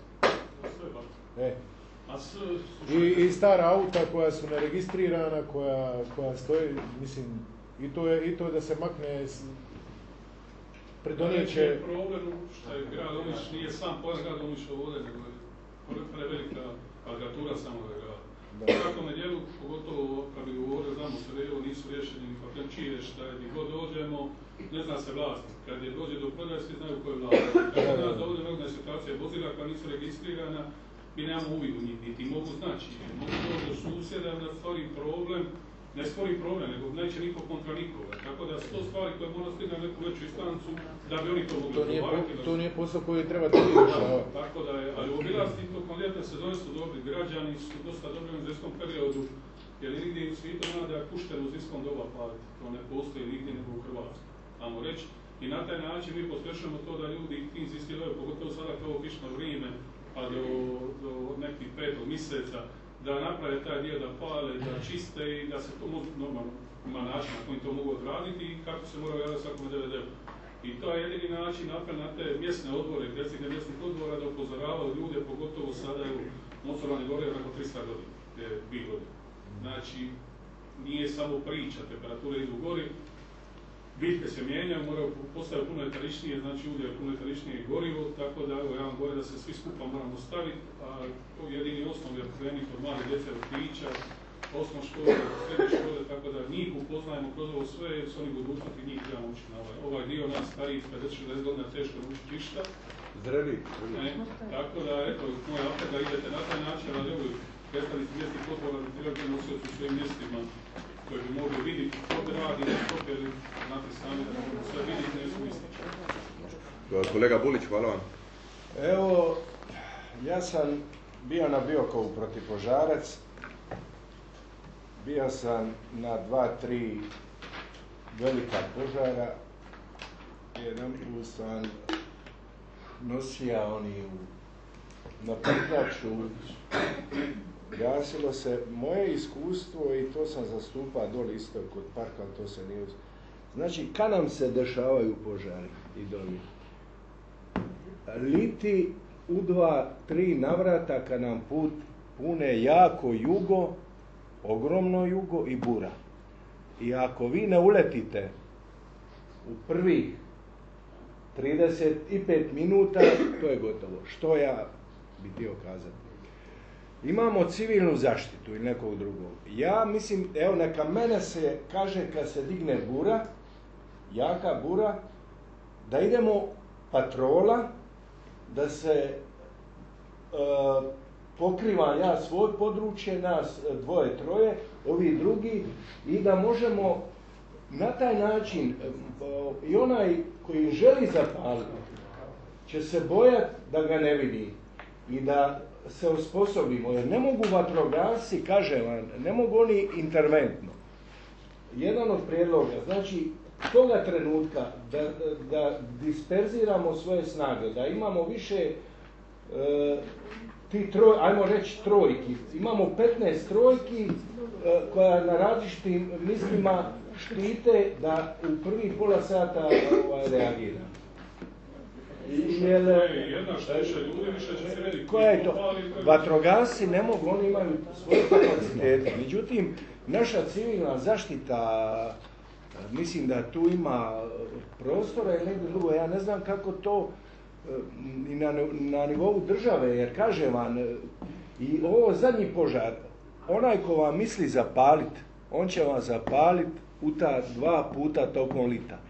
I stara auta koja su neregistrirana, koja stoje, mislim, i to da se makne pridonijeće. Problem što je grad Omiš nije sam pored grad Omiš ovdje, nego je prevelika kvadratura samog grada. U svakome dijelu, pogotovo kad bi govorio, znamo se da nisu rješeni ni papirčije, šta je, gdje god dođemo, ne zna se vlasnik. Kad je dođe do prodaje, svi znaju ko je vlasnik. Tako da nas dovode mnogo situacije vozila koja nisu registrirana, mi nemamo uvid u njih, niti mogu znači. Mogu doći do susjeda da stvori problem, ne stvori problem, nego neće niko kontra nikoga. Tako da su to stvari koje mora stigati na neku veću instancu da bi oni to mogli odgovarati. To nije posao koji treba da rješavati. Tako da je, ali obilasci tokom ljetne sezone su dobri, građani su dosta dobri u zimskom periodu, jer nigdje u svijetu nema da je pušteno u zimskom doba paliti. To ne postoji nigdje nego u Hrvatskoj. Ajmo reći. I na taj način mi pospješujemo to da ljudi tim zimskim dobama, pogotovo sada kao kišno vrijeme, pa do nekih 5. mjeseca, da naprave taj dio da pale, da čiste i da se to normalno ima način na koji to mogu odraditi i kako se moraju javiti svakome DVD-u. I to je jedini način napred na te mjesne odbore, predsjednike mjesnih odbora da upozoravaju ljude, pogotovo sada u Mocorane gore preko 300 godina, gdje je 2 godine. Znači, nije samo priča, temperature idu gori, biljke se mijenjaju, moraju postaviti puno etaričnije, znači ulje puno etaričnije gorivo, tako da evo ja vam govorim da se svi skupa moramo staviti, a jedini osnov je krenuti od mali djece vrtića, osnovne škole, srednje škole, tako da njih upoznajemo kroz ovo sve, jer su oni budućnosti, njih trebamo učiti na ovaj dio nas stariji 50-60 godina teško naučiti ništa. Zreli. Tako da, eto, moj apel da idete na taj način, ali evo, predstavnici mjesnih odbora bi trebali nosioci u svojim mjestima koji bi mogli vidjeti što bi radi, što bi znate sami da mogu sve vidjeti, ne su isti. Kolega Bulić, hvala vam. Evo, ja sam bio na Biokovu protiv Požarac, bio sam na 2-3 velika požara, jedan put sam nosija na prtljaču, gasilo se. Moje iskustvo, i to sam zastupao dole isto kod parka, ali to se nije... Znači, kad nam se dešavaju požari i doli? Liti u 2-3 navrata kad nam put pune jako jugo, ogromno jugo i bura. I ako vi ne uletite u prvih 35 minuta, to je gotovo. Što ja bih htio kazati? Imamo civilnu zaštitu ili nekog drugog. Ja mislim, evo neka mene se kaže kad se digne bura, jaka bura, da idemo patrola, da se pokrivam ja svoje područje, nas 2-3, ovi drugi, i da možemo na taj način, i onaj koji želi zapaliti će se bojati da ga ne vidi i da se osposobimo, jer ne mogu vatrogasci, kažem vam, ne mogu oni interventno. Jedan od prijedloga, znači toga trenutka da disperziramo svoje snage, da imamo više ajmo reći trojki. Imamo 15 trojki koja na različitim mislima štite da u prvih pola sata reagira. Koja je to? Vatrogasci ne mogu, oni imaju svoje kapacitete. Međutim, naša civilna zaštita, mislim da tu ima prostora ili negdje drugo. Ja ne znam kako to i na nivou države, jer kažem vam, i ovo zadnji požar, onaj ko vam misli zapaliti, on će vam zapaliti u ta 2 puta tokom lita.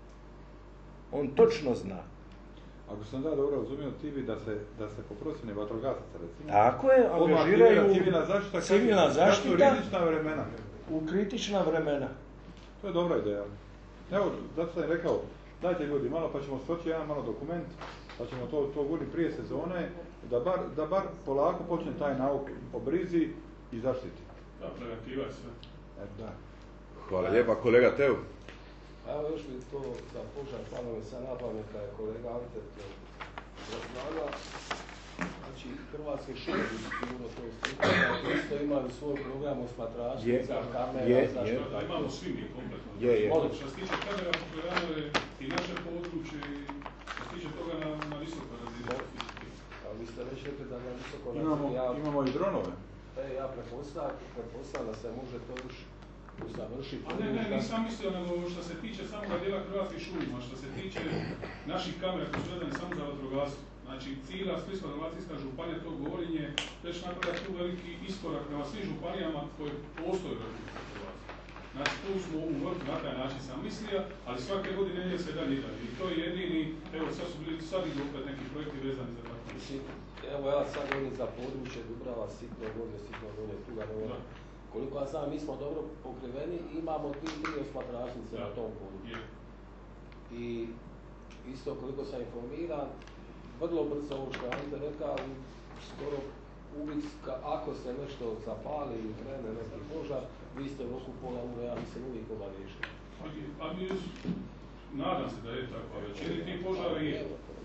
On točno zna. Ako sam da dobro razumio, ti bi da se po procjeni vatrogasaca, recimo, tako je, angažiraju civilna zaštita kritična vremena. U kritična vremena. To je dobra ideja. Evo, zato sam rekao, dajte ljudi malo, pa ćemo stoći jedan malo dokument, pa ćemo to guriti prije sezone, da bar polako počne taj nauk o brizi i zaštiti. Da, preventiva je sve. Da. Hvala lijepa, kolega Teo. Evo još mi to za požar palo mi sad na pamet kad je kolega Ante razlaga. Znači, Hrvatske šume bi sigurno to isto isto imaju svoj program osmatračnica, kamera, zaštita. Imamo svi mi kompletno. Što se tiče kamera, pogledamo i naše područje, što se tiče toga na visokoj razini. A vi ste već rekli da na visokoj razini... Imamo i dronove. Ja pretpostavljam da se može to još usavršiti. A ne, nisam mislio, nego što se tiče samoga dijela Hrvatskih šuma, što se tiče naših kamera koje su vezane samo za vatrogastvo. Znači, cijela Splitsko-dalmatinska županija, to govorenje, već napravlja tu veliki iskorak prema svim županijama koje postoje u Republici Hrvatskoj. Znači, tu smo u vrhu na taj način sam mislio, ali svake godine nije se dalje dalje. I to je jedini, evo sad su bili sad i opet neki projekti vezani za tako. Evo ja sad govorim za područje Dubrava, Sitno dolje, Tuga dolje. Koliko ja znam, mi smo dobro pokriveni i imamo 3 osmatračnice na tom području. I isto koliko sam informiran, vrlo brzo ovo što Ante rekao, skoro uvijek ako se nešto zapali ili krene neki požar, vi ste u roku pola ure, ja mislim uvijek oba riješili. Pa mi nadam se da je tako, većini tih požara je.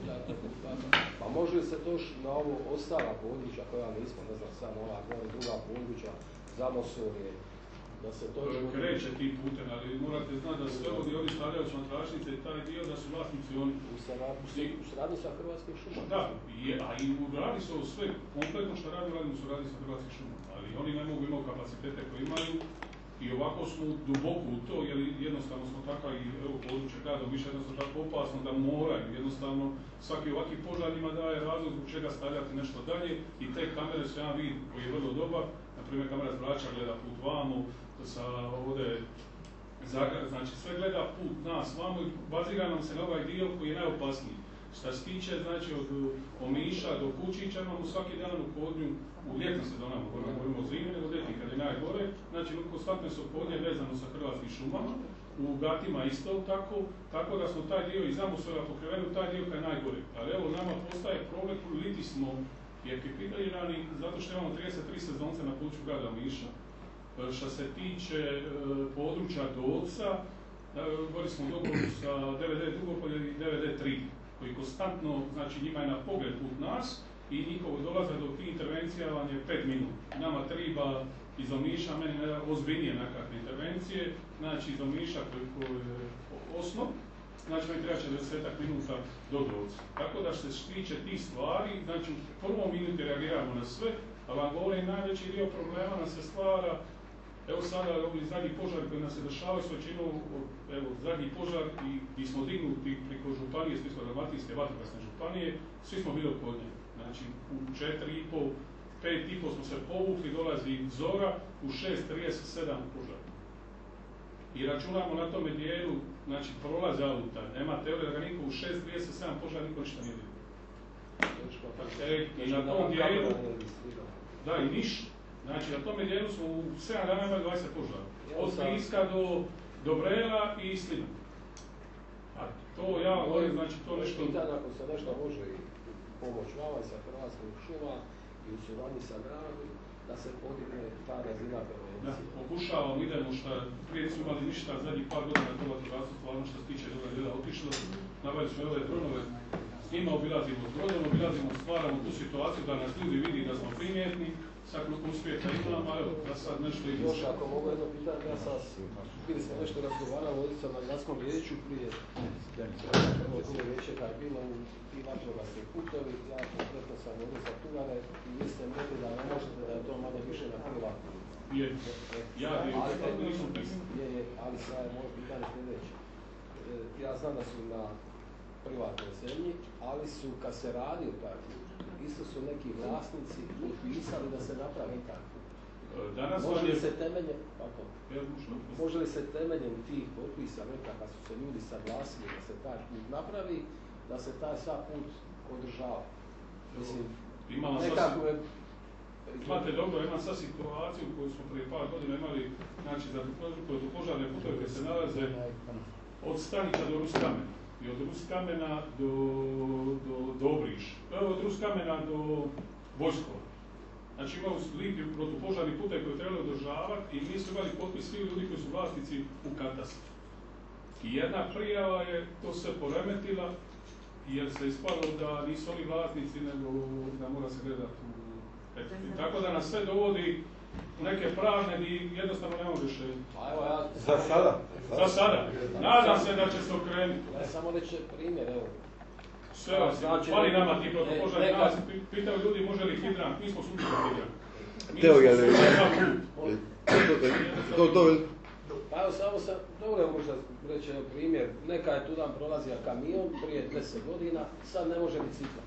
Pa može se to na ovo ostala područja koja nismo, ne znam, samo ova druga područja, Zamosovje, da se to... Kreće tim putem, ali morate znati da sve ovdje oni stavljaju osmatračnice i taj dio da su vlasnici oni... U suradnji sa Hrvatskim šumama. Da, a i radi se o sve, kompletno što radimo u suradnji sa Hrvatskim šumama, ali oni ne mogu imati kapacitete koje imaju i ovako smo duboko u to, jer jednostavno smo tako i evo područje grada više jednostavno tako opasno da moraju, jednostavno svaki ovaki požar njima daje razlog zbog čega stavljati nešto dalje i te kamere su jedan vid koji je vrlo dobar. Naprimjer, kamera zrača gleda put vamo, sa ovdje znači sve gleda put nas vamo i bazira nam se na ovaj dio koji je najopasniji. Šta se tiče, znači, od Omiša do Kučića imamo svaki dan u podnju, u ljetnu sezonu, govorimo o zimi, nego ljetni kad je najgore, znači konstantno su podnje vezano sa Hrvatskim šumama, u Gatima isto tako da smo taj dio iz Amosora pokriveni u taj dio kad je najgore. Ali evo, nama postaje problem, liti smo i ekipirani zato što imamo 33 sezonce na području grada Omiša. Što se tiče područja Dolca, govorili smo u dogovoru sa DVD Dugopolje i DVD 3, koji konstantno, znači njima je na pogled put nas i njihovo dolaze do tih intervencija vam je 5 minuta. Nama treba iz Omiša, meni ozbiljnije nekakve intervencije, znači iz Omiša koji je osnov, znači meni treba 40 minuta do Dolca. Tako da što se tiče tih stvari, znači u prvom minuti reagiramo na sve, a vam govorim, najveći dio problema nam se stvara. Evo sada ovi zadnji požari koji nam se dešavaju s većinom, evo zadnji požar i smo dignuti preko županije, Splitsko-dalmatinske vatrogasne županije, svi smo bili ophodnjeni. Znači u 4,5, 5,5 smo se povukli, dolazi zora, u 6:37 požar. I računamo na tome dijelu, znači prolaze auta, nema teorije da ga niko u 6:37 požar niko ništa nije vidio. I na tom dijelu, da i ništa. Znači, na tome dijelu smo u 7 dana imali 20 požara. Od Siska do Brela i Slina. A to ja govorim, znači to nešto... Pitanje ako se nešto može i pomoć vama sa Hrvatskom šuma i u suradnji sa gradom, da se podigne ta razina prevencije. Da, pokušavamo, idemo šta, prije su imali ništa, zadnjih par godina to vatrogastvo, stvarno što se tiče toga djela otišlo, nabavili smo ove dronove, s njima obilazimo dron, obilazimo, stvaramo tu situaciju da nas ljudi vidi da smo primjetni, sad koliko uspijeta imamo, evo, da sad nešto ide. Još ako mogu jedno pitanje, ja sam, bili smo nešto razgovarali ovdje na gradskom vijeću prije vijeće kad je bilo u ti vatrogasni putovi, ja konkretno sam ovdje za Tugane i vi ste rekli da ne možete da je to malo više na privatno. Je, ja nisam pisao. Ali sad je moje pitanje sljedeće. Ja znam da su na privatnoj zemlji, ali su kad se radi o taj put, isto su neki vlasnici potpisali da se napravi taj put. Može li se temeljem tih potpisa nekada su se ljudi saglasili da se taj put napravi, da se taj sad put održava? Mislim, nekako je... Imate dobro, imam sad situaciju koju smo prije par godina imali, znači za požarne putove koje se nalaze od Stanica do Ruskamena i od Ruskamena do Obriš, od Ruskamena do Vojskova. Znači imamo lipi protupožarni putevi koje trebali održavati i mi smo imali potpis svi ljudi koji su vlasnici u katastru. I jedna prijava je to sve poremetila jer se ispalo da nisu oni vlasnici nego da mora se gledati u tako da nas sve dovodi u neke pravne gdje jednostavno ne može rješenje. Za sada? Za sada. Nadam se da će se okrenuti. Samo reći primjer, evo. Sve vas, fali nama ti protupožarni nas, pitaju ljudi može li hidrant, mi smo slučili hidrant. Teo, jel... Pa evo samo sam, dobro možda reći primjer, neka je tudan prolazio kamion prije 10 godina, sad ne može bicikla.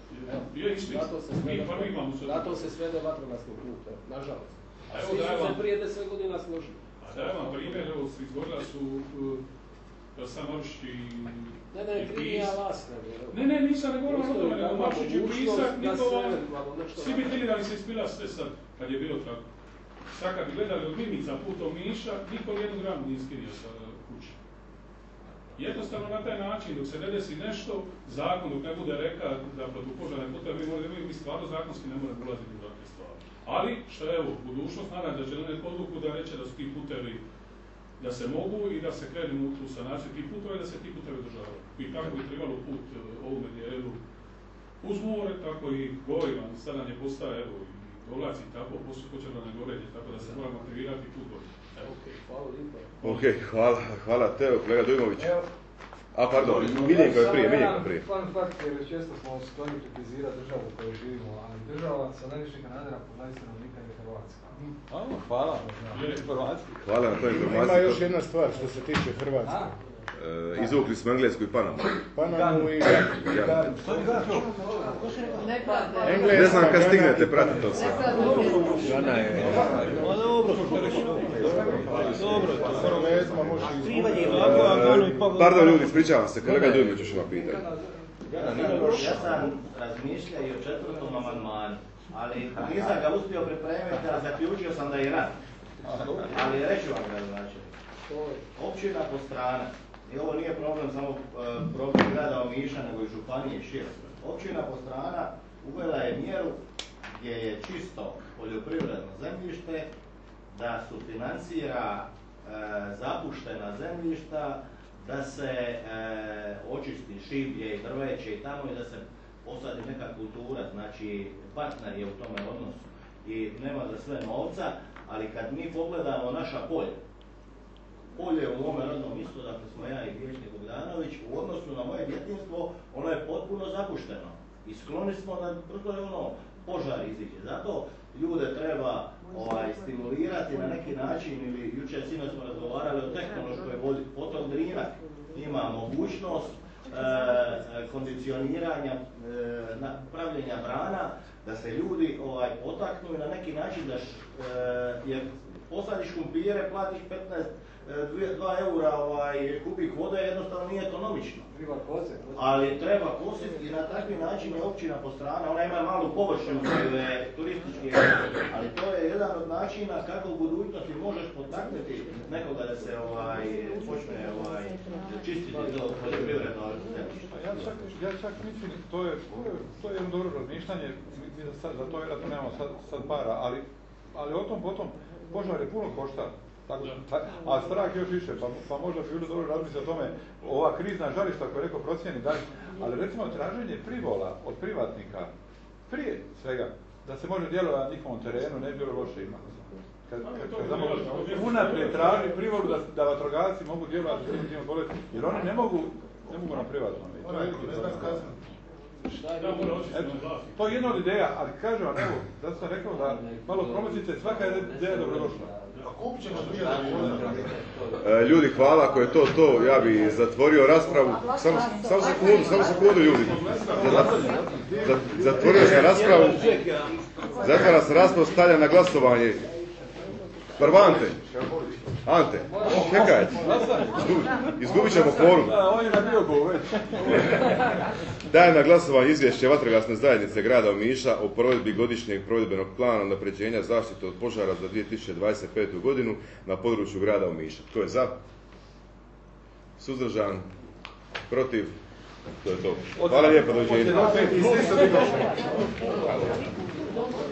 Zato se svede vatrogasni put, nažalost. A svi su se prije 10 godina složili. A da vam primjer, evo, izgorila su Samović i Pisak. Ne, nisam ne govorio o tome, nego Maršić i Pisak, svi bi htjeli da li se ispila sve sad, kad je bilo tako. Sad kad bi gledali od Mimica put Omiša, niko jednu gramu nije skirio sa kuće. Jednostavno na taj način, dok se ne desi nešto, zakon dok ne bude reka da protupožarne puteve mi stvarno zakonski ne moramo ulaziti u takve stvari. Ali, što je evo, budućnost, nadam da će doneti odluku da reće da su ti putevi da se mogu i da se krenu u sanaciju tih puteva i da se ti putevi održavaju. I tako bi trebalo put ovome dijelu uz more, tako i gorima, sad nam je postaje, evo, dolaci i tako, počelo na gorenje, tako da se moramo aktivirati put gore. Ok, hvala Teo, kolega Dujmović. A pardon, Miljenko je prije. Fun fact jer često smo skloni kritizirati državu u kojoj živimo, ali država sa najviše Kanadera po glavi stanovnika je Hrvatska. Hvala na informaciji. Hvala na toj informaciji. Ima još jedna stvar što se tiče Hrvatske. Izvukli smo Englesku i Panamu. Panamu i... Ne znam kad stignete, pratite to sve. Žana je... Dobro, pardon ljudi, ispričavam se, kolega Dujmović još ima pitanje. Ja sam razmišljao i o 4. amandmanu, ali nisam ga uspio pripremiti, a zaključio sam da je rad. Ali reću vam ga, znači, općina Postrana, i ovo nije problem samo problem grada Omiša, nego i županije šire. Općina Postrana uvela je mjeru gdje je čisto poljoprivredno zemljište, da sufinancira zapuštena zemljišta, da se očisti šiblje i drveće i tamo i da se posadi neka kultura, znači partner je u tome odnosu i nema za sve novca, ali kad mi pogledamo naša polje u mome rodnom mjestu, dakle smo ja i vijećnik Bogdanović, u odnosu na moje djetinjstvo, ono je potpuno zapušteno i skloni smo da brzo je požar iziđe. Zato ljude treba stimulirati na neki način, ili jučer sinoć smo razgovarali o tehnološkoj vodi, potom Drina ima mogućnost kondicioniranja, pravljenja brana, da se ljudi potaknu i na neki način da jer posadiš kumpire, platiš 2 eura kubik vode, jednostavno nije ekonomično. Ali treba kositi i na takvi način je općina Postrana, ona ima malu površinu koju je turistički, ali to je jedan od načina kako u budućnosti možeš potaknuti nekoga da se počne čistiti to poljoprivredno zemljište. Ja čak mislim, to je jedno dobro razmišljanje, za to vjerojatno nemamo sad para, ali o tom potom požar je puno košta. A strah još više, pa možda bi bilo dobro razmisliti o tome, ova krizna žarišta koje neko procijeni dalje, ali recimo traženje privola od privatnika, prije svega, da se može djelovati na njihovom terenu, ne bi bilo loše imati. Kad unaprijed traži privolu da vatrogasci mogu djelovati u tim bolesti, jer oni ne mogu na privatnom. To je jedna od ideja, ali kažem vam, evo, da sam rekao da malo promocite, svaka ideja je dobrodošla. Ljudi, hvala, ako je to, ja bi zatvorio raspravu. Samo sekundu, ljudi. Zatvorio sam raspravu. Zatvara se raspravu, stavlja na glasovanje. Prvo Ante, čekajte. Izgubit ćemo kvorum. Dajem na glasovanje izvješće Vatrogasne zajednice grada Omiša o provedbi godišnjeg provedbenog plana unapređenja zaštite od požara za 2025. godinu na području grada Omiša. Tko je za? Suzdržan? Protiv? To je to. Hvala lijepo, doviđenja.